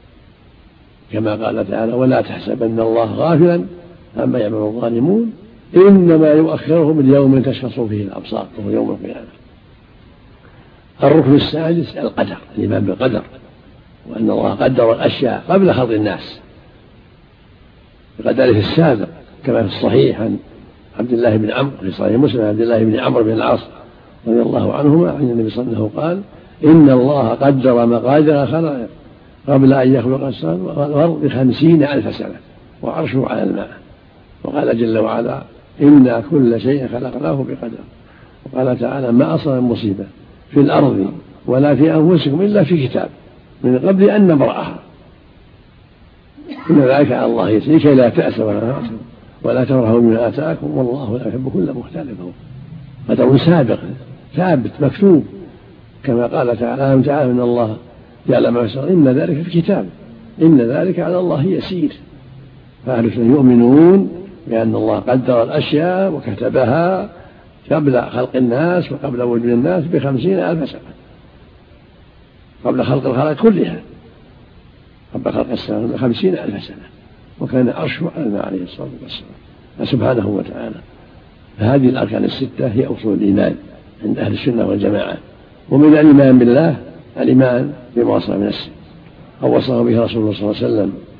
كما قال تعالى ولا تحسبن الله غافلا عما يعمل الظالمون إنما يؤخرهم اليوم تشخص فيه الأبصار وهو يوم القيامة. الركن السادس القدر، الإيمان بالقدر، وأن الله قدر الأشياء قبل خلق الناس بقدره السابق، كما في الصحيح عن عبد الله بن عمرو في صحيح مسلم عبد الله بن عمرو بن العاص رضي الله عنهما عن النبي صلى الله عليه وسلم قال إن الله قدر مقادير الخلائق قبل أن يخلق السماوات والأرض بخمسين ألف سنة وعرشه على الماء. وقال جل وعلا إنا كل شيء خلقناه بقدر. وقال تعالى ما أصاب المصيبة في الأرض ولا في أنفسكم إلا في كتاب من قبل أن نبرأها إن ذلك على الله يسير لكي لا تأسوا ولا تحزنوا ولا تفرحوا بما آتاكم والله لا يحب كل مختال فخور. قدر سابق ثابت مكتوب، كما قال تعالى ألم تعلم إن الله يعلم ما يسر إن ذلك في كتاب إن ذلك على الله يسير. فأهل السنة يؤمنون بأن الله قدر الأشياء وكتبها قبل خلق الناس وقبل وجود الناس بخمسين ألف سنة، قبل خلق الخلائق كلها، قبل خلق السماء بخمسين ألف سنة، وكان عرشه على الماء عليه الصلاة والسلام سبحانه وتعالى. فهذه الأركان الستة هي أصول الإيمان عند أهل السنة والجماعة. ومن الإيمان بالله الإيمان بما وصف بنفسه أو وصف به رسول الله صلى الله عليه وسلم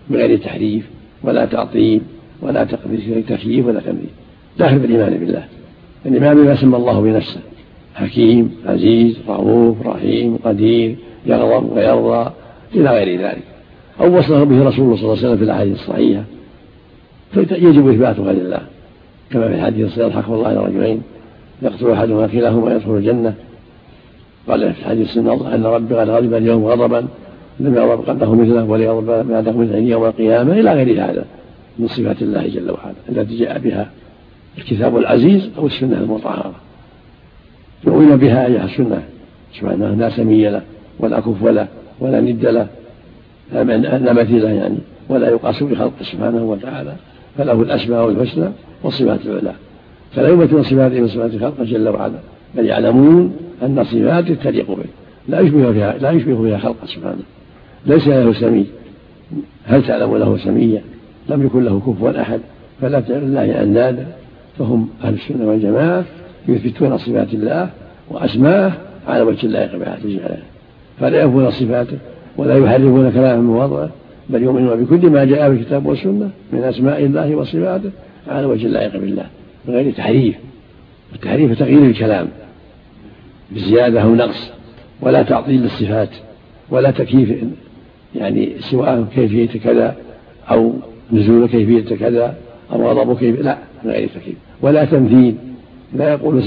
بغير تحريف ولا تعطيل ولا تكييف ولا تمثيل، داخل بالإيمان بالله، الإيمان بما سمى الله بنفسه: حكيم، عزيز، رؤوف، رحيم، قدير، يغضب ويرضى إلى غير ذلك، أو وصفه به رسول الله صلى الله عليه وسلم في الأحاديث الصحيحة، فيجب إثباته لله، كما في الحديث: يضحك الله إلى رجلين يقتل أحدهما كلاهما يدخل الجنة. قال في الحديث أن ربي قد غضب اليوم غضبا لم يغضب قبله مثله وليغضب بعده مثله يوم القيامة، إلى غير هذا من صفات الله جل وعلا التي جاء بها الكتاب العزيز أو السنة المطهرة، يؤمن بها أيها السنة سبحانه لا سمي له ولا كف له ولا ند له لا مثيل له يعني، ولا يقاس بخلقه سبحانه وتعالى، فله الأسماء الحسنى والصفات العلى، فلا يمثل صفاته من صفات خلقه جل وعلا، بل يعلمون أن صفاته تليق به لا يشبه فيها لا يشبه فيها خلقه سبحانه، ليس له سمي. هل تعلم له سميا؟ لم يكن له كفوا أحد، فلا تجعل الله أندادا. فهم أهل السنة والجماعة يثبتون صفات الله وأسماءه على وجه اللائق بها جلاله، فلا ينفون صفاته ولا يحرفون كلامه من وضعه، بل يؤمنون بكل ما جاء في الكتاب والسنة من أسماء الله وصفاته على وجه اللائق بالله بغير تحريف. التحريف تغيير الكلام بزيادة أو نقص، ولا تعطيل للصفات، ولا تكييف يعني سواء كيفية كذا أو نزول كيفية كذا أو غضب كيف، لا من غير تكييف، ولا تمثيل، لا يقول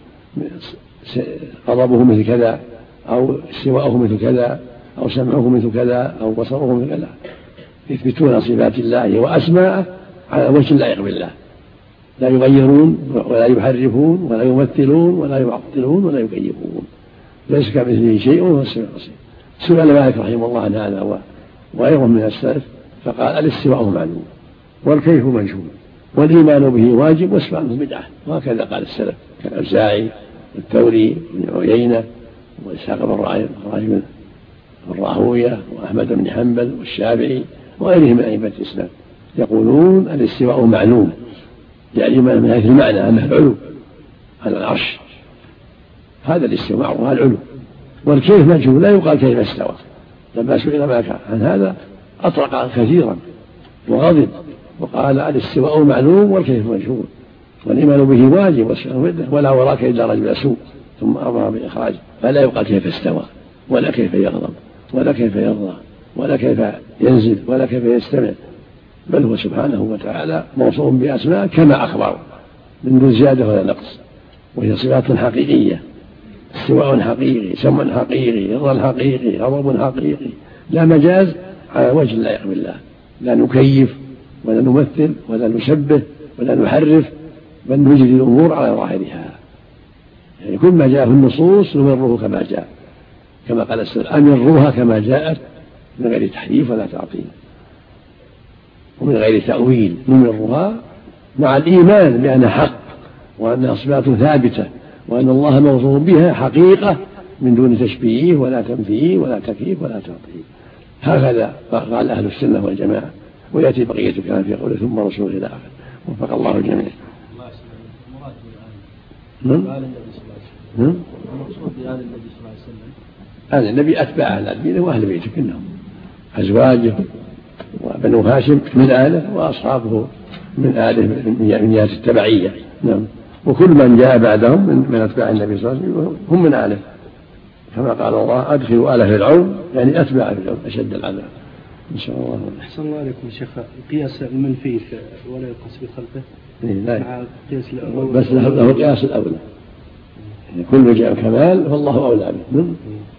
غضبه مثل كذا أو استواءه مثل كذا أو سمعه مثل كذا أو بصره مثل كذا. يثبتون صفات الله وأسماءه على وجه اللائق بالله، لا يغيرون ولا يحرفون ولا يمثلون ولا يعطلون ولا يكيفون، ليس كمثله شيء وهو السميع البصير. سئل مالك رحمه الله عن هذا وغيره من السلف فقال: الاستواء معلوم والكيف مجهول والإيمان به واجب واسمعه بدعة. وهكذا قال السلف كالأوزاعي والثوري بن عيينة وإسحاق بن راهوية وأحمد بن حنبل والشافعي وغيرهم من أئمة الإسلام، يقولون الاستواء معلوم، يعني من حيث المعنى أنه العلو على العرش، هذا الاستواء وهذا العلو. والكيف مجهول، لا يقال كيف استوى. لما سئل مالك عن هذا أطرق كثيرا وغضب وقال: الاستواء معلوم والكيف مجهول والإيمان به واجب واسمعه ولا وراك إلا رجل سوء، ثم أمر بإخراجه. فلا يقال كيف استوى ولا كيف يغضب ولا كيف يرضى ولا كيف ينزل ولا كيف يستمع، بل هو سبحانه وتعالى موصوف بأسماء كما أخبر من دون زيادة ولا نقص، وهي صفات حقيقية: استواء حقيقي، سمع حقيقي، رضا حقيقي، غضب حقيقي، لا مجاز على وجه اللائق بالله، لا نكيف ولا نمثل ولا نشبه ولا نحرف، بل نجري الأمور على ظاهرها، يعني كل ما جاء في النصوص نمره كما جاء، كما قال السلف: أمروها كما جاءت من غير تحريف ولا تعطيل ومن غير تأويل، نمرها مع الإيمان بأنها حق وأنها صفات ثابتة وأن الله موصوف بها حقيقة من دون تشبيه ولا تمثيل ولا تكييف ولا تعطيل. هكذا قال أهل السنة والجماعة، ويأتي بقية الكلام في قوله ثم رسول إلى آخره. وفق الله الجميع. نعم. المقصود بهذا النبي صلى الله عليه وسلم هذا النبي أتباع أهل دينه وأهل بيته كلهم، أزواجه وبنو هاشم من آله وأصحابه من آله من جهة التبعية. نعم. وكل من جاء بعدهم من أتباع النبي صلى الله عليه وسلم هم من آله، كما قال الله: أدخلوا آل فرعون، يعني أتباع فرعون أشد العذاب. إن شاء الله. أحسن الله عليكم شيخ. قياس المنفي ولا يقاس بخلقه مع قياس الأول، بس له القياس الأولى، يعني كل جاء الكمال فالله أولى به. إن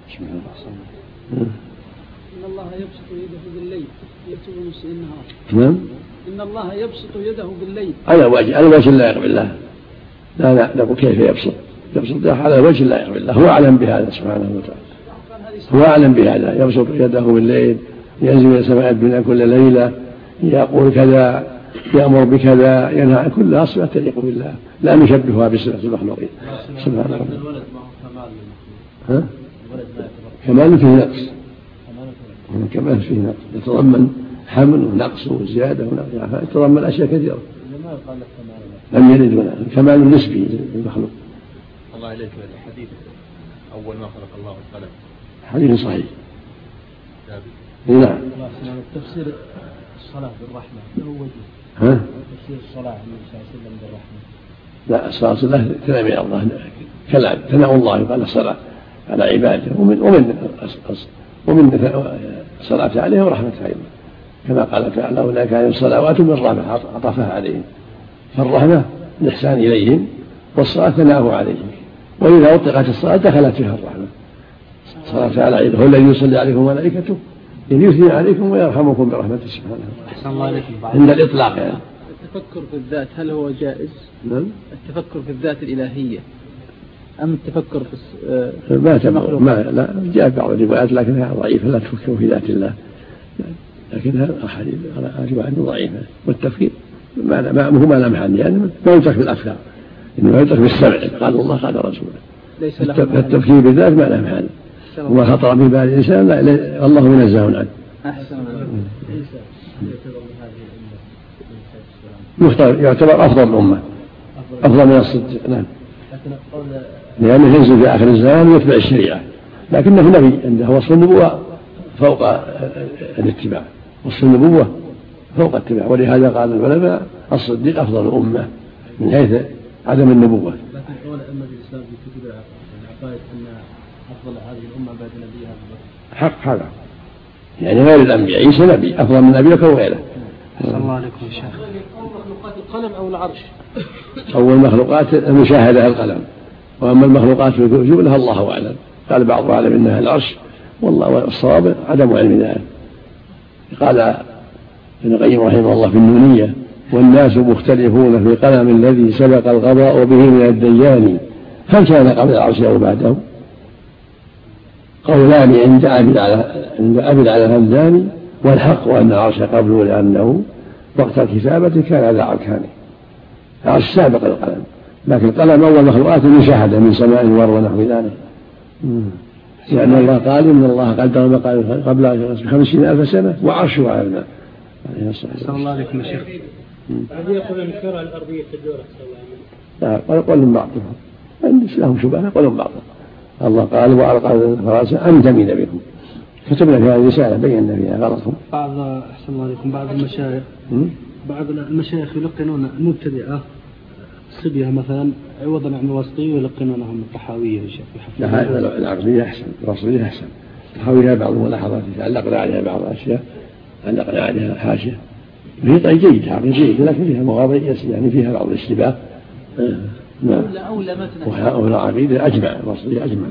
الله يبسط يده بالليل يكتب مسيء النهار. نعم. إن الله يبسط يده بالليل على وجه على وجه اللائق بالله، لا لا نقول كيف يبسط يبسط على وجه اللائق بالله، هو أعلم بهذا سبحانه وتعالى، هو أعلم بهذا، يبسط يده بالليل، ينزل إلى سماء الدنيا كل ليلة، يقول كذا، يأمر بكذا، ينهى عن كل صفة تليق بالله، لا نشبهها بصفة المخلوقين سبحانه وتعالى. ها؟ كمال فيه نقص، كمال فيه نقص يتضمن حمل ونقص وزيادة ونقص، يتضمن أشياء كثيرة. لم يلد ولا كمال نسبي للمخلوق. الله إليك الحديث أول ما خلق الله القلم حديث صحيح. نعم. التفسير الصلاة بالرحمة له وجه. ها؟ تفسير الصلاة النبي صلى الله عليه وسلم بالرحمة. لا الصلاة صلاة كلام من الله كلام ثناء الله يقال الصلاة على عباده ومن ومن ومن الصلاة عليه ورحمة أيضا كما قال تعالى أولئك كانوا الصلوات من رحمة عطفها عليهم فالرحمة الإحسان إليهم والصلاة ثناءه عليهم وإذا أطلقت الصلاة دخلت فيها الرحمة. الصلاة على عباده هو الذي يصلي عليكم وملائكته إن يثني عليكم ويرحمكم برحمته سبحانه أحسن الله عليكم. عند الإطلاق يعني. التفكر في الذات هل هو جائز؟ نعم. التفكر في الذات الإلهية أم التفكر في ما تبقى ما لا جاء بعض الروايات لكنها ضعيفة لا تفكر في ذات الله لكنها أحاديث روايات ضعيفة والتفكير ما ما هو ما لا محل يعني ما يترك بالأفكار إنما يترك بالسمع قال الله قال رسوله. ليس له التفكير بالذات ما له محل وما خطر في بال الإنسان لا الله منزه عنه. أحسن الله. يعتبر أفضل الأمة أفضل من الصديق. نعم. لأنه ينزل في آخر الزمان ويتبع الشريعة لكنه نبي عنده وصف النبوة فوق الاتباع وصف النبوة فوق الاتباع ولهذا قال العلماء الصديق أفضل الأمة من حيث عدم النبوة. لكن قول أئمة الإسلام في كتب العقائد أن أفضل هذه الأمة بعد نبيها حق هذا يعني غير الأنبياء عيسى نبي أفضل من نبيك وغيره. صلى الله عليكم يا شيخ. أول مخلوقات القلم أو العرش؟ أول مخلوقات المشاهدة القلم وأما المخلوقات في الجملة الله أعلم. قال بعض أعلم إنها العرش والله الصواب عدم علم ذلك. قال ابن القيم رحمه الله في النونية والناس مختلفون في قلم الذي سبق القضاء به من الديان هل كان قبل العرش أو بعده؟ قولان عند أبي على عند أبي على الهمداني والحق أن العرش قبله لأنه وقت الكتابة كان على أركانه. العرش سابق القلم لكن القلم أول مخلوقات مشاهدة من سماء وأرض ونحو ذلك لأن الله قال إن الله قدر المقادير قبل خمسين ألف سنة وعرشه على الماء. صلى الله عليكم يا شيخ. هذه يقول الكرة الأرضية تدور لا قال من بعضهم عند لهم شبهة قالوا من بعضهم. الله قال وألقى الفراسة أن تميل بكم كتبنا في هذه الرسالة بينا فيها غلطهم. بعض أحسن الله عليكم بعض المشايخ بعض المشايخ يلقنون المبتدئة صبية مثلا عوضا عن الوسطية ويلقنونهم الطحاوية يا شيخ. لا هذا العقلية أحسن الوسطية أحسن. الطحاوية بعض الملاحظات علقنا عليها بعض الأشياء علقنا عليها حاشية هي طيب جيد عقل جيد لكن فيها مغالطة يعني فيها بعض الاشتباه. نعم. أولى متن وهؤلاء عقيدة أجمع الوسطية أجمع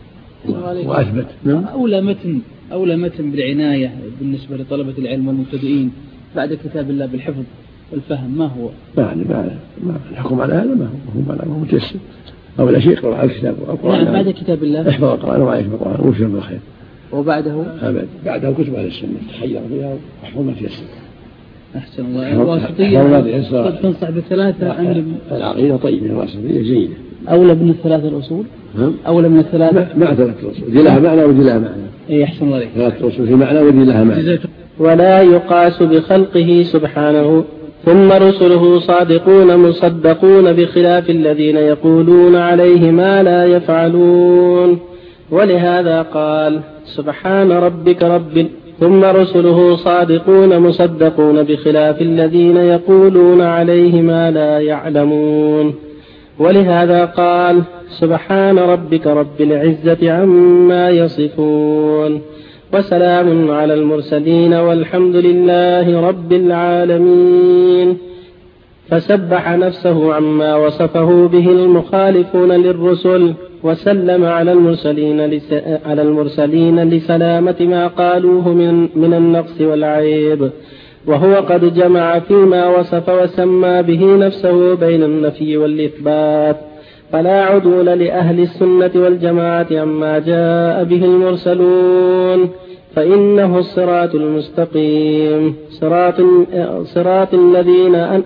وأثبت. نعم. أولى متن أولى متن بالعناية بالنسبة لطلبة العلم والمبتدئين بعد كتاب الله بالحفظ والفهم ما هو؟ يعني ما ما الحكم على هذا ما هو ما هو متيسر أول شيء قرأ الكتاب القرآن. نعم بعد كتاب الله احفظ القرآن وعيش بالقرآن وفهم بالخير. وبعده؟ أبد بعده كتب أهل السنة تحير فيها واحفظ ما تيسر. أحسن الله. الواسطية تنصح بالثلاثة عند العقيدة طيبة الواسطية جيدة. أولى من الثلاثة الأصول؟ أولى من الثلاثة؟ مع ثلاثة الأصول دي لها معنى ودي لها معنى. إيه أحسن الله عليك. ثلاثة الأصول في معنى ودي لها معنى. ولا يقاس بخلقه سبحانه ثم رسله صادقون مصدقون بخلاف الذين يقولون عليه ما لا يفعلون. ولهذا قال سبحان ربك رب ثم رسله صادقون مصدقون بخلاف الذين يقولون عليه ما لا يعلمون. ولهذا قال سبحان ربك رب العزة عما يصفون وسلام على المرسلين والحمد لله رب العالمين. فسبح نفسه عما وصفه به المخالفون للرسل وسلم على المرسلين لس... على المرسلين لسلامة ما قالوه من من النقص والعيب وهو قد جمع فيما وصف وسمى به نفسه بين النفي والإثبات فلا عدول لأهل السنة والجماعة عما جاء به المرسلون فإنه الصراط المستقيم صراط صراط الذين أن...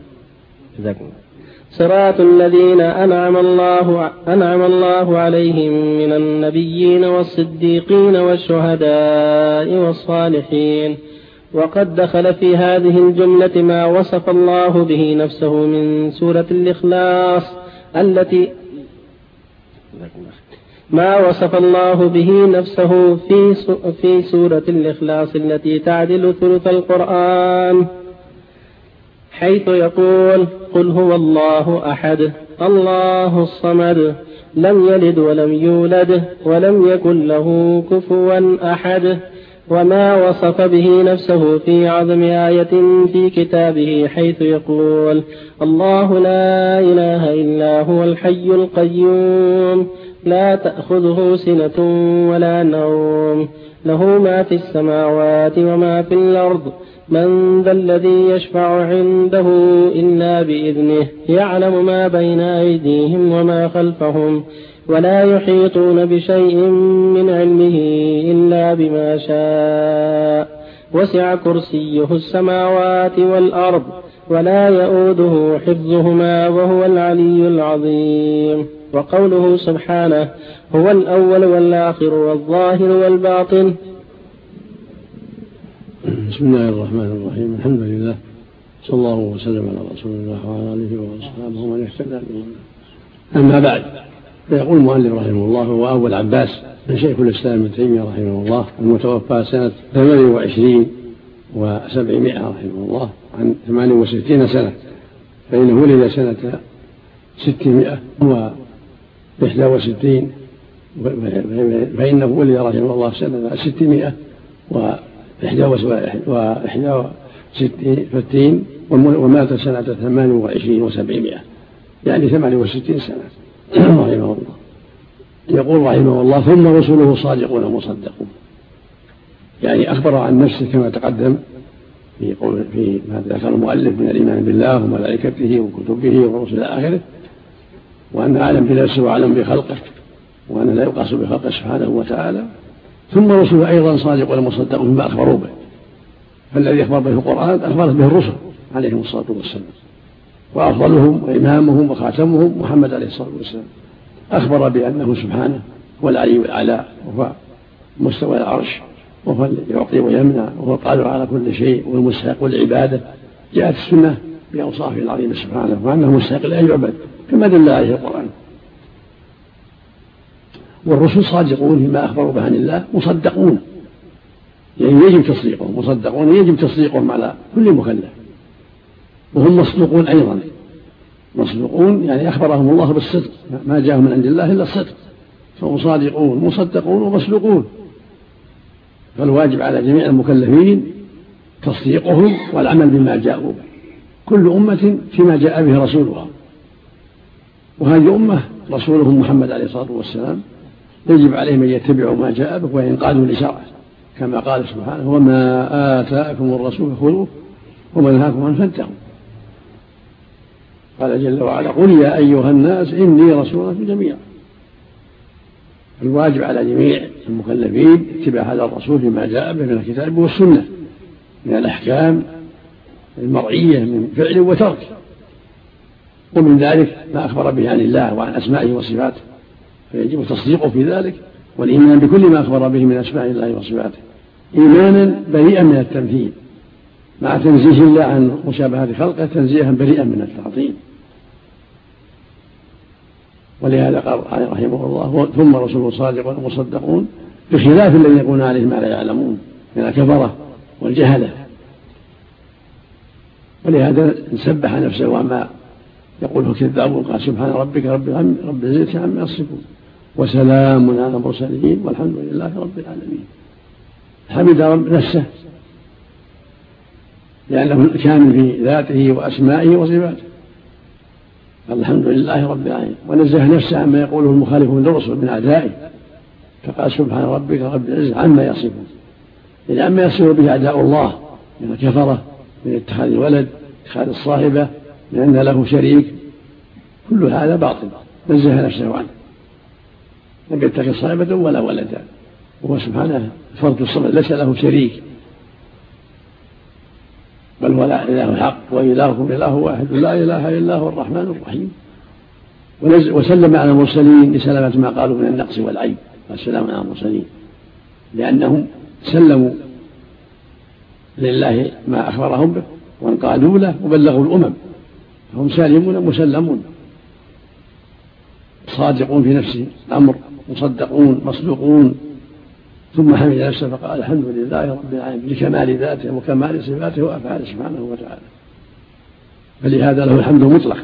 صراط الذين أنعم الله أنعم الله عليهم من النبيين والصديقين والشهداء والصالحين. وقد دخل في هذه الجملة ما وصف الله به نفسه من سورة الإخلاص التي ما وصف الله به نفسه في في سورة الإخلاص التي تعدل ثلث القرآن، حيث يقول: قل هو الله أحد الله الصمد لم يلد ولم يولد ولم يكن له كفوا أحد. وما وصف به نفسه في عظم آية في كتابه، حيث يقول: الله لا إله إلا هو الحي القيوم لا تأخذه سنة ولا نوم له ما في السماوات وما في الأرض من ذا الذي يشفع عنده إلا بإذنه يعلم ما بين أيديهم وما خلفهم ولا يحيطون بشيء من علمه إلا بما شاء وسع كرسيه السماوات والأرض ولا يؤوده حفظهما وهو العلي العظيم. وقوله سبحانه: هو الأول والآخر والظاهر والباطن. بسم الله الرحمن الرحيم. الحمد لله، صلى الله وسلم على رسول الله وعلى آله وأصحابه ومن اهتدى بهداه. أما بعد، فيقول المؤلف رحمه الله: هو أبو العباس من شيخ الإسلام ابن تيمية رحمه الله، المتوفى سنة ثمان وعشرين وسبعمائة رحمه الله، عن ثمان وستين سنة، فإنه ولد سنة ستمائة وإحدى وستين، فإنه ولد رحمه الله سنة ستمائة وإحدى وستين ومات سنة ثمان وعشرين وسبعمائة، يعني ثمان وستين سنة رحمه الله. يقول رحمه الله: ثم رسوله صادقون ومصدقون، يعني أخبر عن نفسه كما تقدم في قول في ما ذكر المؤلف من الإيمان بالله وملائكته وكتبه ورسل آخره، وأن أعلم بنفسه وأعلم بخلقه، وأن لا يقاس بخلقه سبحانه وتعالى. ثم رسوله أيضا صادقون ومصدقون بما أخبروا به، فالذي أخبر به القرآن أخبرت به الرسل عليهم الصلاة والسلام، وأفضلهم وإمامهم وخاتمهم محمد عليه الصلاة والسلام أخبر بأنه سبحانه هو العلي الأعلى، وهو مستوى العرش، وهو يعطي ويمنع، وهو القادر على كل شيء والمستحق للعبادة. جاءت السنة بأوصافه العظيمة سبحانه، وأنه مستحق لأن يعبد كما دل عليه القرآن. والرسل صادقون فيما أخبروا به عن الله، مصدقون يعني يجب تصديقهم، مصدقون يجب تصديقهم على كل مكلف، وهم مصدوقون أيضا. مصدوقون يعني أخبرهم الله بالصدق، ما جاءهم من عند الله إلا الصدق، فهم صادقون مصدقون ومصدوقون. فالواجب على جميع المكلفين تصديقهم والعمل بما جاءوا به، كل أمة فيما جاء به رسولها، وهذه أمة رسولهم محمد عليه الصلاة والسلام يجب عليهم أن يتبعوا ما جاء به وينقادوا لشرعه، كما قال سبحانه: وما آتاكم الرسول خذوه وما نهاكم عنه فانتهوا. قال جل وعلا: قل يا أيها الناس إني رسول الله جميعا. الواجب على جميع المكلفين اتباع هذا الرسول فيما جاء به من الكتاب والسنة من الأحكام المرعية من فعل وترك، ومن ذلك ما أخبر به عن الله وعن أسمائه وصفاته، فيجب تصديقه في ذلك والإيمان بكل ما أخبر به من أسماء الله وصفاته إيمانا بريئا من التمثيل، مع تنزيه الله عن مشابهة خلقه تنزيها بريئا من التعطيل. ولهذا قال رحمه الله: ثم رسوله صادقون ومصدقون، بخلاف الذين يقولون عليه ما لا يعلمون من الكفرة والجهلة. ولهذا سبح نفسه وما يقوله كذابون، قال: سبحان ربك رب رب العزة عما يصفون وسلام على المرسلين والحمد لله رب العالمين. حمد رب نفسه لأنه كامل في ذاته وأسمائه وصفاته، الحمد لله رب العالمين، ونزه نفسه عما يقوله المخالفون للرسل من أعدائه، فقال: سبحان ربك رب العزة عما يصفون، يعني عما يصف به أعداء الله من الكفرة، من اتخاذ الولد، اتخاذ الصاحبة، من أن له شريك، كل هذا باطل، نزه نفسه عنه، لم يتخذ صاحبة ولا ولدا، وهو سبحانه فرد الصمد ليس له شريك، بل هو إله حق وإلهكم إله واحد لا إله إلا هو الرحمن الرحيم. وسلم على المرسلين لسلامة ما قالوا من النقص والعيب، والسلام على المرسلين لأنهم سلموا لله ما أخبرهم به وانقادوا له وبلغوا الأمم، فهم سالمون مسلمون صادقون في نفس الأمر مصدقون مصدوقون. ثم حمد نفسه فقال الحمد لله رب العالمين لكمال ذاته وكمال صفاته وأفعاله سبحانه وتعالى، فلهذا له الحمد المطلق.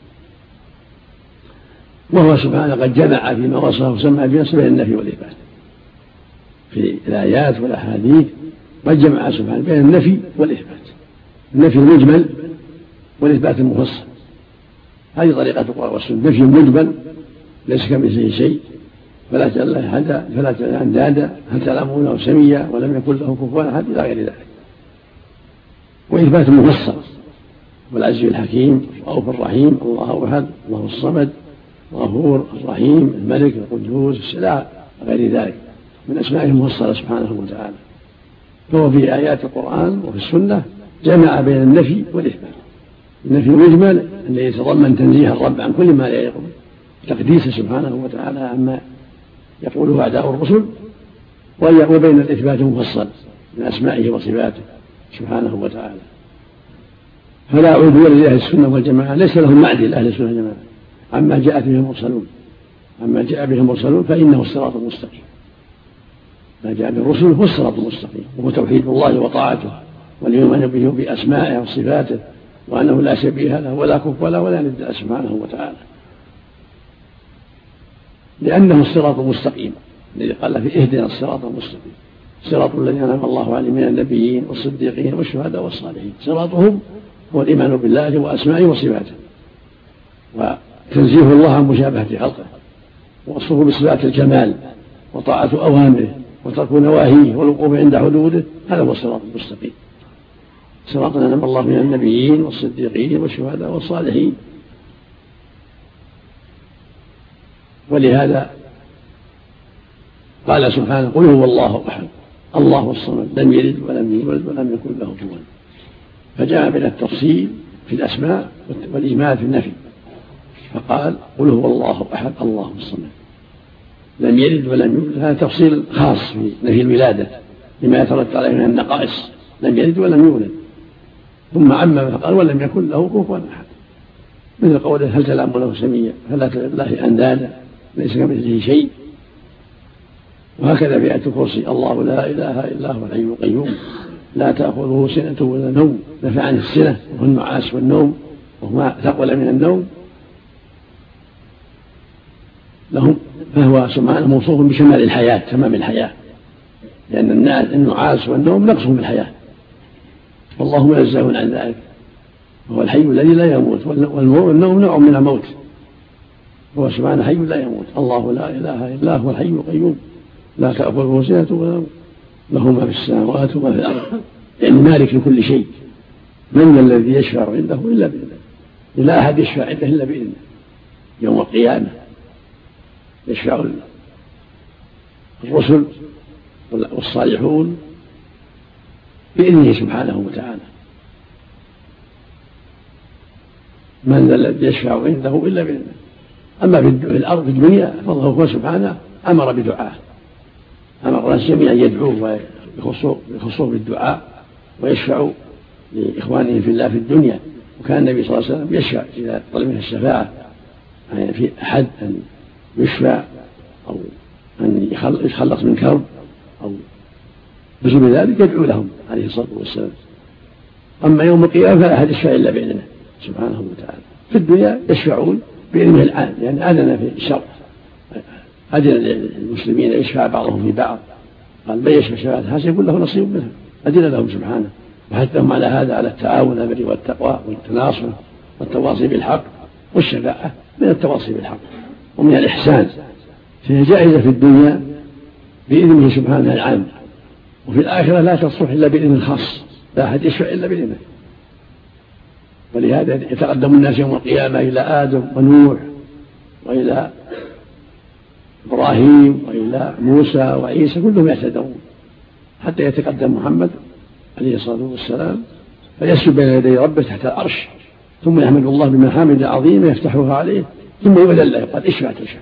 وهو سبحانه قد جمع فيما وصفه وسمى بنفسه بين النفي والإثبات في الآيات والأحاديث، قد جمع سبحانه بين النفي والإثبات، النفي المجمل والإثبات المفصل. هذه طريقة القرآن والسنة، نفي مجمل ليس كمثله شيء، فلا تجعل له أحدا فلا تجعل أندادا هل تعلمونه سميا ولم يكن له كفوا أحد إلى غير ذلك. وإثبات مفصل، والعزيز الحكيم الرؤوف الرحيم الله أحد الله الصمد الغفور الرحيم الملك القدوس السلام غير ذلك من أسمائه المفصلة سبحانه وتعالى. فهو في آيات القرآن وفي السنة جمع بين النفي والإثبات. النفي المجمل الذي يتضمن تنزيه الرب عن كل ما لا يليق به، تقديسه سبحانه وتعالى عما يقوله أعداء الرسل، وبين الإثبات المفصل من أسمائه وصفاته سبحانه وتعالى. فلا عدول لأهل السنة والجماعة، ليس لهم معدل أهل السنة والجماعة عما جاءت به المرسلون، عما جاء به المرسلون فإنه الصراط المستقيم. ما جاء به الرسل هو الصراط المستقيم، وهو توحيد الله وطاعته والإيمان به بأسمائه وصفاته، وأنه لا شبيه له ولا كفء له ولا ند سبحانه وتعالى، لأنه الصراط المستقيم الذي قال فيه اهدنا الصراط المستقيم صراط الذين أنعم الله عليهم من النبيين والصديقين والشهداء والصالحين. صراطهم هو الإيمان بالله وأسمائه وصفاته، وتنزيه الله عن مشابهة خلقه، ووصفه بصفات الكمال، وطاعة أوامره وترك نواهيه والوقوف عند حدوده. هذا هو الصراط المستقيم، صراط أنعم الله من النبيين والصديقين والشهداء والصالحين. ولهذا قال سبحانه قل هو الله أحد الله الصمد لم يلد ولم يولد ولم يكن له كفوا، فجاء بين التفصيل في الأسماء والإيمان في النفي، فقال قل هو الله أحد الله الصمد لم يلد ولم يولد. هذا تفصيل خاص في نفي الولادة لما يترتب عليه من النقائص، لم يلد ولم يولد. ثم عمم فقال ولم يكن له كفوا أحد، مثل قوله هل تعلمونه سميا فلا تجعل الله أندادا ليس كمثله شيء. وهكذا في آية الكرسي الله لا إله إلا هو الحي القيوم لا تأخذه سنة ولا نوم، نفى عن السنة وهو النعاس والنوم وهما ثقل من النوم لهم، فهو سبحانه موصوف بكمال الحياة تمام الحياة، لأن النعاس والنوم نقص من الحياة، والله منزه عن ذلك، وهو الحي الذي لا يموت، والنوم نوع من الموت، هو سبحانه حي لا يموت. الله لا إله إلا هو الحي القيوم لا تأخذه سنة ولا نوم له ما في السماوات وما في الأرض، يعني مالك لكل شيء. من الذي يشفع عنده إلا بإذنه، لا أحد يشفع عنده إلا بإذنه يوم القيامة. يشفع الرسل والصالحون بإذنه سبحانه وتعالى. من الذي يشفع عنده إلا بإذنه. أما في الأرض في الدنيا فالله سبحانه أمر بدعاء، أمر الجميع أن يدعوه ويخصوه بالدعاء ويشفع لإخوانه في الله في الدنيا. وكان النبي صلى الله عليه وسلم يشفع إذا طلب منه الشفاعة، يعني في أحد أن يشفع أو أن يخلص من كرب أو بسبب ذلك يدعو لهم عليه الصلاة والسلام. أما يوم القيامة فلا أحد يشفع إلا بإذنه سبحانه وتعالى. في الدنيا يشفعون بإذنه العام، لأن يعني أذن في الشرع، أذن للمسلمين يشفع بعضهم في بعض، قال من يشفع شفاعة حسن يكون له نصيب منها، أذن لهم سبحانه، وحثهم على هذا على التعاون على البر والتقوى والتناصر والتواصي بالحق، والشفاعة من التواصي بالحق ومن الإحسان، فهي جائزة في الدنيا بإذنه سبحانه العام، وفي الآخرة لا تصلح إلا بإذن خاص، لا أحد يشفع إلا بإذنه. ولهذا يتقدم الناس يوم القيامة إلى آدم ونوح وإلى إبراهيم وإلى موسى وعيسى، كلهم يهتدون حتى يتقدم محمد عليه الصلاة والسلام فيسجد بين يدي ربه تحت العرش، ثم يحمد الله بمحامد عظيمة يفتحها عليه، ثم يؤذن له يقول اشفع تشفع.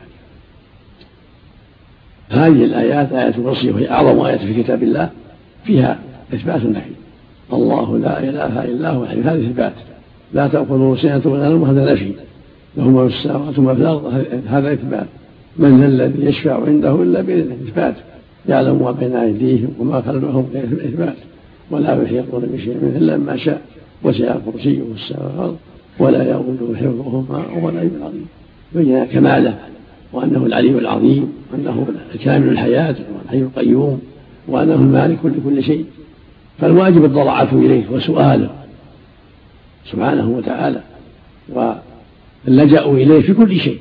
هذه الآيات آيات الكرسي وهي أعظم آيات في كتاب الله فيها إثبات النفي، الله لا إله إلا هو الحي، هذا إثبات، لا تأخذه سنة ولا نوم هذا نفي، له ما في السماوات وما في الأرض هذا إثبات، من ذا الذي يشفع عنده إلا بإذنه إثبات يعلم ما بين أيديهم وما خلفهم غير الإثبات ولا يحيطون بشيء منه إلا ما شاء وسع كرسيه السماوات والأرض ولا يؤوده حفظهما وهو العلي العظيم بين كماله وأنه العلي العظيم وأنه كامل الحياة والحي القيوم وأنه المالك لكل شيء فالواجب الضراعة إليه وسؤاله سبحانه وتعالى واللجأ إليه في كل شيء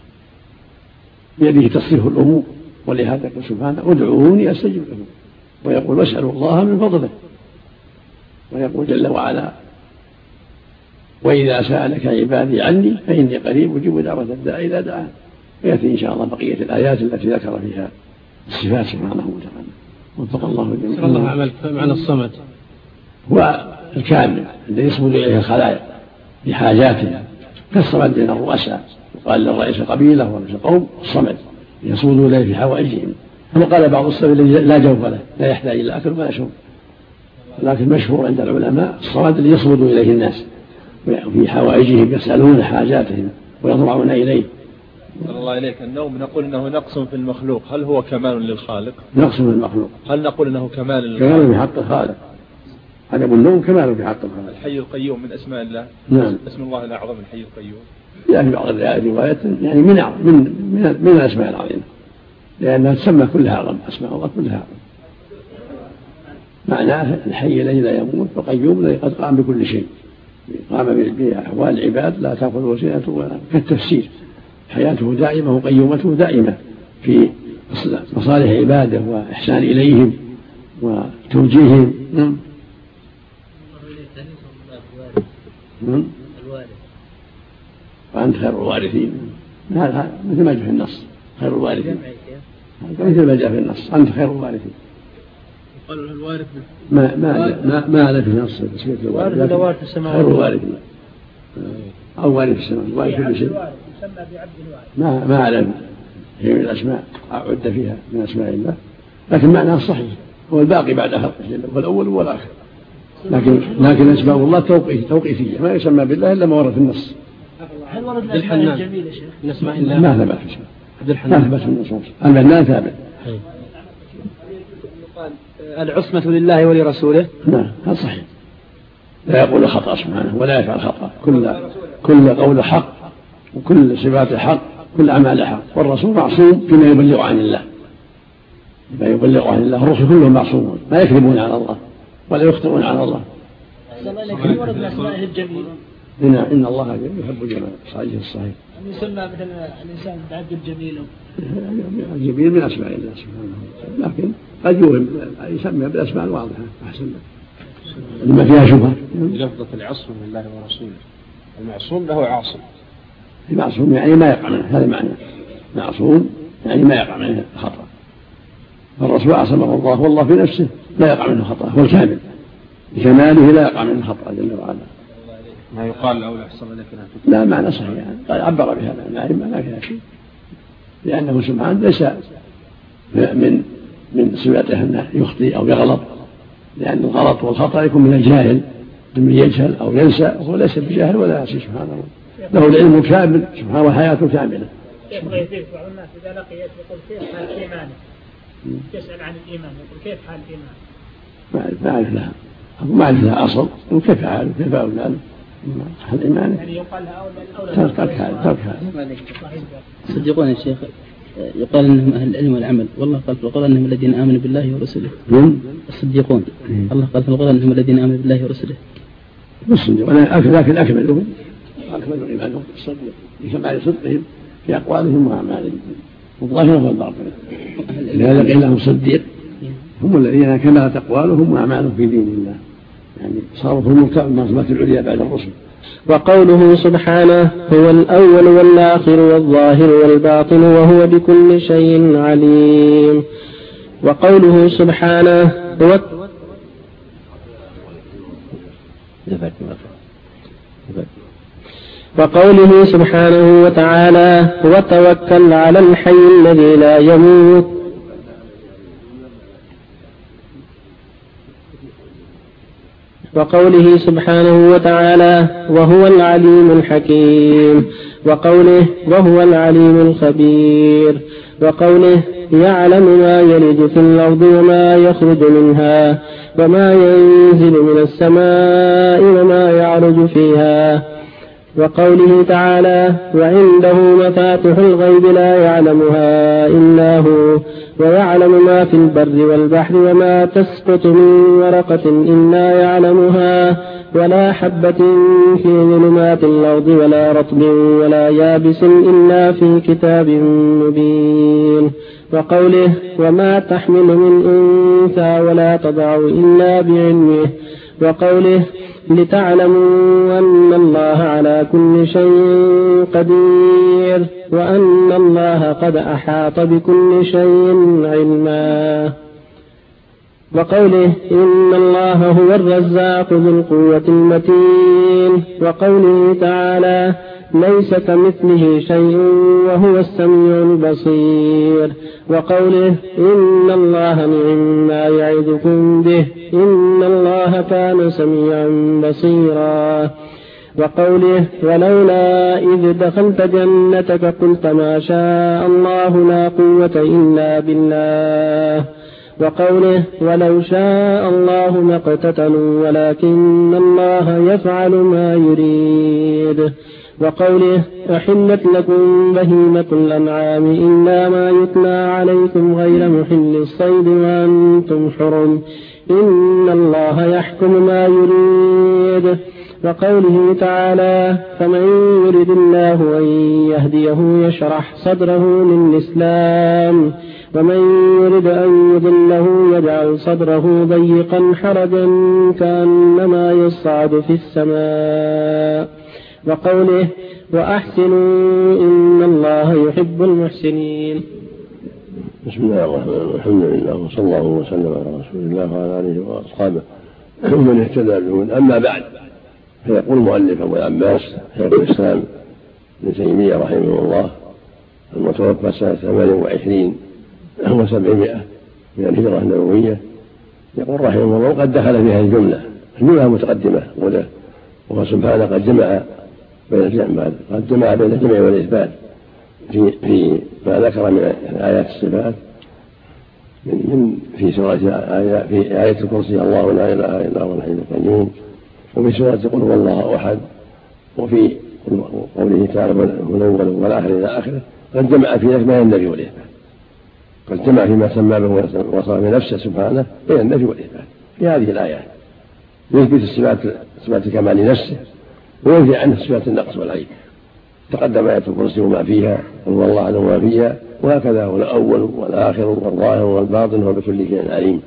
بيده تصريف الأمور ولهذا قال سبحانه ادعوني أستجب لكم ويقول واسألوا الله من فضله ويقول جل وعلا وإذا سألك عبادي عني فإني قريب أجيب دعوة الداعي إذا دعان ويأتي إن شاء الله بقية الآيات التي ذكر فيها الصفات سبحانه وتعالى وفق الله الجميع. الله عمل معنى الصمد هو الكامل الذي يصمد إليه الخلائق بحاجاتها كالصمد بين الرؤساء وقال للرئيس قبيلة ورئيس قوم الصمد يصمد إليه في حوائجهم كما قال بعض الصمد لا جوف له لا يحتاج إلى أكل ولا شرب لكن مشهور عند العلماء الصمد الذي يصمد إليه الناس في حوائجهم يسألون حاجاتهم ويضرعون إليه. صلى الله إليك النوم نقول إنه نقص في المخلوق هل هو كمال للخالق؟ نقص في المخلوق هل نقول إنه كمال للخالق؟ كمال في حق الخالق عدم النوم كمال في حق الخالق. الحي القيوم من أسماء الله. نعم. اسم الله الأعظم الحي القيوم. يعني بعض الروايات يعني من من من, من الأسماء العظيمة لأنها تسمى كلها أعظم أسماء الله كلها أعظم. معناه الحي الذي لا يموت والقيوم الذي قد قام بكل شيء قام بأحوال العباد لا تأخذ سنة ولا كالتفسير حياته دائمة وقيومته دائمة في مصالح عباده وإحسان إليهم وتوجيههم. نعم. وأنت خير الوارثين هذا مثل ما جاء في النص خير الوارثين مثل ما جاء في النص أنت خير الوارثين. قالوا الوارث ما ما ما ما ألف في نص تسمية الوارث خير الوارثين أو وارث السماء وارث كل شيء ما ما أعلم هي من الأسماء عد فيها من أسماء الله لكن معناها صحيح هو الباقي بعد خلقه هو الأول والآخر لكن لكن أسماء الله توقيفية ما يسمى بالله إلا ما ورد في النص. هل ورد الأسماء الجميلة يا شيخ؟ الأسماء الله ما ثبت في عبد الحنان ما ثبت في النصوص المنان ثابت. العصمة لله ولرسوله. نعم هذا صحيح لا يقول خطأ سبحانه ولا يفعل خطأ كل كل قول حق وكل صفات حق كل أعمال حق والرسول معصوم فيما يبلغ عن الله ما يبلغ عن الله الرسل كلهم معصومون ما يكذبون على الله ولا يخطئون على الله. هل ورد الأسماء الجميلة؟ إن إن الله يحب الجمال صحيح الصحيح. يسمى مثلا الإنسان بعبد الجميل. الجميل من أسماء الله سبحانه وتعالى لكن قد يوهم يسمى بالأسماء الواضحة أحسن لما فيها شبهة. لفظة العصم لله ورسوله المعصوم له عاصم. المعصوم يعني ما يقع منه هذا معنى معصوم يعني ما يقع منه خطأ فالرسول عصمه الله والله في نفسه لا يقع منه خطأ هو الكامل بكماله لا يقع منه خطأ جل وعلا. ما يقال أو يحصل لك لا معنى صحيح يعني قال عبر بهذا المعنى ما فيها شيء لأنه سبحانه ليس من من صفاته أنه يخطئ أو يغلط لأن الغلط والخطأ يكون من الجاهل من يجهل أو ينسى وهو ليس بجاهل ولا ينسى سبحانه له العلم كامل سبحانه وحياته كاملة. يبغى يضيف بعض الناس إذا لقي يقول كيف حال إيمانه يسأل عن الإيمان يقول كيف حال الإيمان ما أعرف لها ما أعرف لها أصل كيف حاله كيف أولاده حال إيمانه يعني يقال لها أولى ترك هذا ترك هذا. صدقوني يا شيخ يقال انهم اهل العلم والعمل والله قال في القران انهم الذين امنوا بالله ورسله. الصديقون الله قال في القران انهم الذين امنوا بالله ورسله. الصديق لكن اكملهم اكملوا ايمانهم الصديق بكمال صدقهم في اقوالهم واعمالهم والظاهر والباطن لهذا قيل لهم صديق هم الذين كملت اقوالهم واعمالهم في دين الله يعني صاروا في المرتبه العليا بعد الرسل. وقوله سبحانه هو الأول والآخر والظاهر والباطن وهو بكل شيء عليم. وقوله سبحانه هو وقوله سبحانه وتعالى وتوكل على الحي الذي لا يموت وقوله سبحانه وتعالى وهو العليم الحكيم. وقوله وهو العليم الخبير، وقوله يعلم ما يلج في الأرض وما يخرج منها وما ينزل من السماء وما يعرج فيها، وقوله تعالى وعنده مفاتح الغيب لا يعلمها إلا هو ويعلم ما في البر والبحر وما تسقط من ورقة إلا يعلمها ولا حبة في ظلمات الأرض ولا رطب ولا يابس إلا في كتاب مبين، وقوله وما تحمل من أنثى ولا تضع إلا بعلمه، وقوله لتعلموا أن الله على كل شيء قدير وأن الله قد أحاط بكل شيء علما، وقوله إن الله هو الرزاق ذو القوة المتين، وقوله تعالى ليس كمثله شيء وهو السميع البصير، وقوله إن الله نعم ما يعظكم به إن الله كان سميعا بصيرا، وقوله ولولا إذ دخلت جنتك قلت ما شاء الله لا قوة إلا بالله، وقوله ولو شاء الله ما اقتتلوا ولكن الله يفعل ما يريد، وقوله أحلت لكم بهيمة الأنعام إلا ما يتلى عليكم غير محل الصيد وأنتم حرم إن الله يحكم ما يريد، وقوله تعالى فمن يرد الله أن يهديه يشرح صدره للإسلام ومن يرد أن يضله يجعل صدره ضيقا حرجا كأنما يصعد في السماء، وقوله وأحسنوا إن الله يحب المحسنين. بسم الله الرحمن الرحيم، الحمد لله وصلى الله وسلم على رسول الله وعلى آله وأصحابه ومن اهتدى بهداه. أما بعد، فيقول المؤلف أبو العباس شيخ الإسلام ابن تيمية رحمه الله المتوفى سنة ثمان وعشرين وسبعمائة من الهجرة النبوية، يقول رحمه الله وقد دخل فيها الجملة الجملة متقدمة، وهو سبحانه قد جمع بين الجمع قد جمع بين الجمع والإثبات في في ما ذكر من آيات الصفات من, من في سورة آية في آية الكرسي الله لا إله إلا هو الحي القيوم، وفي سورة قل هو الله أحد، وفي قوله تعالى هو الأول والآخر إلى آخره قد جمع في ذلك بين النفي والإثبات، قد جمع فيما سمى به وصف بنفسه سبحانه بين النفي والإثبات في هذه الآيات، يثبت الصفات صفات كمال نفسه وينفي عنه صفات النقص والعيب. تقدم آية الكرسي وما فيها هو الله أعلم وما فيها، وهكذا هو الأول والآخر والظاهر والباطن هو بكل شيء عليم.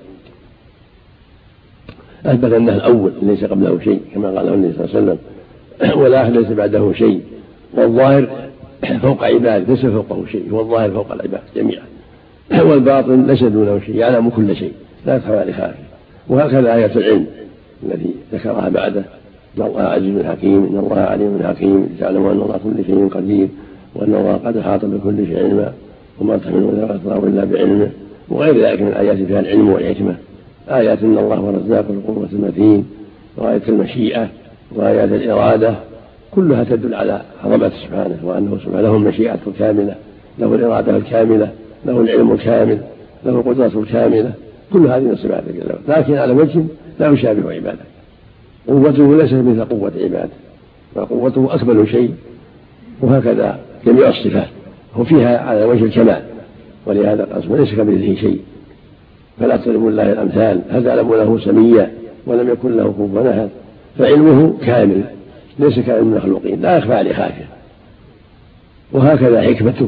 أثبت أنه الأول ليس قبله شيء كما قال النبي صلى الله عليه وسلم، والآخر ليس بعده شيء، والظاهر فوق عباد ليس فوقه شيء، هو الظاهر فوق العباد جميعا، والباطن ليس دونه شيء يعلم كل شيء لا يخفى عليه خافية. وهكذا آية العلم التي ذكرها بعده إن الله عزيز حكيم إن الله عليم حكيم تعلم أن الله كل شيء قدير وأن الله قد أحاط بكل شيء علما وما تحمل ولا تضع إلا بعلمه، وغير ذلك من الآيات فيها العلم والحكمة، آيات إن الله ورزاق القوة المتين، وآية المشيئة وآيات الإرادة كلها تدل على عظمته سبحانه وأنه سبحانه له المشيئة الكاملة، له الإرادة الكاملة، له العلم الكامل، له القدرة الكاملة، كل هذه الصفات لكن على وجه لا يشابه عباده. قوته ليست مثل قوة عباده، وقوته أكمل شيء، وهكذا جميع الصفات هو فيها على وجه الكمال، ولهذا قال ليس كمثله شيء فلا تضربوا الله الأمثال هل تعلم له سميا ولم يكن له كفوا أحد، فعلمه كامل ليس كعلم المخلوقين لا يخفى عليه خافية. وهكذا حكمته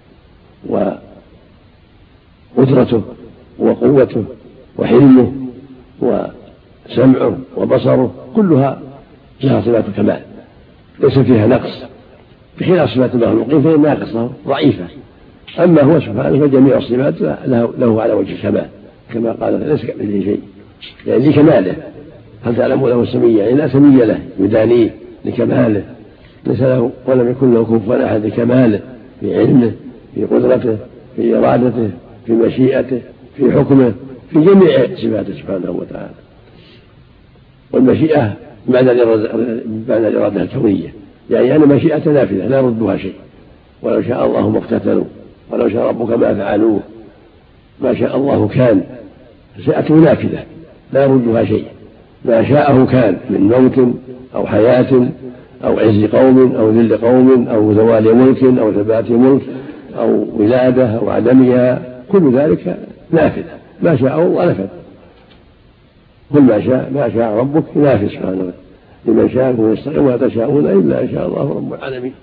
وقدرته وقوته وحلمه وسمعه وبصره كلها لها صفات كمال ليس فيها نقص، بخلاف صفات المخلوقين فهي ناقصة ضعيفة. أما هو سبحانه فجميع الصفات له على وجه الكمال كما قال ليس كمثله شيء، يعني لكماله. هل تعلم له سميا؟ يعني لا سمي له يدانيه لكماله، ليس له ولم يكن له كفوا أحد لكماله في علمه في قدرته في إرادته في مشيئته في حكمه في جميع صفاته سبحانه وتعالى. والمشيئة بمعنى الإرادة الكونية يعني أن مشيئة نافذة لا يردها شيء، ولو شاء الله ما اقتتلوا ولو شاء ربك ما فعلوه، ما شاء الله كان، مشيئته نافذة لا يردها شيء، ما شاءه كان من موت أو حياة أو عز قوم أو ذل قوم أو زوال ملك أو ثبات ملك أو ولادة أو عدمها، كل ذلك نافذة، ما شاء الله نفذ. كل ما شاء ما شاء ربك نافذ سبحانه وتعالى، لمن شاء ويستقيم ولا تشاءون إلا إن شاء الله رب العالمين.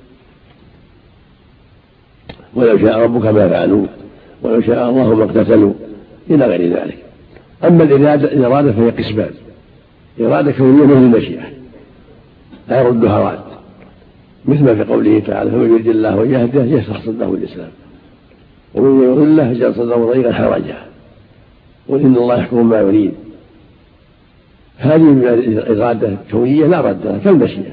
ولو شاء ربك ما فعلوا ولو شاء الله ما اقتتلوا إلى غير ذلك. أما الإرادة فهي قسمان: إرادة كونية مثل المشيئة لا يردها راد، مثل ما في قوله تعالى: فمن يرد الله أن يهده يشرح صدره الإسلام، ومن يرد الله يجعل صدره ضيقا حرجا، قل إن الله يحكم ما يريد. هذه الإرادة الكونية لا رد لها كالمشيئة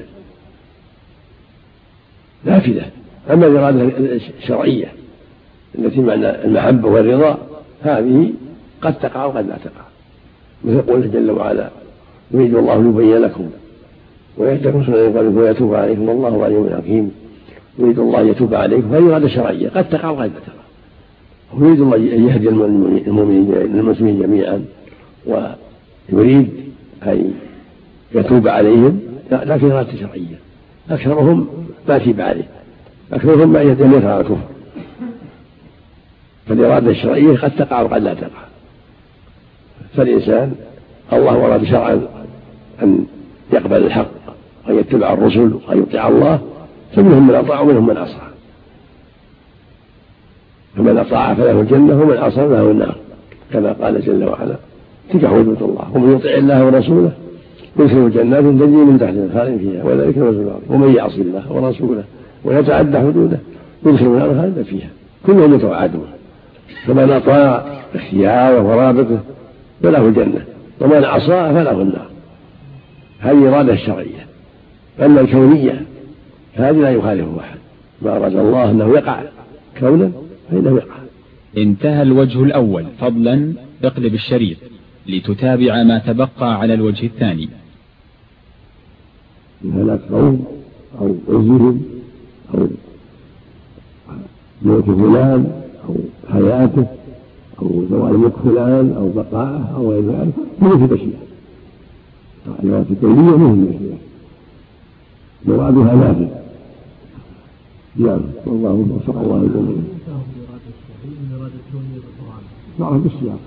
نافذة. أما الإرادة الشرعية التي معنى المحبة والرضا هذه قد تقع وقد لا تقع، مثل قوله جل وعلا: يريد الله يبين لكم ويهديكم سنن قبلكم ويتوب عليكم والله عليم حكيم. يريد الله يتوب عليكم، هذه إرادة شرعية قد تقع وقد لا تقع. ويريد الله أن يهدي المؤمنين المسلمين جميعا، ويريد أن يتوب عليهم، لكن إرادة شرعية. أكثرهم ما تيب عليه، أكثرهم ما يموت على الكفر. فالإرادة الشرعية قد تقع وقد لا تقع. فالإنسان الله أراد شرعا أن يقبل الحق وأن يتبع الرسل وأن يطيع الله، فمنهم من أطاع ومنهم من عصى، فمن أطاع فله الجنة ومن عصى فله النار، كما قال جل وعلا: تلك حدود الله ومن يطع الله ورسوله يدخله جنات تجري من تحتها الأنهار فيها وذلك الفوز العظيم، ومن يعص الله ورسوله ويتعدى حدوده يدخله النار خالدا فيها. كلهم يتوعدون، فمن أطاع اختياره ورابطه فله الجنة، ومن عصى فله النار. هذه إرادة الشرعية. أما الكونية هذه لا يخالفه أحد، ما أراد الله أنه يقع كونا فإنه يقع. انتهى الوجه الأول. فضلا اقلب الشريط لتتابع ما تبقى على الوجه الثاني. هلاك قوم أو عزهم أو موت فلان أو حياته أو زوال ملك فلان أو بقاءه أو غير ذلك من المشيئة. الإرادة الكونية من المشيئة، مرادها نافذ. نعم، والله وفق الله الجميع. نعم بالسياق.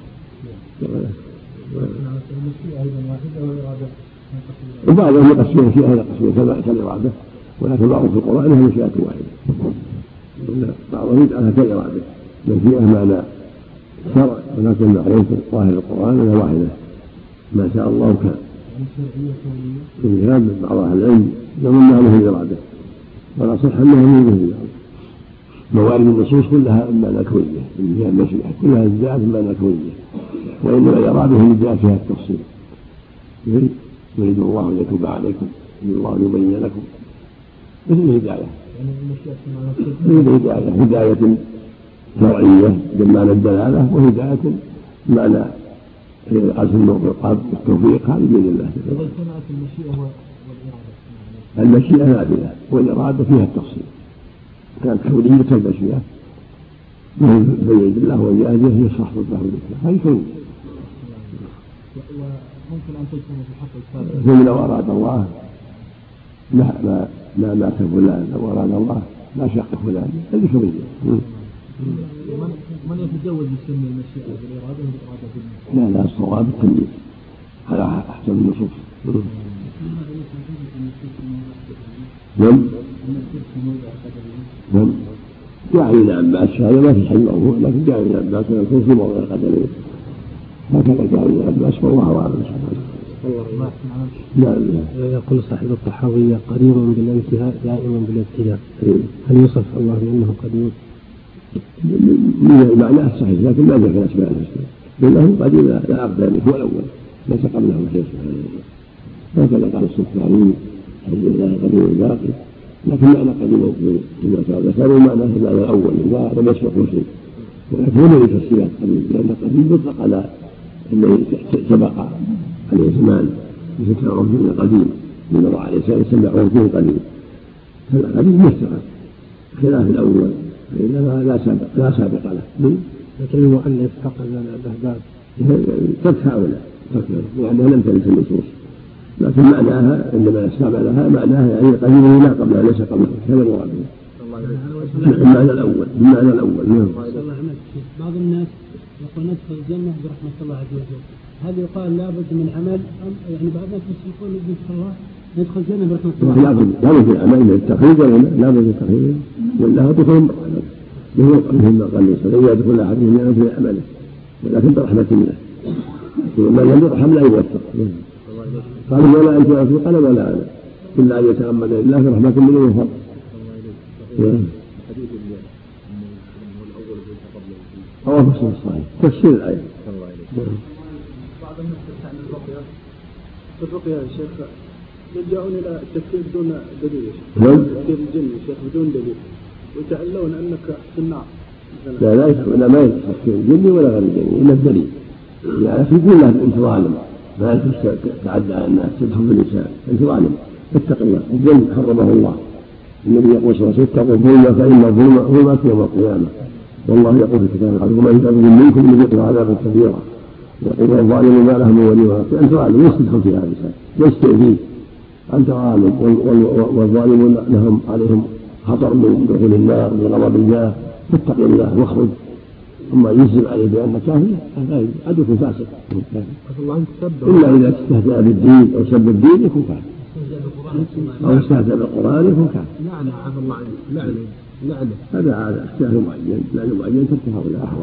وبعضهم يقسم مشيئة إلى قسمين كالإرادة، ولكن بعضهم في القرآن أنها مشيئة واحدة. بعضهم يجعلها كالإرادة مشيئة معنى شرع، ولكن معروف ظاهر القرآن أنها واحدة، ما شاء الله كان. من بعض أهل العلم يظن أنها الإرادة، ولا صح أنها من الإرادة. موارد النصوص كلها إما كونية من جهة المشيئة، كلها جاءت إما كونية، وإنما الإرادة هي جاءت فيها التفصيل. يريد الله أن يتوب عليكم، يريد الله أن يبين لكم، مثل الهداية. مثل هداية هداية شرعية بمعنى الدلالة، وهداية بمعنى العزم والتوفيق، هذه بيد الله. المشيئة نافذة والإرادة فيها التفصيل، كانت كونية كالمشيئة بيد الله ويأذيه يشرح صدره الإسلام، هذه كونية. ممكن أن تكون في حق الفارق. ثم لو أراد الله ما ما ما مات فلان، لو أراد الله ما شق فلان، هذه كونية. من يتجوز يسمي المشيئة بالإرادة والإرادة بالمشيئة؟ لا لا، الصواب التمييز على أحسن النصوص. نعم نعم، جاء ابن عباس هذا ما في شيء موضوع، لكن جاء ابن عباس يكون في موضع القدمين، هكذا جاء ابن عباس والله أعلم سبحانه. يقول صاحب الطحاوية: قدير بالانتهاء دائما بالابتداء. هل يوصف الله بأنه قدير؟ من المعنى الصحيح، لكن ما جاء في الأسماء الحسنى، لأنه قدير لا أقدم هو الأول، ليس قبله شيء سبحانه وتعالى. هكذا قال السفاري: الحمد لله قدير الباقي، لكن معنى قدير بما كان ذكروا معناه المعنى الأول، لا لم يسبق شيء، ولكن هو الذي تفسير قدير، لأن قدير يطلق على الذي سبق عليه زمان، مثل الرجل القديم من الله عليه وسلم سمى عرفه قديم، هذا الحديث مشترك خلاف الأول فإنما لا سابق لا سابق له. لكن المؤلف فقد له باب ترك هؤلاء لأنها لم ترد النصوص، لكن معناها عندما استعملها معناها يعني قديم لا قبلها ليس قبلها كما المراد المعنى الأول المعنى الأول. نعم. بعض الناس يقول ندخل الجنة برحمة الله عز وجل، هذا يقال لابد من عمل يعني بعض الناس يقول ندخل الله ندخل الجنة برحمة الله. لابد لابد من عمل التقريب ولا لابد من التقريب ولا تدخل منهم قال لا يدخل أحدهم من أجل عمله ولكن برحمة الله، ومن لم يرحم لا يوفق. قالوا ولا أنت في قال ولا أنا إلا أن يتغمد الله برحمة منه وفضل. هو تفسير الصحيح تفسير الآية. بعض الناس تستعمل الرقية في الرقية يا شيخ يلجأون إلى التفسير بدون دليل يا شيخ. نعم. تفسير الجن يا شيخ بدون دليل ويتعلون أنك في النار. لا لا لا ما يتفسير الجن ولا غير الجن إلا الدليل. يعني في كل أنت ظالم ما أنت تعدى على الناس تدخل في الإنسان أنت ظالم اتق الله. الجن حرمه الله. النبي يقول صلى الله عليه وسلم اتقوا الظلم فإن الظلم ظلمات يوم القيامة. والله يقول في كتابه العزيز ومن يتقوا منكم يذيقه عذابا كبيرا يقول الظالم ما له من ولي ولا نصير. أنت ظالم ليس تدخل في هذا الإنسان ليس تؤذيه أنت ظالم والظالمون لهم عليهم خطر من دخول النار من غضب الله فاتق الله واخرج. أما يجزم عليه بأن كافر قد يكون فاسق إلا إذا استهزأ بالدين أو سب الدين يكون كافر أو استهزأ بالقرآن يكون كافر. لعنة عفى الله عنك لعنة لعنة هذا هذا استهزاء معين لعنة معين تركها ولا أحرى.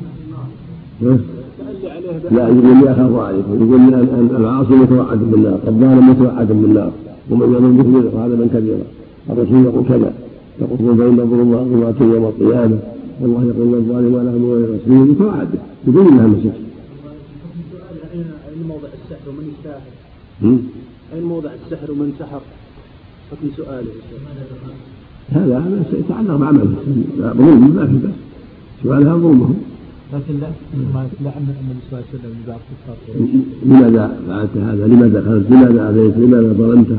لا يقول لي أخاف عليكم يقول لي أن العاصي متوعد بالنار الظالم متوعد بالنار ومن يظلم يخلق هذا من كبيرا. الرسول يقول كذا يقول بين الظلمات ظلمات يوم القيامة والله يقول الظالم ولا هم ولا رسول يتوعد بدون انها مسك. أين موضع السحر ومن يساحر؟ أين موضع السحر ومن سحر؟ حكم سؤاله هذا يتعلق بعمله ظلم ما في بس سؤالها ظلمهم. لكن لا لأن النبي صلى الله عليه وسلم بعض الكفار لماذا فعلت هذا؟ لماذا خرجت؟ لماذا أذيت؟ لماذا ظلمته؟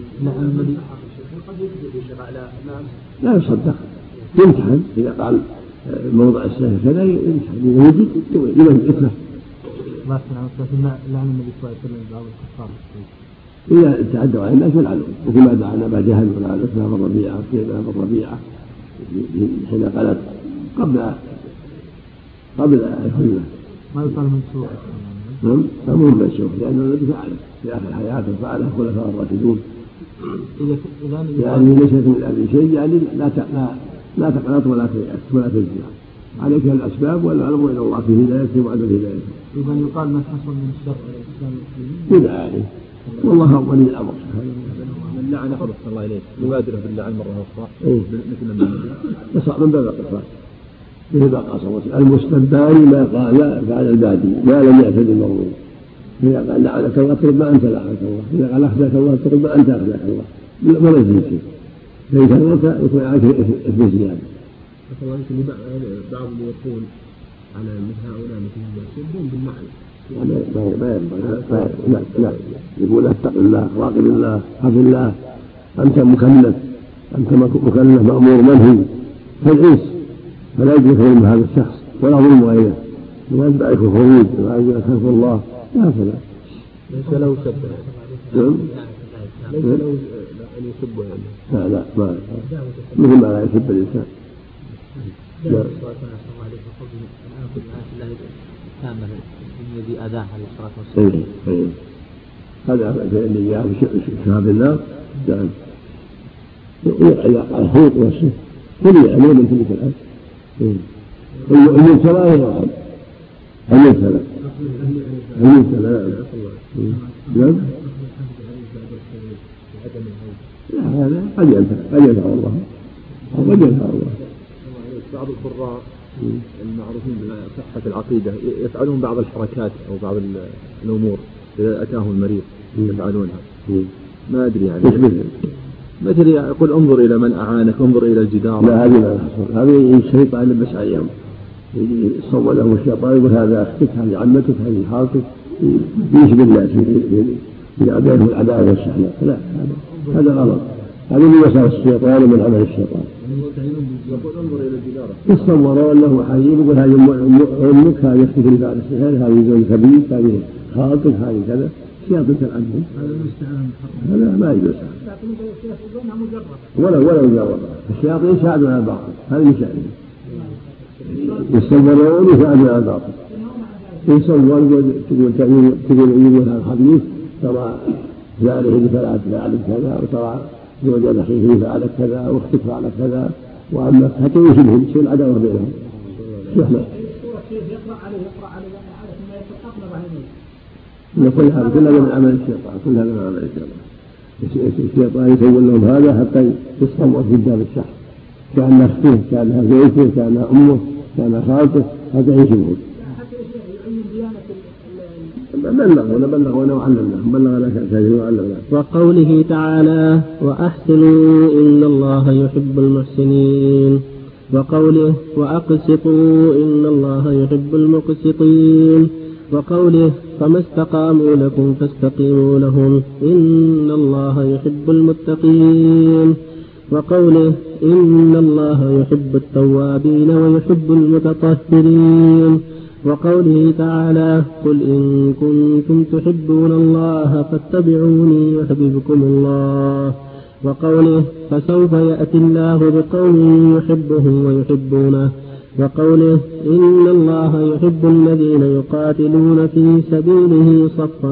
لا يصدق يمتحن إذا قال موضع السحر كذا يمتحن إذا وجد لمن يتلف. ما سمعنا لعن النبي صلى الله عليه وسلم بعض الكفار إذا تعدوا على الناس يلعنون وكما دعا أبا جهل ولعن أسماء بن ربيعة وسيدنا بن ربيعة حين قالت قبل قبل الحلة ما يقال من سوء نعم فمهم من سوء لأنه الذي فعله في آخر حياته فعله خلفاء الراشدون يعني ليست من أبي شيء يعني لا لا لا تقنط ولا تيأس ولا تجزع عليك الأسباب والأمر إلى الله في هدايته وعدم هدايته. إذا يقال من حصل من الشر الإسلام يدعى عليه والله ولي الأمر. من لعن أحد صلى الله عليه يبادر باللعن مرة أخرى مثل ما يصعب من باب القصاص مثل ما قاص المستبان ما قال فعل البادي ما لم يعتد المظلوم. إذا قال لعنك الله اطلب ما أنت لعنك الله إذا قال أخذك الله اطلب ما أنت أخذك الله ولا يزيد شيء فإذا كان يكون عليك إثم زيادة. مثلا يمكن بعض يقول على مثل هؤلاء مثل يسبون بالمعنى لا لا يقول اتق الله راقب الله خف الله أنت مكلف أنت مكلف مأمور منهي فالعيس فلا يجري ظلم هذا الشخص ولا ظلم غيره ولا يتبعك الخروج ولا يجري خلف الله هكذا. ليس له سب نعم ليس له أن يسبه يعني لا لا ما مثل ما لا يسب الإنسان. لا كامل الذي أذاه عليه الصلاة والسلام. إيه هذا اللي جاء في شهاب النار كان يعلق على الخوط والسيف كل يعلم من تلك الأرض. أن يبتلى يرحم أن يبتلى أن يبتلى نعم لا هذا قد ينفع قد ينفع الله قد ينفع الله. بعض القراء المعروفين بصحة العقيدة يفعلون بعض الحركات أو بعض الأمور إذا أتاهم المريض يفعلونها ما أدري يعني مثل يقول انظر إلى من أعانك انظر إلى الجدار. لا هذه لا تحصل هذه الشيطان يلبس عليهم يصور لهم الشيطان يقول هذا أختك هذه عمتك هذه خالتك يشبه الناس في عداله العداء والشحناء لا هذا غلط هذا من وساوس الشيطان ومن عمل الشيطان. يتصور انه حبيب يقول هذه امك، هذه اختك اللي بعد السحر، هذه زوج خبيث، هذه خاطب، هذه كذا، شياطين تلعنهم. هذا ما يجوز. ولا ولا مجرد الشياطين يساعدون على الباطل، هذا يساعدون يتصورون يساعدون على الباطل. يتصور تقول تقول يقول هذا خبيث، ترى جاره اللي فعلت فعلت كذا، وترى زوج اخيك اللي فعلت كذا، واختك فعلت كذا، وعمك، حتى يشبههم تصير العداوه بينهم. يقرا عليه يقرا عليه على ما يتقبل عليه. كل هذا كل هذا من عمل الشيطان، كل هذا من عمل الشيطان. الشيطان يسوي لهم هذا حتى يتصور قدام الشخص كأنها اخته، كأنها زوجته، كأنها امه، كأنها خالته، هذا يشبههم. بلغونا بلغونا وعلمناهم، بلغنا كذا وعلمنا. وقوله تعالى: وأحسنوا إن الله يحب المحسنين. وقوله: وأقسطوا إن الله يحب المقسطين. وقوله: فما استقاموا لكم فاستقيموا لهم إن الله يحب المتقين. وقوله: إن الله يحب التوابين ويحب المتطهرين. وقوله تعالى: قل إن كنتم تحبون الله فاتبعوني يحببكم الله. وقوله: فسوف يأتي الله بقوم يحبهم ويحبونه. وقوله: إن الله يحب الذين يقاتلون في سبيله صفا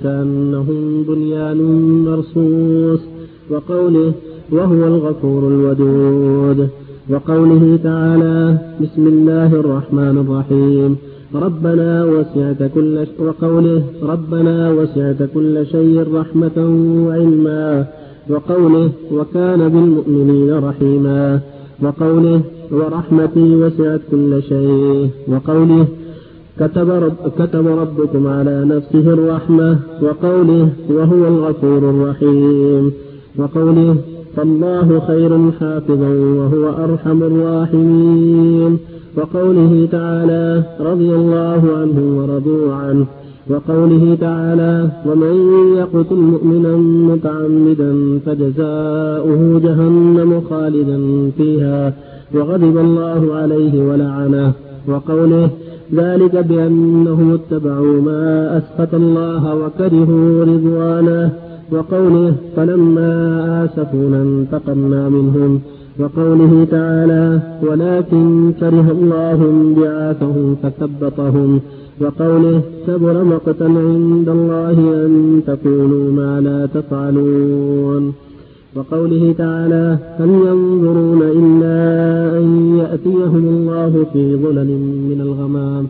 كأنهم بنيان مرصوص. وقوله: وهو الغفور الودود. وقوله تعالى: بسم الله الرحمن الرحيم. ربنا وسعت كل ش... وقوله: ربنا وسعت كل شيء رحمة وعلما. وقوله: وكان بالمؤمنين رحيما. وقوله: ورحمتي وسعت كل شيء. وقوله: كتب, رب... كتب ربكم على نفسه الرحمة. وقوله: وهو الغفور الرحيم. وقوله: فالله خير حافظا وهو أرحم الراحمين. وقوله تعالى: رضي الله عنه ورضوا عنه. وقوله تعالى: ومن يقتل مؤمنا متعمدا فجزاؤه جهنم خالدا فيها وغضب الله عليه ولعنه. وقوله: ذلك بأنهم اتبعوا ما أسخط الله وكرهوا رضوانه. وقوله: فلما آسفونا انتقمنا منهم. وقوله تعالى: ولكن كره الله بعاثهم فثبطهم. وقوله: كبر مقتا عند الله أن تقولوا ما لا تفعلون. وقوله تعالى: هل ينظرون إلا أن يأتيهم الله في ظلل من الغمام.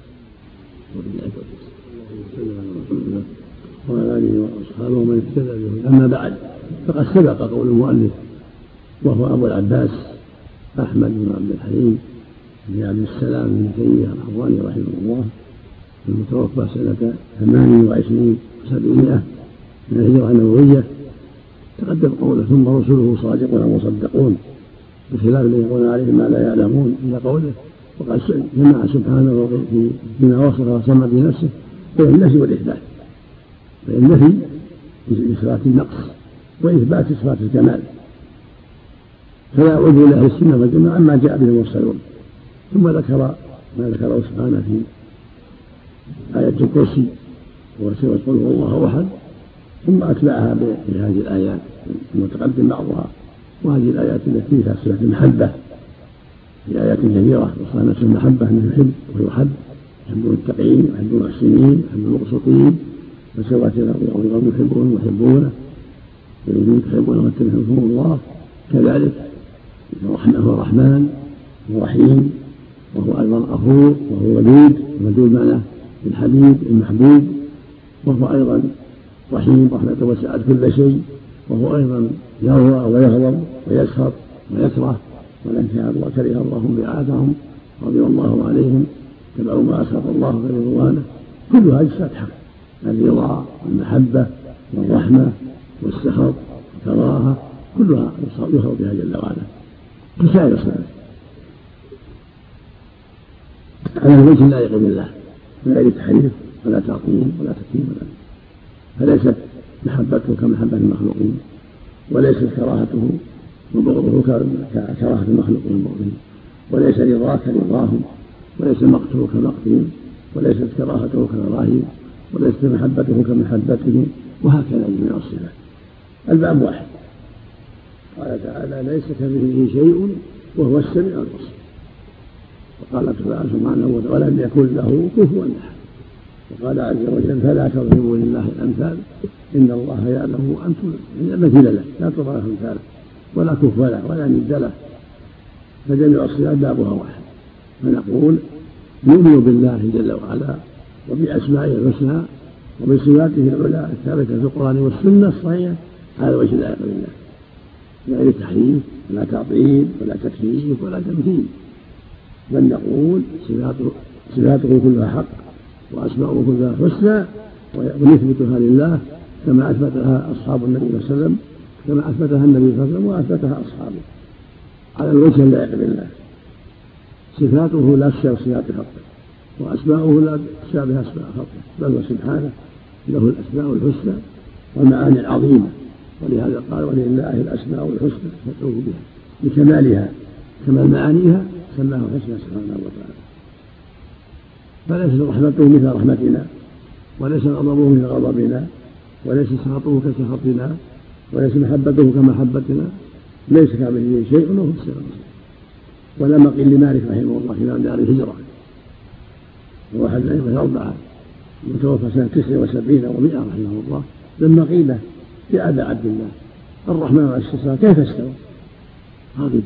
وعلى آله وأصحابه ومن اهتدى به. أما بعد، فقد سبق قول المؤلف وهو أبو العباس أحمد بن عبد الحليم بن عبد السلام بن تيمية الحراني رحمه الله، المتوفى سنة ثمان وعشرين وسبعمائة من الهجرة النبوية. تقدم قوله: ثم رسله صادقون مصدقون، بخلاف الذين يقولون عليهم ما لا يعلمون، إلى قوله. وقد جمع سبحانه بما وصف وسمى بنفسه بين النفي والإثبات، بين النفي إثبات النقص وإثبات صفات الكمال، فلا عدو لأهل السنة والجماعة عما جاء به المرسلون. ثم ذكر ما ذكره سبحانه في آية الكرسي وسورة قل هو الله أحد، ثم أتبعها بهذه الآيات المتقدم بعضها، وهذه الآيات التي فيها صفة المحبة في آيات كثيرة، وصفة نفس المحبة أنه يحب ويحب، يحب المتقين ويحب المحسنين ويحب المقسطين، وسوات الأرض يحبون ويحبونه ويريدون تحبون وتحبهم الله. كذلك هو الرحمن ورحيم، وهو أيضا غفور، وهو ودود، ودود معناه الحبيب المحبوب، وهو أيضا رحيم رحمته وسعت كل شيء، وهو أيضا يرضى ويغضب ويسخط ويكره، ولن كره الله بعاثهم رضي الله عليهم تبعوا ما أسخط الله في رضوانه. كل هذه صفات حق: الرضا والمحبة والرحمة والسخط والكراهة، كلها يخاف بها جل وعلا كسائر الصفات على الوجه اللائق بالله، من غير تحريف ولا تعطيل ولا تكييف ولا، فليست محبته كمحبة المخلوقين وليست كراهته وبغضه ككراهة المخلوقين وبغضهم، وليس رضاه كرضاهم، وليس مقته كمقتهم، وليست كراهته ككراههم، وليست محبته كمحبتهم، وهكذا جميع الصفات. الباب واحد. قال تعالى: ليس كمثله شيء وهو السميع البصير. وقال سبحانه: ولم يكن له كفوا احد. وقال عز وجل: فلا تضربوا لله الامثال ان الله يعلم وانتم مثل له، لا تضربوا الامثال ولا كفوا له ولا ند له، فجميع الصفات بابها واحد. فنقول نؤمن بالله جل وعلا وباسمائه الحسنى وبصفاته العلى الثابته في القران والسنه الصحيحه على وجه لا يقبل الله، غير تحريف ولا تعطيل ولا تكييف ولا تمثيل، بل نقول صفاته, صفاته كلها حق وأسماؤه كلها حسنى، ونثبتها لله كما أثبتها أصحاب النبي صلى الله عليه وسلم، كما أثبتها النبي صلى الله عليه وسلم وأثبتها أصحابه على الوجه اللائق بالله. صفاته لا تشابه صفات خلقه، وأسماؤه لا تشابه أسماء خلقه، بل وسبحانه له الأسماء الحسنى والمعاني العظيمة، ولهذا قال: ولله الأسماء الحسنى فادعوه بها لكمالها كمال معانيها سماه حسنى سبحانه وتعالى. فليس رحمته مثل رحمتنا، وليس غضبه مثل غضبنا، وليس سخطه كسخطنا، وليس محبته كمحبتنا، ليس كمثله شيء وهو السميع البصير. ولما قيل لمالك رحمه الله إمام دار الهجرة وواحد من الأئمة الأربعة متوفى سنة تسع وسبعين ومئة رحمه الله، لما قيل يا أبا عبد الله الرحمن على الاستواء كيف استوى؟ غضب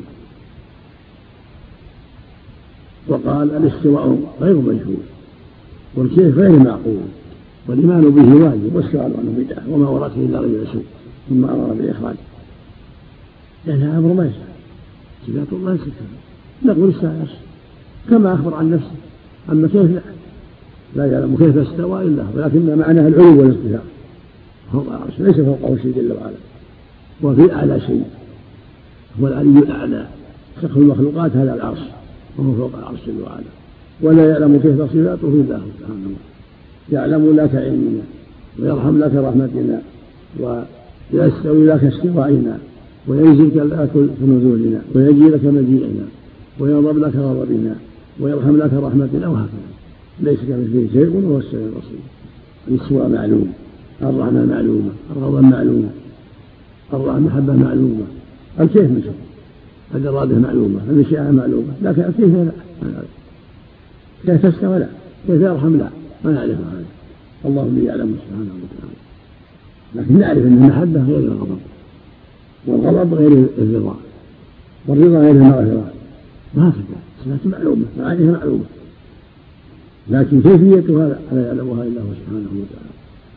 وقال: الاستواء غير مجهول، والكيف غير معقول، والإيمان به واجب، والسؤال عنه بدعة، وما ورثه إلا رجل سوء، ثم أمر بإخراجه. لأنها أمر ما يسأل، صفات الله ليست كذا. نقول السائر كما أخبر عن نفسه، أما كيف لا لا يعلم كيف استوى إلا هو، ولكن معناها العلو والارتفاع فوق العرش، ليس فوقه شيء جل وعلا، وفي أعلى شيء هو العلي الأعلى، سقف المخلوقات هذا العرش وهو فوق العرش جل وعلا، ولا يعلم كيف صفاته إلا هو سبحانه. يعلم لك علمنا، ويرحم لك رحمتنا، ويستوي لك استوائنا، وينزل لك كنزولنا، ويجي لك مجيئنا، ويغضب لك غضبنا، ويرحم لك رحمتنا، وهكذا. ليس كمثله شيء وهو السميع البصير. الاستواء معلوم، الرحمة معلومة، الغضب معلومة، المحبة معلومة، الكيف مشهور، الإرادة معلومة، المشيئة معلومة، لكن كيف لا، كيف استوى لا، كيف يرحم لا، ما نعرف هذا، الله الذي يعلم سبحانه وتعالى. لكن نعرف أن المحبة غير الغضب، والغضب غير الرضا، والرضا غير المغفرة، وهكذا صفات معلومة، معانيها معلومة، لكن كيفيتها لا يعلمها إلا هو سبحانه وتعالى.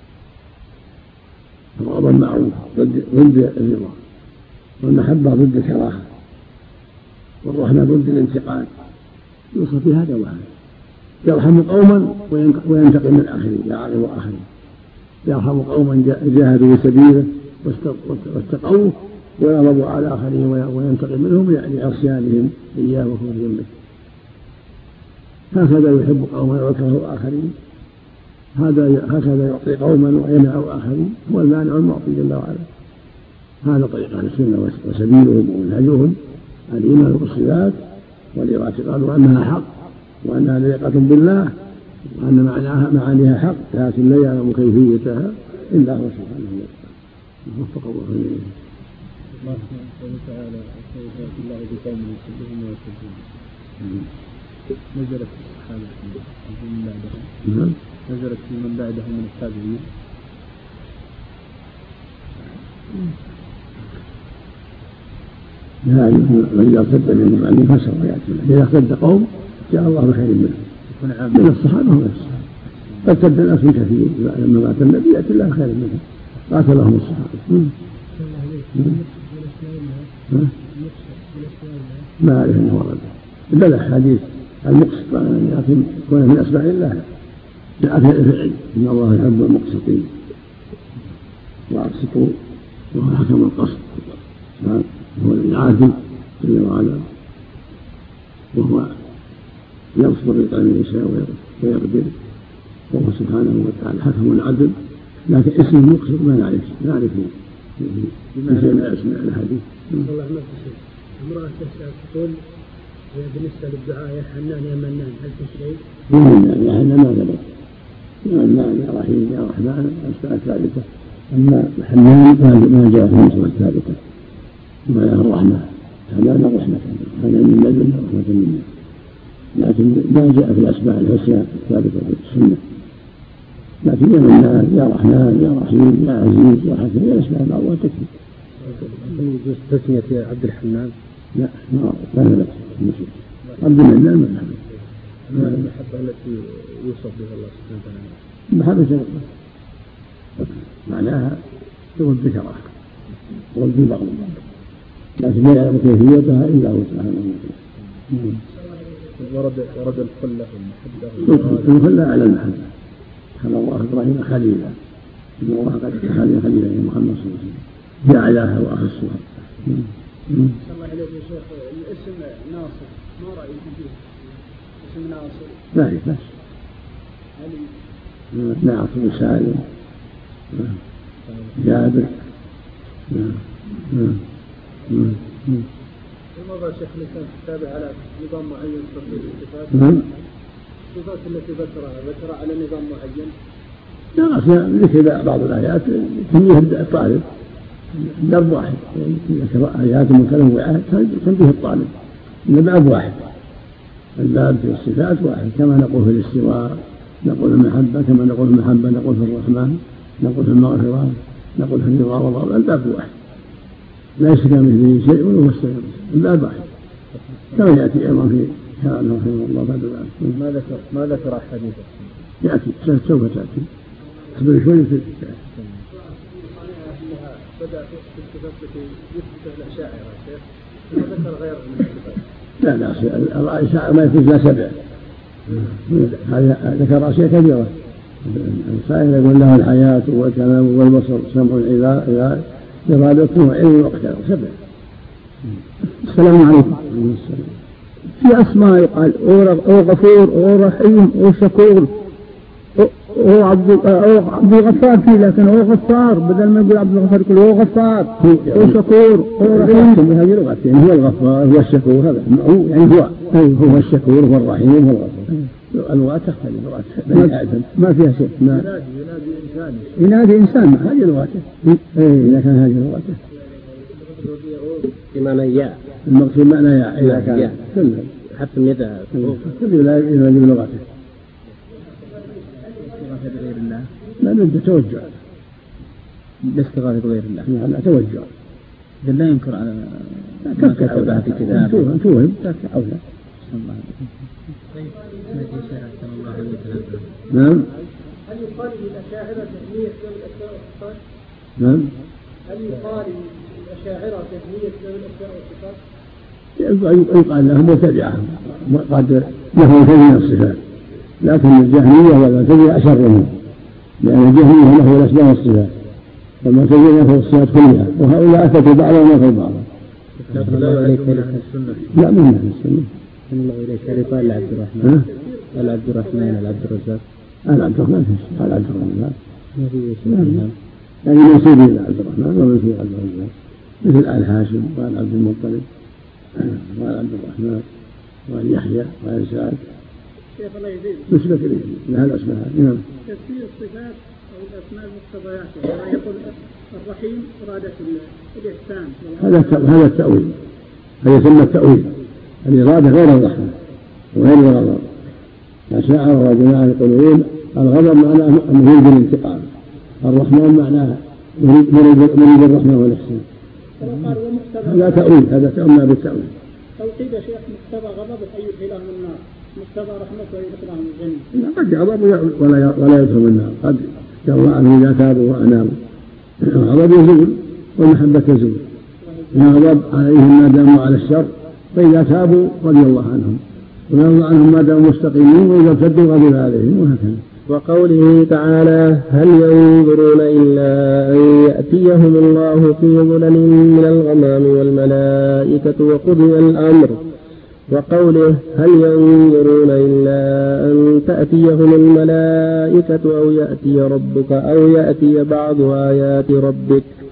الغضب معروف ضد الرضا، والمحبة ضد الكراهة، والرحمة ضد الانتقام، يوصف بهذا وهذا. يرحم قوما وينتقم من آخرين، يعاقب آخرين. يرحم قوما جاهدوا سبيله واستقووا، ويغضب على آخرين وينتقم منهم لعصيانهم إياه وكفرهم به. هكذا يحب قوما ويكره آخرين، هذا هكذا يعطي قوما ويمنع آخرين، هو المانع المعطي جل وعلا. هذا طريق أهل السنة وسبيلهم ومنهجهم الإيمان بالصفات والاعتقاد أنها حق، وأنها ليقة بالله، وأن معناها معانيها حق، لكن لا يعلم كيفيتها إلا هو سبحانه وتعالى. وفق الله إليه. الله سبحانه وتعالى استوى في الله بقوم يسبحون ويسبحون. نزلت الصحابة من بعدهم، نزلت في من بعدهم من التابعين. لا، من يرتد منهم عن الفسر ويأتي، إذا ارتد قوم جاء الله بخير منهم من الصحابة وغير الصحابة. ارتد ناس كثير لما مات النبي يأتي الله خير منهم، قاتلهم الصحابة. ما أعرف أنه ورد بل حديث المقسط، لكن كونه من أسماء الله جاء في الفعل إن الله يحب المقسطين وأقسطوا وهو حكم القسط، هو العادل جل وعلا، وهو يبسط الرزق من يشاء ويقدر، وهو سبحانه وتعالى حكم العدل. لكن اسم المقسط ما نعرف نعرفه بمعنى من أسماء الحديث. والله ما في شيء. امرأة تسأل تقول بالنسبة للدعاء يا حنان يا منان هل في شيء؟ يا منان يا حنان ما ثبت. يا منان يا رحيم يا رحمن أسماء ثابتة. أما حنان ما جاء في الأسماء الثابتة. معناه الرحمة حنان رحمة حنان من لدن رحمة منه. لكن ما جاء في الأسماء الحسنى الثابتة في السنة. لكن يا منان يا رحمن يا رحيم يا عزيز يا حكيم يا أسماء الله تكفي. يجوز تسمية عبد الحنان؟ لا ما ثبت. عبد المنان ما ثبت. ما المحبة التي يوصف بها الله سبحانه وتعالى؟ محبة الله معناها تقول ذكرها تقول في بعض لكن لا يعلم كيفيتها إلا هو سبحانه وتعالى. ورد ورد الخلة والمحبة. الخلة على المحبة. كان الله إبراهيم خليلا إن الله قد اتخذ خليلا يا محمد صلى الله عليه وسلم جعلها وأخصها. صلى الله عليه يا شيخ الاسم ناصر ما رأيكم فيه؟ اسم ناصر لا بس ناصر سالم جابر. الموضوع شيخ اللي كان تتابع على نظام معين في الصفات الصفات التي ذكرها ذكرها على نظام معين. لا ذكر بعض الآيات تنبيه الطالب درب واحد ذكر آيات متنوعة تنبيه الطالب إن باب واحد الباب في الصفات واحد كما نقول في الاستواء نقول المحبة كما نقول المحبة نقول في الرحمن نقول في المغفرة نقول في الرضا والله الباب واحد ليس كمثله شيء وهو السميع الباب واحد كما يأتي أيضا في كلامه رحمه الله بعد ذلك. ما ذكر ما ذكر أحاديث يأتي سوف تأتي اصبر شوي في بدأ في الصفات التي يثبت الأشاعرة شيخ ما ذكر غير من الصفات. لا لا الأشاعرة ما يثبت لا سبع هذا ذكر أشياء كثيرة. السائل يقول له الحياة والكلام والبصر سمع العباد إرادته وعلم وقتها سبع. السلام عليكم. في أسماء يقال أو غفور أو رحيم أو شكور أو عبد أو عبد الغفار فيه لكن هو غفار بدل ما يقول عبد الغفار يقول هو غفار أو شكور أو رحيم. هذه لغتين هو الغفار هو الشكور هذا هو يعني هو هو الشكور هو الرحيم هو الغفور. اللغات تختلف لغات ما فيها شيء. ما ينادي إنسان ينادي إنسان هذه لغته. إذا كان هذه لغته بمعنى يا المقصود معنى يا إذا كان كله حتى النداء كله لا ينادي بلغته. بغير الله لا نبدأ توجع باستغاثة بغير الله لا توجع إذا لا ينكر على ما كتبها في كتابه توهم تكفي أولى. نعم. هل يقال للأشاعرة تسمية ذوي الأسماء والصفات؟ نعم. هل يقال للأشاعرة تسمية ذوي الأسماء والصفات؟ يقال لهم مبتدعة قد لهم كثير الصفات لكن الجهمية والمعتزلة أشر منهم لأن الجهمية له الأسماء والصفات والمعتزلة له الصفات كلها وهؤلاء أثبتوا بعضهم وفي بعض. الله إليك السنة. لا من أهل السنة. الله إليك قال لعبد الرحمن قال عبد الرحمن العبد الرزاق قال عبد الرحمن قال عبد الرحمن ما في شيء يعني منسوب إلى عبد الرحمن ومنسوب عبد الرزاق مثل آل هاشم وآل عبد المطلب وآل عبد الرحمن وآل يحيى وآل سعد شيخ الله يزيد نسبة إليه لها الأسماء. نعم. تفسير الصفات أو الأسماء المقتضيات كما يقول الرحيم إرادة الإحسان. هذا هذا التأويل هذا يسمى التأويل الإرادة غير الرحمة وغير الغضب. أشاعرة وجماعة يقولون الغضب معناه أنه يريد الانتقام الرحمن معناه مريد الرحمة والإحسان. هذا تأويل هذا تأمل بالتأويل. أو قيل شيخ مقتضى غضبه أن يدخله النار مقتضى رحمته أن يدخله الجنة. قد يغضب ولا ولا يدخل النار قد يرضى عنه إذا تابوا وأنابوا. الغضب يزول والمحبة تزول. يغضب عليهم ما داموا على الشر فإذا تابوا رضي الله عنهم ويرضى عنهم ما داموا مستقيمين وإذا ارتدوا غضب عليهم وهكذا. وقوله تعالى هل ينظرون إلا أن يأتيهم الله في ظلل من الغمام والملائكة وقضي الأمر. وقوله هل ينظرون إلا أن تأتيهم الملائكة أو يأتي ربك أو يأتي بعض آيات ربك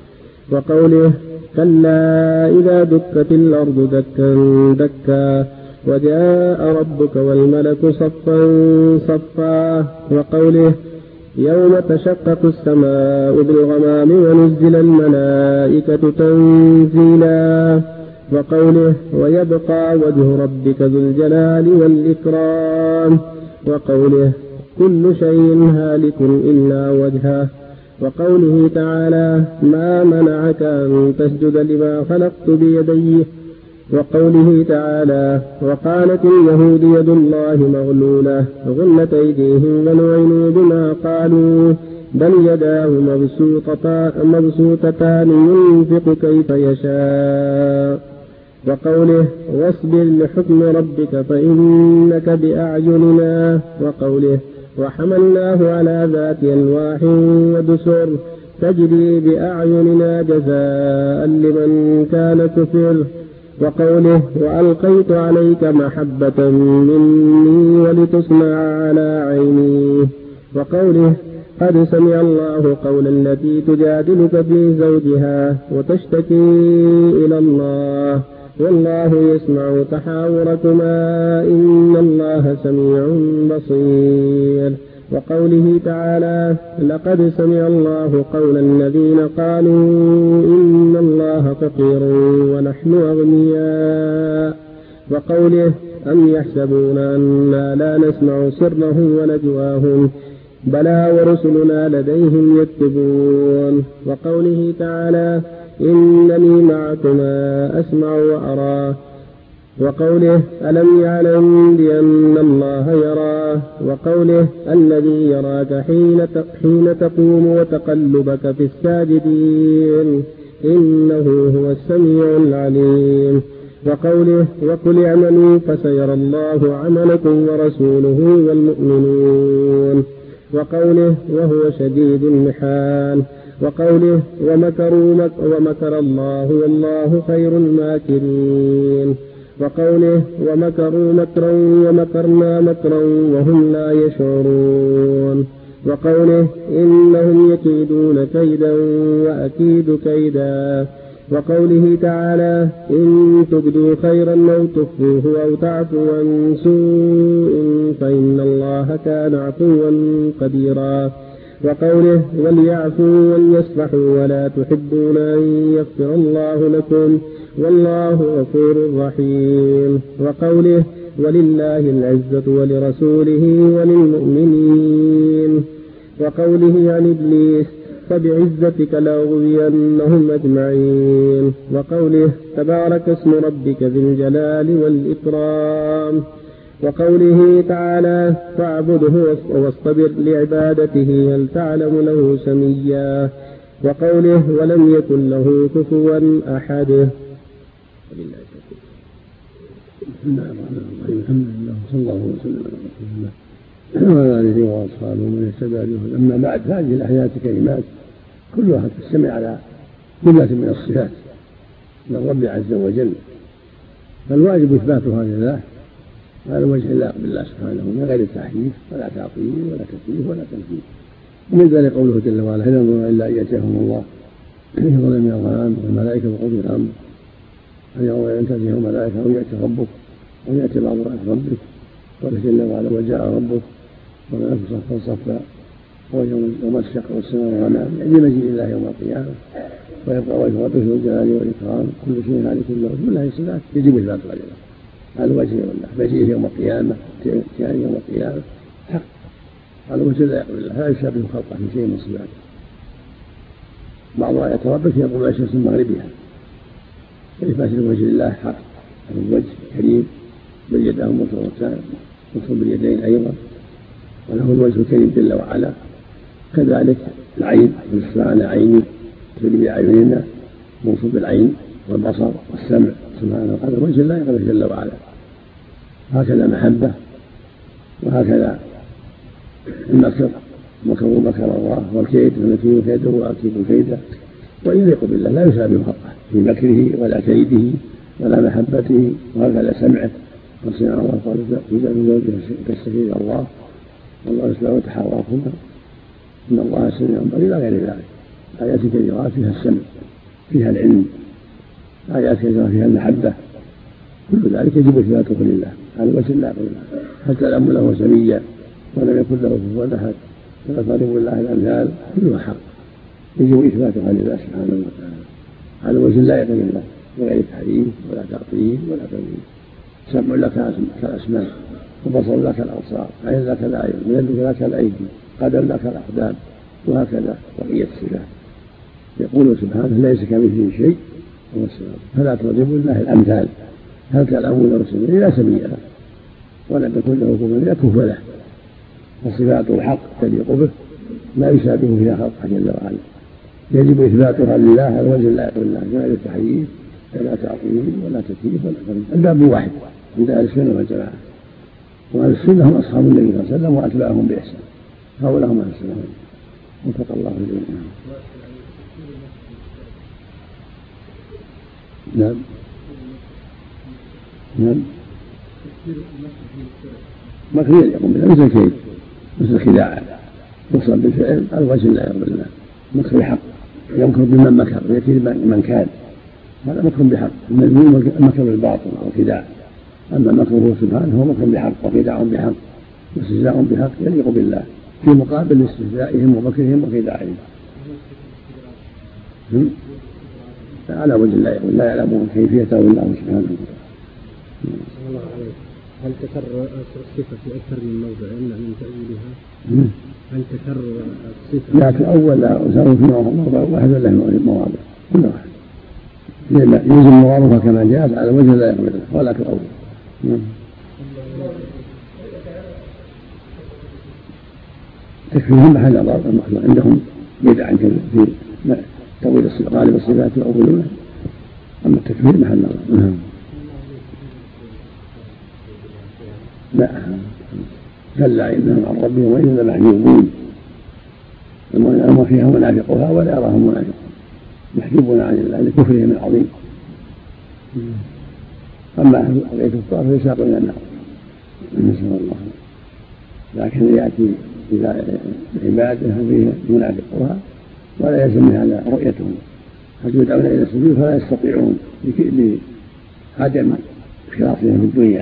وقوله كلا إذا دكت الأرض دكا دكا وجاء ربك والملك صفا صفا. وقوله يوم تشقق السماء بالغمام ونزل الملائكة تنزيلا. وقوله ويبقى وجه ربك ذو الجلال والإكرام. وقوله كل شيء هالك إلا وجهه. وقوله تعالى ما منعك أن تسجد لما خلقت بيديه. وقوله تعالى وقالت اليهود يد الله مغلولة غلت أيديهم ولعنوا بما قالوا بل يداه مبسوطتان ينفق كيف يشاء. وقوله واصبر لحكم ربك فإنك بأعيننا. وقوله وحملناه على ذات ألواح ودسر تجري بأعيننا جزاء لمن كان كفر. وقوله وألقيت عليك محبة مني ولتصنع على عيني. وقوله قد سمع الله قول التي تجادلك في زوجها وتشتكي إلى الله والله يسمع تحاوركما إن الله سميع بصير. وقوله تعالى لقد سمع الله قول الذين قالوا إن الله فقير ونحن أغنياء. وقوله أم يحسبون أنا لا نسمع سرهم ونجواهم بلى ورسلنا لديهم يكتبون. وقوله تعالى إنني معكما أسمع وأرى. وقوله ألم يعلم بأن الله يراه. وقوله الذي يراك حين حين تقوم وتقلبك في الساجدين إنه هو السميع العليم. وقوله وقل اعملوا فسيرى الله عملكم ورسوله والمؤمنون. وقوله وهو شديد المحال. وقوله ومكروا مك ومكر الله والله خير الماكرين. وقوله ومكروا مكرا ومكرنا مكرا وهم لا يشعرون. وقوله إنهم يكيدون كيدا وأكيد كيدا. وقوله تعالى إن تبدوا خيرا أو تخفوه أو تعفوا عن سوء فإن الله كان عفوا قديرا. وقوله وليعفوا وليصفحوا ولا تحبون أن يغفر الله لكم والله غفور رحيم. وقوله ولله العزة ولرسوله وللمؤمنين. وقوله عن إبليس فبعزتك لأغوينهم أجمعين. وقوله تبارك اسم ربك ذي الجلال والإكرام. وقوله تعالى فاعبده واصطبر لعبادته هل تعلم له سميا. وقوله ولم يكن له كفوا أحد. بسم الله الرحمن الرحيم الحمد لله صلى الله وسلم على رسول الله وعلى آله وأصحابه ومن اهتدى بهداه. أما بعد فهذه الآيات الكريمات كلها تشتمل على جملة من الصفات للرب عز وجل، فالواجب إثباتها لله على وجه اللائق بالله سبحانه من غير تحريف ولا تعطيل ولا تكييف ولا تمثيل. ومن ذلك قوله جل وعلا هل ينظرون إلا أن يأتيهم الله في ظلم من الغمام والملائكة وقضي الأمر أن ينظرون أن تأتيهم الملائكة أو يأتي ربك أو يأتي بعض آيات ربك. قال جل وعلا وجاء ربك والملائكة صفا صفا ويوم تشقق السماء والغمام يعني مجيء الله يوم القيامة ويبقى وجه ربك ذو الجلال والإكرام كل شيء هالك إلا وجهه. كلها صفات يجب إثباتها لله على وجه الله. مجيء يوم القيامة كان يوم القيامة حق على وجه لا يقبل الله لا يشابه خلقه في شيء من صفاته. بعض آيات ربك يقول لا شمس مغربها إثبات وجه الله حق على الوجه الكريم بل يداه مبسوطتان مبسوط باليدين أيضا وله الوجه الكريم جل وعلا. كذلك العين بالسمع عيني تجري بأعيننا موصوف بالعين والبصر والسمع سبحانه هذا وجه الله يقبل جل وعلا. هكذا محبة وهكذا المكر مكر مكر الله والكيد فنكيد كيده وأكيد كيده ويليق بالله لا يشابه خلقه في مكره ولا كيده ولا محبته. وهكذا سمعه قد سمع الله قال في زوجه تستشير الله والله يسمع تحاوركما إن الله سميع بصير إلى غير ذلك. آيات كثيرات فيها السمع فيها العلم، آيات كثيرة فيها المحبة، كل ذلك يجب إثباته لله على وجه لا يقول الله، حتى لم له سميا ولم يكن له كفوا أحد فلا تضرب الله الأمثال، كلها حق يجب إثباتها لله سبحانه وتعالى على وجه لا يقول الله، بغير تحريف ولا تعطيل ولا تمثيل. سمع لك كالأسماء، وبصر لك الأبصار، عين لك الأعين، ويد لك الأيدي، قدم لك الأقدام، وهكذا بقية الصفات. يقول سبحانه ليس كمثله شيء هو السميع، فلا تضربوا لله الأمثال، هل كلامه رسول لا سميع له ولم يكن له كفوا يكف له، فصفات الحق تليق به لا يشابه فيها خلقه جل وعلا، يجب إثباتها لله على وجه لا يقول الله، غير التحريف ولا تعطيل ولا تكييف ولا تمثيل. الباب واحد عند أهل السنة والجماعة، وأهل السنة هم أصحاب النبي صلى الله عليه وسلم وأتباعهم بإحسان، هؤلاء هم أهل السنة. وفق الله جميعا. نعم نعم مكر يقوم بها مثل كيد، مثل خداع يقصد بالفعل على وجه لا يقبل الله، مكر بحق يمكر بمن مكر ويكيد من كان، هذا مكر بحق. المذموم المكر بالباطل او خداع، اما مكره سبحانه هو مكر بحق وخداع بحق واستهزاء بحق يليق بالله في مقابل استهزائهم ومكرهم وخداعهم على وجه لا يقول لا يعلمون كيفيته الا الله سبحانه وتعالى. هل تكرر الصفة في أكثر من موضع يمنع من تأويلها؟ هل تكرر الصفة؟ لا تأول لا أسأل في موضع واحد ولا في مواضع كل واحد يلزم مواضعها كما جاءت على وجه لا يقبل ولا تأول. تكفيهم محل أضرار المخلوق عندهم بدعا في تأويل غالب الصفات يؤولونه، أما التكفير محل أضرار. لا كلا إنهم عن ربهم وإنهم لمحجوبون، وما فيها منافقها ولا يراهم منافقون، محجوبون عن الله لكفرهم العظيم. أما غير الكفار فيساقون إلى النار نسأل الله، لكن يأتي إلى عباده فيه منافقها ولا يلزم هذا رؤيتهم، قد يدعون إلى السجود فلا يستطيعون لعدم خلاصهم في الدنيا.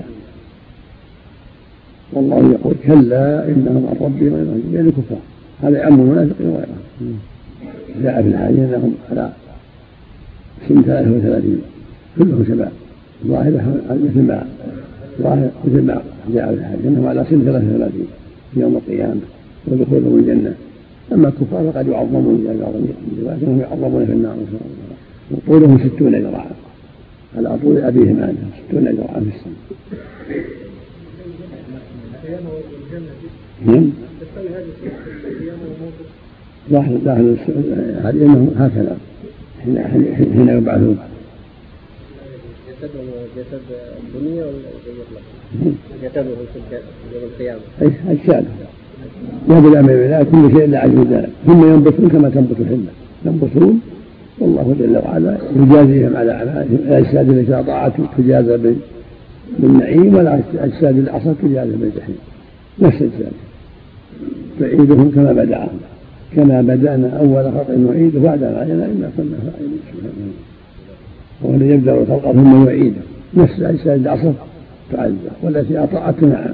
والله يقول كلا إنهم عن ربهم يعني كفار، هذا يعم المنافقين وغيرهم. جاء في الحديث أنهم على سن ثلاثة وثلاثين كلهم شباب، ظاهرة مثل ما ظاهر مثل ما جاء في الحديث أنهم على سن ثلاثة وثلاثين في يوم القيامة ودخولهم الجنة. أما الكفار فقد يعظمون لكنهم يعظمون في النار وطولهم ستون ذراعا على طول أبيهم عنهم ستون ذراعا في السنة. نعم ظاهر ظاهر هذه انهم هكذا حين يبعثون. جسده جسد الدنيا ولا يطلق جسده في يوم القيامه؟ اي اجساده يهدي الامر بالله كل شيء الا عجز ذلك، ثم ينبتون كما تنبت الحله، ينبتون والله جل وعلا يجازيهم على اعمالهم. الاجساد التي اطاعت تجازى بالنعيم، والاجساد اللي عصت تجازى بالجحيم، نفس الجزاء. تعيدهم كما بدأهم كما بدأنا أول خلق نعيده بعد ما علينا إنا كنا فاعلين سبحانه. هو الذي يبدأ الخلق ثم يعيده، نفس الأجساد اللي عصت تعزى والتي أطاعت نعم.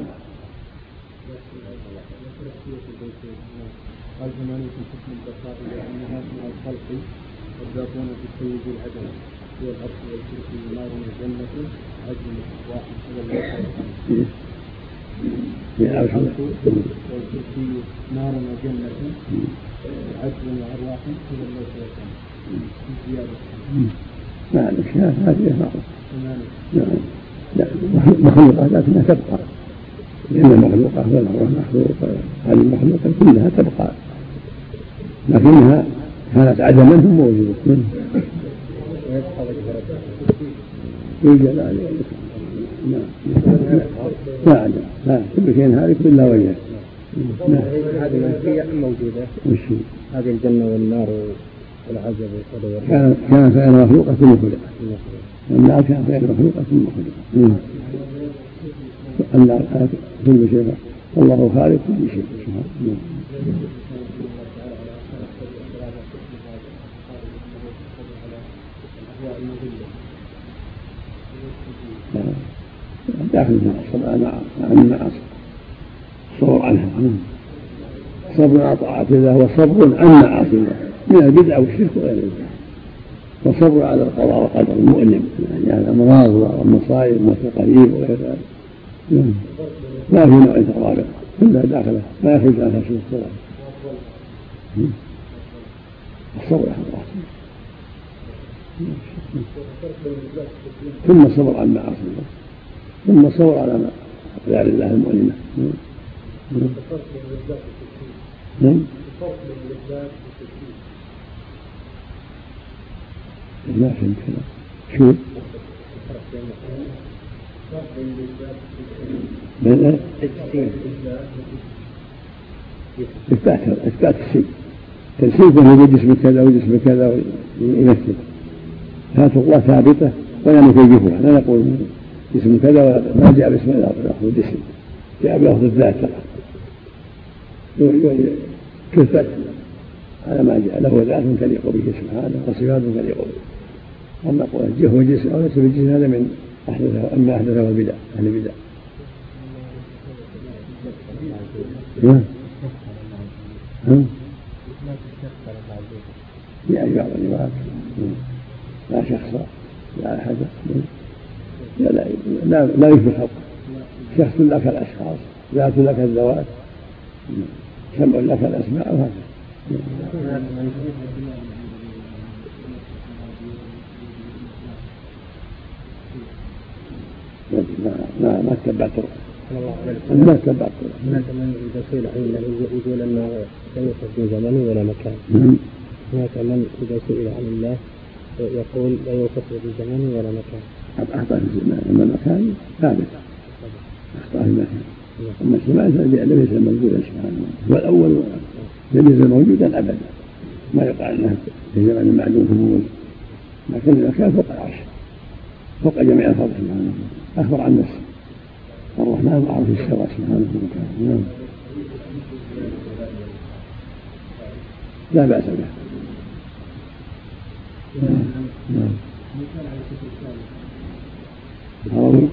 قال زمانه في حكم البقاء لأنها من الخلق والباقون في السيد العدل هو الأرض والكرسي والنار والجنة عدل واحد إلى الله في الخلق والكرسي نار وجنة عدل وأرواح إلى الله سبحانه. ما عندك هذه معروفة. لا مخلوقات لكنها تبقى، لأن المخلوقات والأرواح مخلوقة، هذه المخلوقات كلها تبقى لكنها كانت عدما ثم وجدت منه. يوجد لا لا عدم، لا كل شيء هالك إلا وجهه. هذه منفية أم موجودة؟ وش هذه الجنة والنار والعذاب والقدر كانت كانت غير مخلوقة ثم خلقت، والنار كانت غير مخلوقة ثم خلقت. النار كل شيء، الله خالق كل شيء. داخل مع المعاصي الصبر عنها. صبر على طاعة الله وصبر عن معاصي الله من البدع والشرك وغير ذلك، وصبر على القضاء والقدر المؤلم يعني الأمراض والمصائب والتقاريب وغير ذلك. ما في نوع رابع كلها داخله ما يخرج عنها شيء الصلاة. الصبر على الله ثم صبر عن معاصي الله ثم صبر على أقدار الله المؤلمة. نعم ما فهمت كلام شو بين إثبات إثبات الشيء تنسيب أنه جسم كذا وجسم كذا ويمثل هذه الله ثابتة ولا نكيفها لا نقول جسم كذا ما جاء باسم لفظ الجسم جاء بلفظ الذات فقط كثبت على ما جاء له ذات تليق به سبحانه وصفات تليق به. أما قول الجه والجسم أو ليس بالجسم هذا من أحدثه أما أحدثه البدع أهل البدع. ها؟ يعني بعض الروايات لا شخص لا أحد لا لا لا, لا يشبه خلق شخص لك الأشخاص ذات لك الذوات سمع لك الأسماء وهذا ما ما ما تبعت ما تبعت هناك من إذا سئل عنه يقول أنه ليس في زمن ولا مكان. هناك من إذا سئل عن الله يقول لا يوصف بزمان ولا مكان. أخطأ في الزمان أما المكان ثابت أخطأ في المكان أما الزمان ليس موجودا سبحانه هو الأول لم يزل موجودا أبدا ما يقع أنه في زمن معدوم ثمول لكن المكان فوق العرش فوق جميع الخلق سبحانه أخبر عن نفسه الرحمن العرش استوى سبحانه وتعالى. لا بأس به. نعم هروي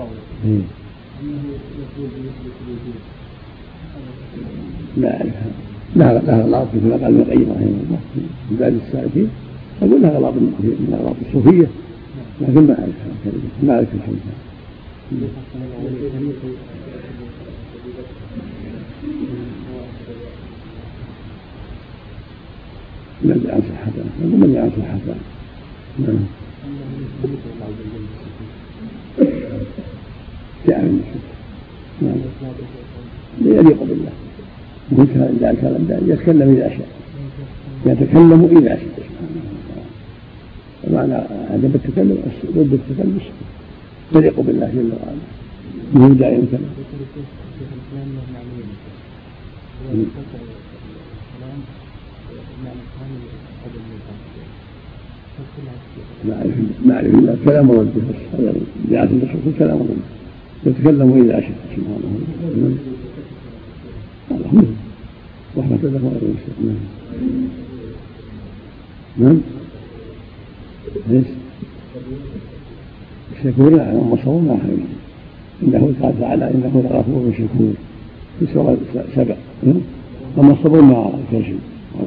لا أعرفها لها غلاط مثل ما قال ابن القيم رحمه الله في باب السالكين أقول لها غلاط من غلاط الصوفية لكن ما أعرفها ما أعرف الحديث. من عن صحتها من عن صحتها نعم جاء من نعم يليق بالله ممكن إذا كلام يتكلم إذا شاء يتكلم إذا شاء ومعنى هذا بالتكلم ضد التكلم يليق بالله جل وعلا من داعي كلام ما أعرف إلا كلام ربه هذا جاءت الرسول كلام ربه يتكلم إذا شاء سبحانه وتعالى. اللهم رحمة الله وبركاته. نعم ليش الشكور على المصور ما خير إنه قال تعالى إنه لغفور شكور في سورة سبع أما الصبر ما كرشي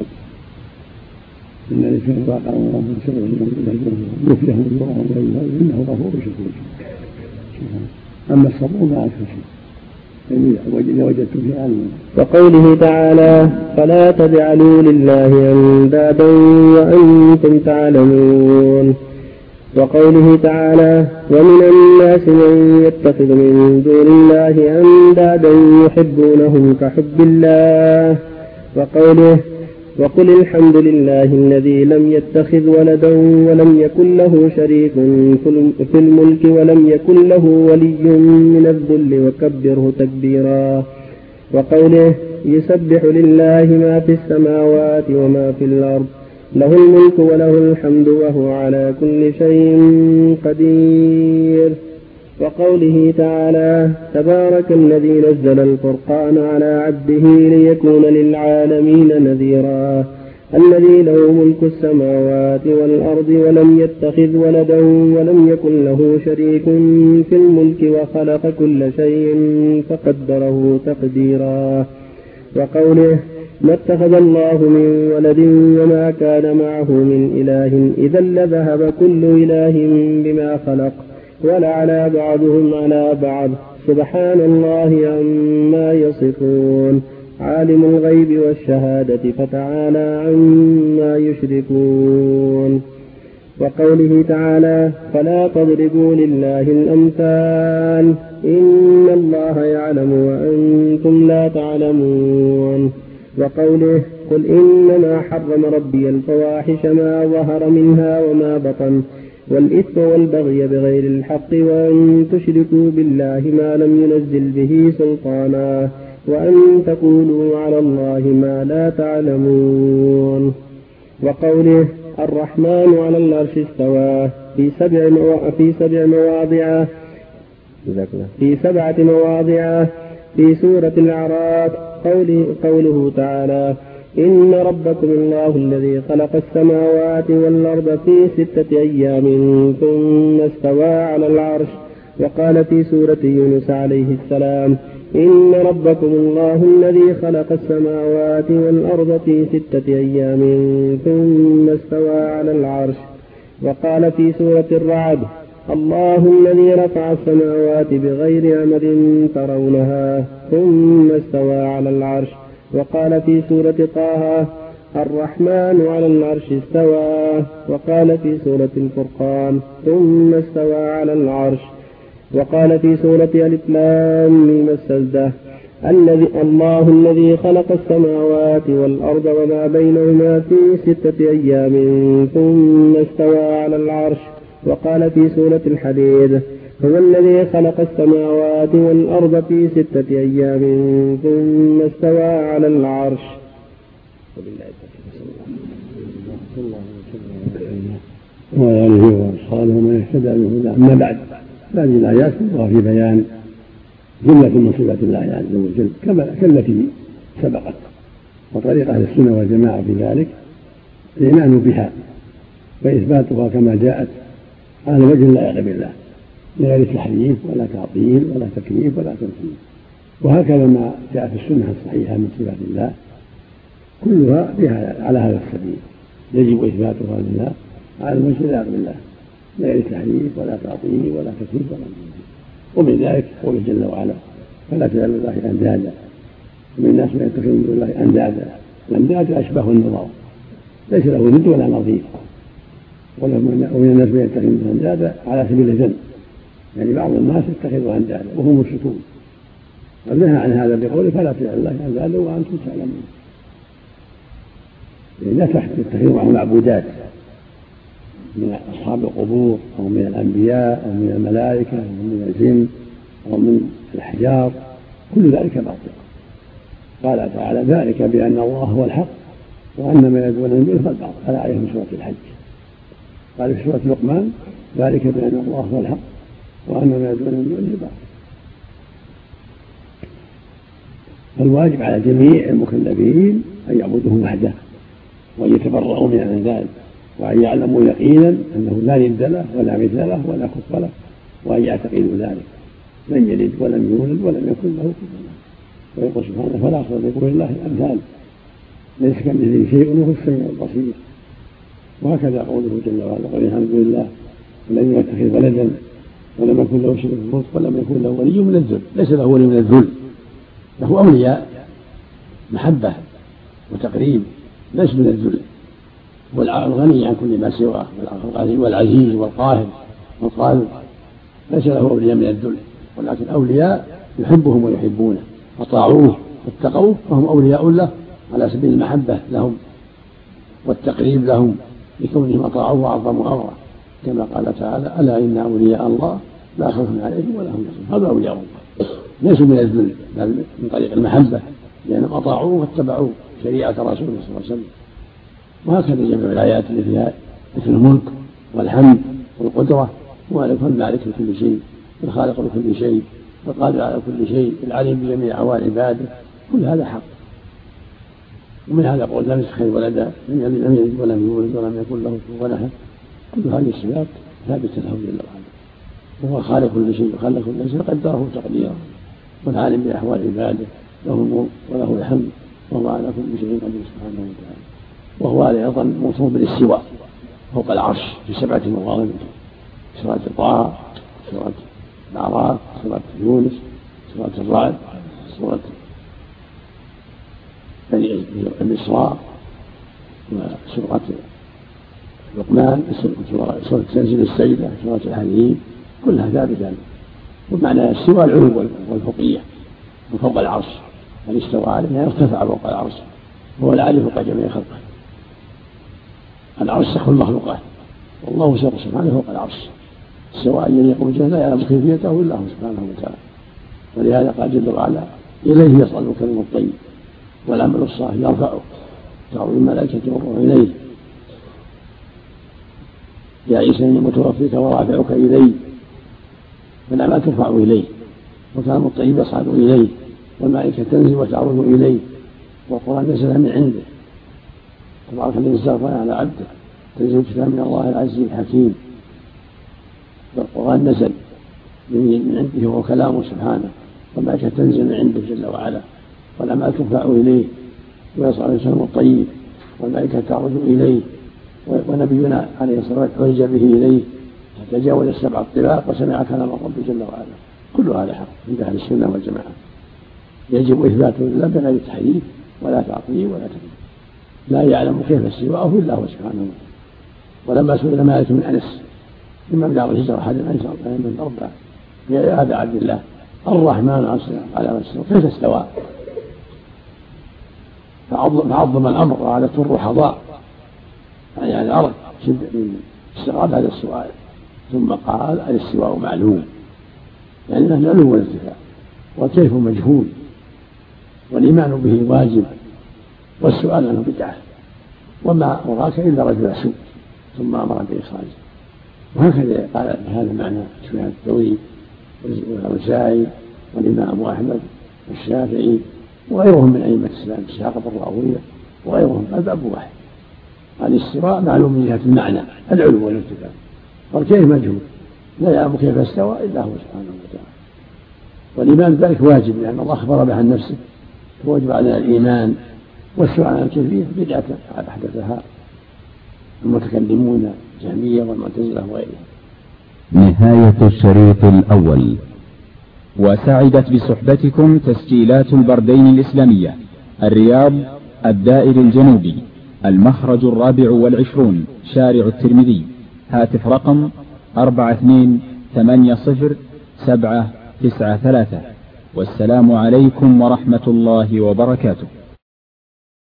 إن الإنسان واقع من سبع من يفلح الله إنه غفور شكور. أما الصبر ما كرشي إذا وجدت في علم. وقوله تعالى فلا تجعلوا لله أندادا وأنتم تعلمون. وقوله تعالى ومن الناس من يتخذ من دون الله أندادا يحبونهم كحب الله. وقوله وقل الحمد لله الذي لم يتخذ ولدا ولم يكن له شريك في الملك ولم يكن له ولي من الذل وكبره تكبيرا. وقوله يسبح لله ما في السماوات وما في الأرض له الملك وله الحمد وهو على كل شيء قدير. وقوله تعالى تبارك الذي نزل الفرقان على عبده ليكون للعالمين نذيرا. الذي له ملك السماوات والأرض ولم يتخذ ولدا ولم يكن له شريك في الملك وخلق كل شيء فقدره تقديرا. وقوله ما اتخذ الله من ولد وما كان معه من إله إذا لذهب كل إله بما خلق ولعلى بعضهم على بعض سبحان الله عما يصفون عالم الغيب والشهادة فتعالى عما يشركون. وقوله تعالى فلا تضربوا لله الأمثال إن الله يعلم وأنتم لا تعلمون. وقوله قل إنما حرم ربي الفواحش ما ظهر منها وما بطن والإثم والبغي بغير الحق وأن تشركوا بالله ما لم ينزل به سلطانا وأن تقولوا على الله ما لا تعلمون. وقوله الرحمن على العرش استوى في سبع في سبع مواضع في سبعة مواضع في سورة الأعراف قوله, قوله تعالى إن ربكم الله الذي خلق السماوات والأرض في ستة أيام ثم استوى على العرش. وقال في سورة يونس عليه السلام إن ربكم الله الذي خلق السماوات والأرض في ستة أيام ثم استوى على العرش. وقال في سورة الرعد الله الذي رفع السماوات بغير عمد ترونها ثم استوى على العرش. وقال في سورة طه الرحمن على العرش استوى. وقال في سورة الفرقان ثم استوى على العرش. وقال في سورة ألف لام ميم السجدة الذي الله الذي خلق السماوات والأرض وما بينهما في ستة أيام ثم استوى على العرش. وقال في سورة الحديد هو الذي خلق السماوات والأرض في ستة أيام ثم استوى على العرش. وآله وأصحابه ومن اهتدى بهداه. أما بعد هذه الآيات كلها في بيان جملة من صفات الله عز وجل كالتي سبقت. وطريق أهل السنة والجماعة في ذلك الإيمان بها وإثباتها كما جاءت على وجه اللائق بالله من غير تحريف ولا تعطيل ولا تكييف ولا تمثيل. وهكذا ما جاء في السنة الصحيحة من صفات الله كلها بها على هذا السبيل يجب إثباتها لله على وجه اللائق بالله من غير تحريف ولا تعطيل ولا تكييف ولا تمثيل. ومن ذلك قوله جل وعلا فلا تجعلوا الله أندادا ومن الناس من يتخذ من الله أندادا. الأنداد أشبه النظام ليس له ند ولا نظير. ومن الناس من يتخذ من أندادا على سبيل الذم يعني بعض الناس يتخذوا أندادا وهم مشركون. ونهى عن هذا بقوله فلا تجعلوا الله أندادا وأنتم تعلمون. يعني لا تتخذوا معه معبودات من أصحاب القبور أو من الأنبياء أو من الملائكة أو من الجن أو من الأحجار كل ذلك باطل. قال تعالى ذلك بأن الله هو الحق وأن ما يدعون من دونه الباطل. هذا آية من سورة الحج. قال في سورة لقمان ذلك بأن الله هو الحق وأن ما يدعون من دونه الباطل. فالواجب على جميع المكلفين أن يعبدوه وحده وأن يتبرؤوا من الأنداد وأن يعلموا يقينا أنه لا ند له ولا مثل له ولا كفر له وأن يعتقدوا ذلك لم يلد ولم يولد ولم يكن له كفوا له. ويقول سبحانه فلا تضربوا لله الأمثال ليس كمثله شيء وهو السميع البصير. وهكذا قوله جل وعلا قل الحمد لله الذي لم يتخذ ولدا ولم يكن له شريك في الملك ولم يكن له ولي من الذل. ليس له ولي من الذل له أولياء محبة وتقريب ليس من الذل. والغني عن كل ما سواه والعزيز والقاهر والقادر ليس له أولياء من الذل ولكن أولياء يحبهم ويحبونه فطاعوه واتقوه فهم أولياء له على سبيل المحبة لهم والتقريب لهم لكونهم أطاعوه وعظموا أمره كما قال تعالى ألا إن أولياء الله لا خوف عليهم ولا هم يحزنون. هذا أولياء الله ليسوا من الذل بل من طريق المحبة لأنهم أطاعوه واتبعوا شريعة رسوله صلى الله عليه وسلم. وهكذا جميع الآيات التي فيها مثل الملك والحمد والقدرة ومالك المالك لكل شيء الخالق لكل شيء القادر على كل شيء العليم بجميع أحوال عباده كل هذا حق. ومن هذا قول لم يتخذ ولدا، لم يلد لم يلد ولم يولد ولم يكن له كفوا احد. كل هذه الصفات ثابته له جل وعلا، وهو خالق كل شيء وخلق كل شيء قدره تقديرا، والعالم باحوال عباده، له الملك وله الحمد، وهو على كل شيء قدير سبحانه وتعالى. وهو ايضا موصوف بالاستواء فوق العرش في سبعه مواضع: سوره طه، سوره الاعراف، سوره يونس، سوره الرعد، سوره الإسراء، وسورة لقمان، سورة تنزيل السجدة، سورة الحديد، كلها ثابتة. ومعنى استواء العلو والفوقية من فوق العرش، من استوى عليه يعني ارتفع فوق العرش، هو العالي فوق جميع خلقه. العرش سقف المخلوقات، والله سبحانه فوق العرش سواء يليق بجهه لا يعلم كيفيته الا هو سبحانه وتعالى. ولهذا قال جل وعلا: اليه يصعد الكلم الطيب والعمل الصالح يرفعه، تعرض الملائكة والروح إليه. يا عيسى إني متوفيك ورافعك إلي، والأعمال ترفع إليه، والكلام الطيب يصعد إليه، والملائكة تنزل وتعرض إليه، والقرآن نزل من عنده تبارك الذي استغفر على عبده، تنزل الكتاب من الله العزيز الحكيم. والقرآن نزل من عنده وهو كلامه سبحانه، والملائكة تنزل من عنده جل وعلا، والأعمال ترفع إليه، ويصعد الكلام الطيب، والملائكة تعرج إليه، ونبينا عليه الصلاة والسلام عرج به إليه تجاوز السبع الطباق وسمع كلام الرب جل وعلا. كل هذا حق عند أهل السنة والجماعة، يجب إثباته لله بغير تحريف ولا تعطيل ولا تكذيب. لا يعلم كيف استواءه إلا هو سبحانه وتعالى. ولما سئل مالك من أنس إمام دار الهجرة أحد من الأربعة: يا أبا عبد الله، الرحمن على استوى كيف استوى؟ فعظم الأمر وعادته الرحضاء يعني الأرض من استغراب هذا السؤال، ثم قال: الاستواء معلوم، يعني نحن علو الارتفاع، وكيف مجهول، والإيمان به واجب، والسؤال عنه بدعة، وما أراك إلا رجل سوء، ثم أمر بإخراجه. وهكذا قال بهذا المعنى سفيان الثوري والأوزاعي والإمام أحمد والشافعي وغيرهم من أئمة الإسلام، إسحاق بن راهويه وغيرهم. الباب واحد، الاستواء معلوم من جهة المعنى العلو والارتفاع، والكيف مجهول، لا يعلم كيف استوى إلا هو سبحانه وتعالى. والإيمان بذلك واجب لأن الله أخبر به عن نفسه، فوجب علينا الإيمان. والسؤال عن الكيفية بدعة أحدثها المتكلمون الجهمية والمعتزلة وغيرهم. نهاية الشريط الأول. وسعدت بصحبتكم تسجيلات البردين الإسلامية: الرياض، الدائر الجنوبي، المخرج الرابع والعشرون، شارع الترمذي. هاتف رقم أربعة اثنين ثمانية صفر سبعة تسعة ثلاثة. والسلام عليكم ورحمة الله وبركاته.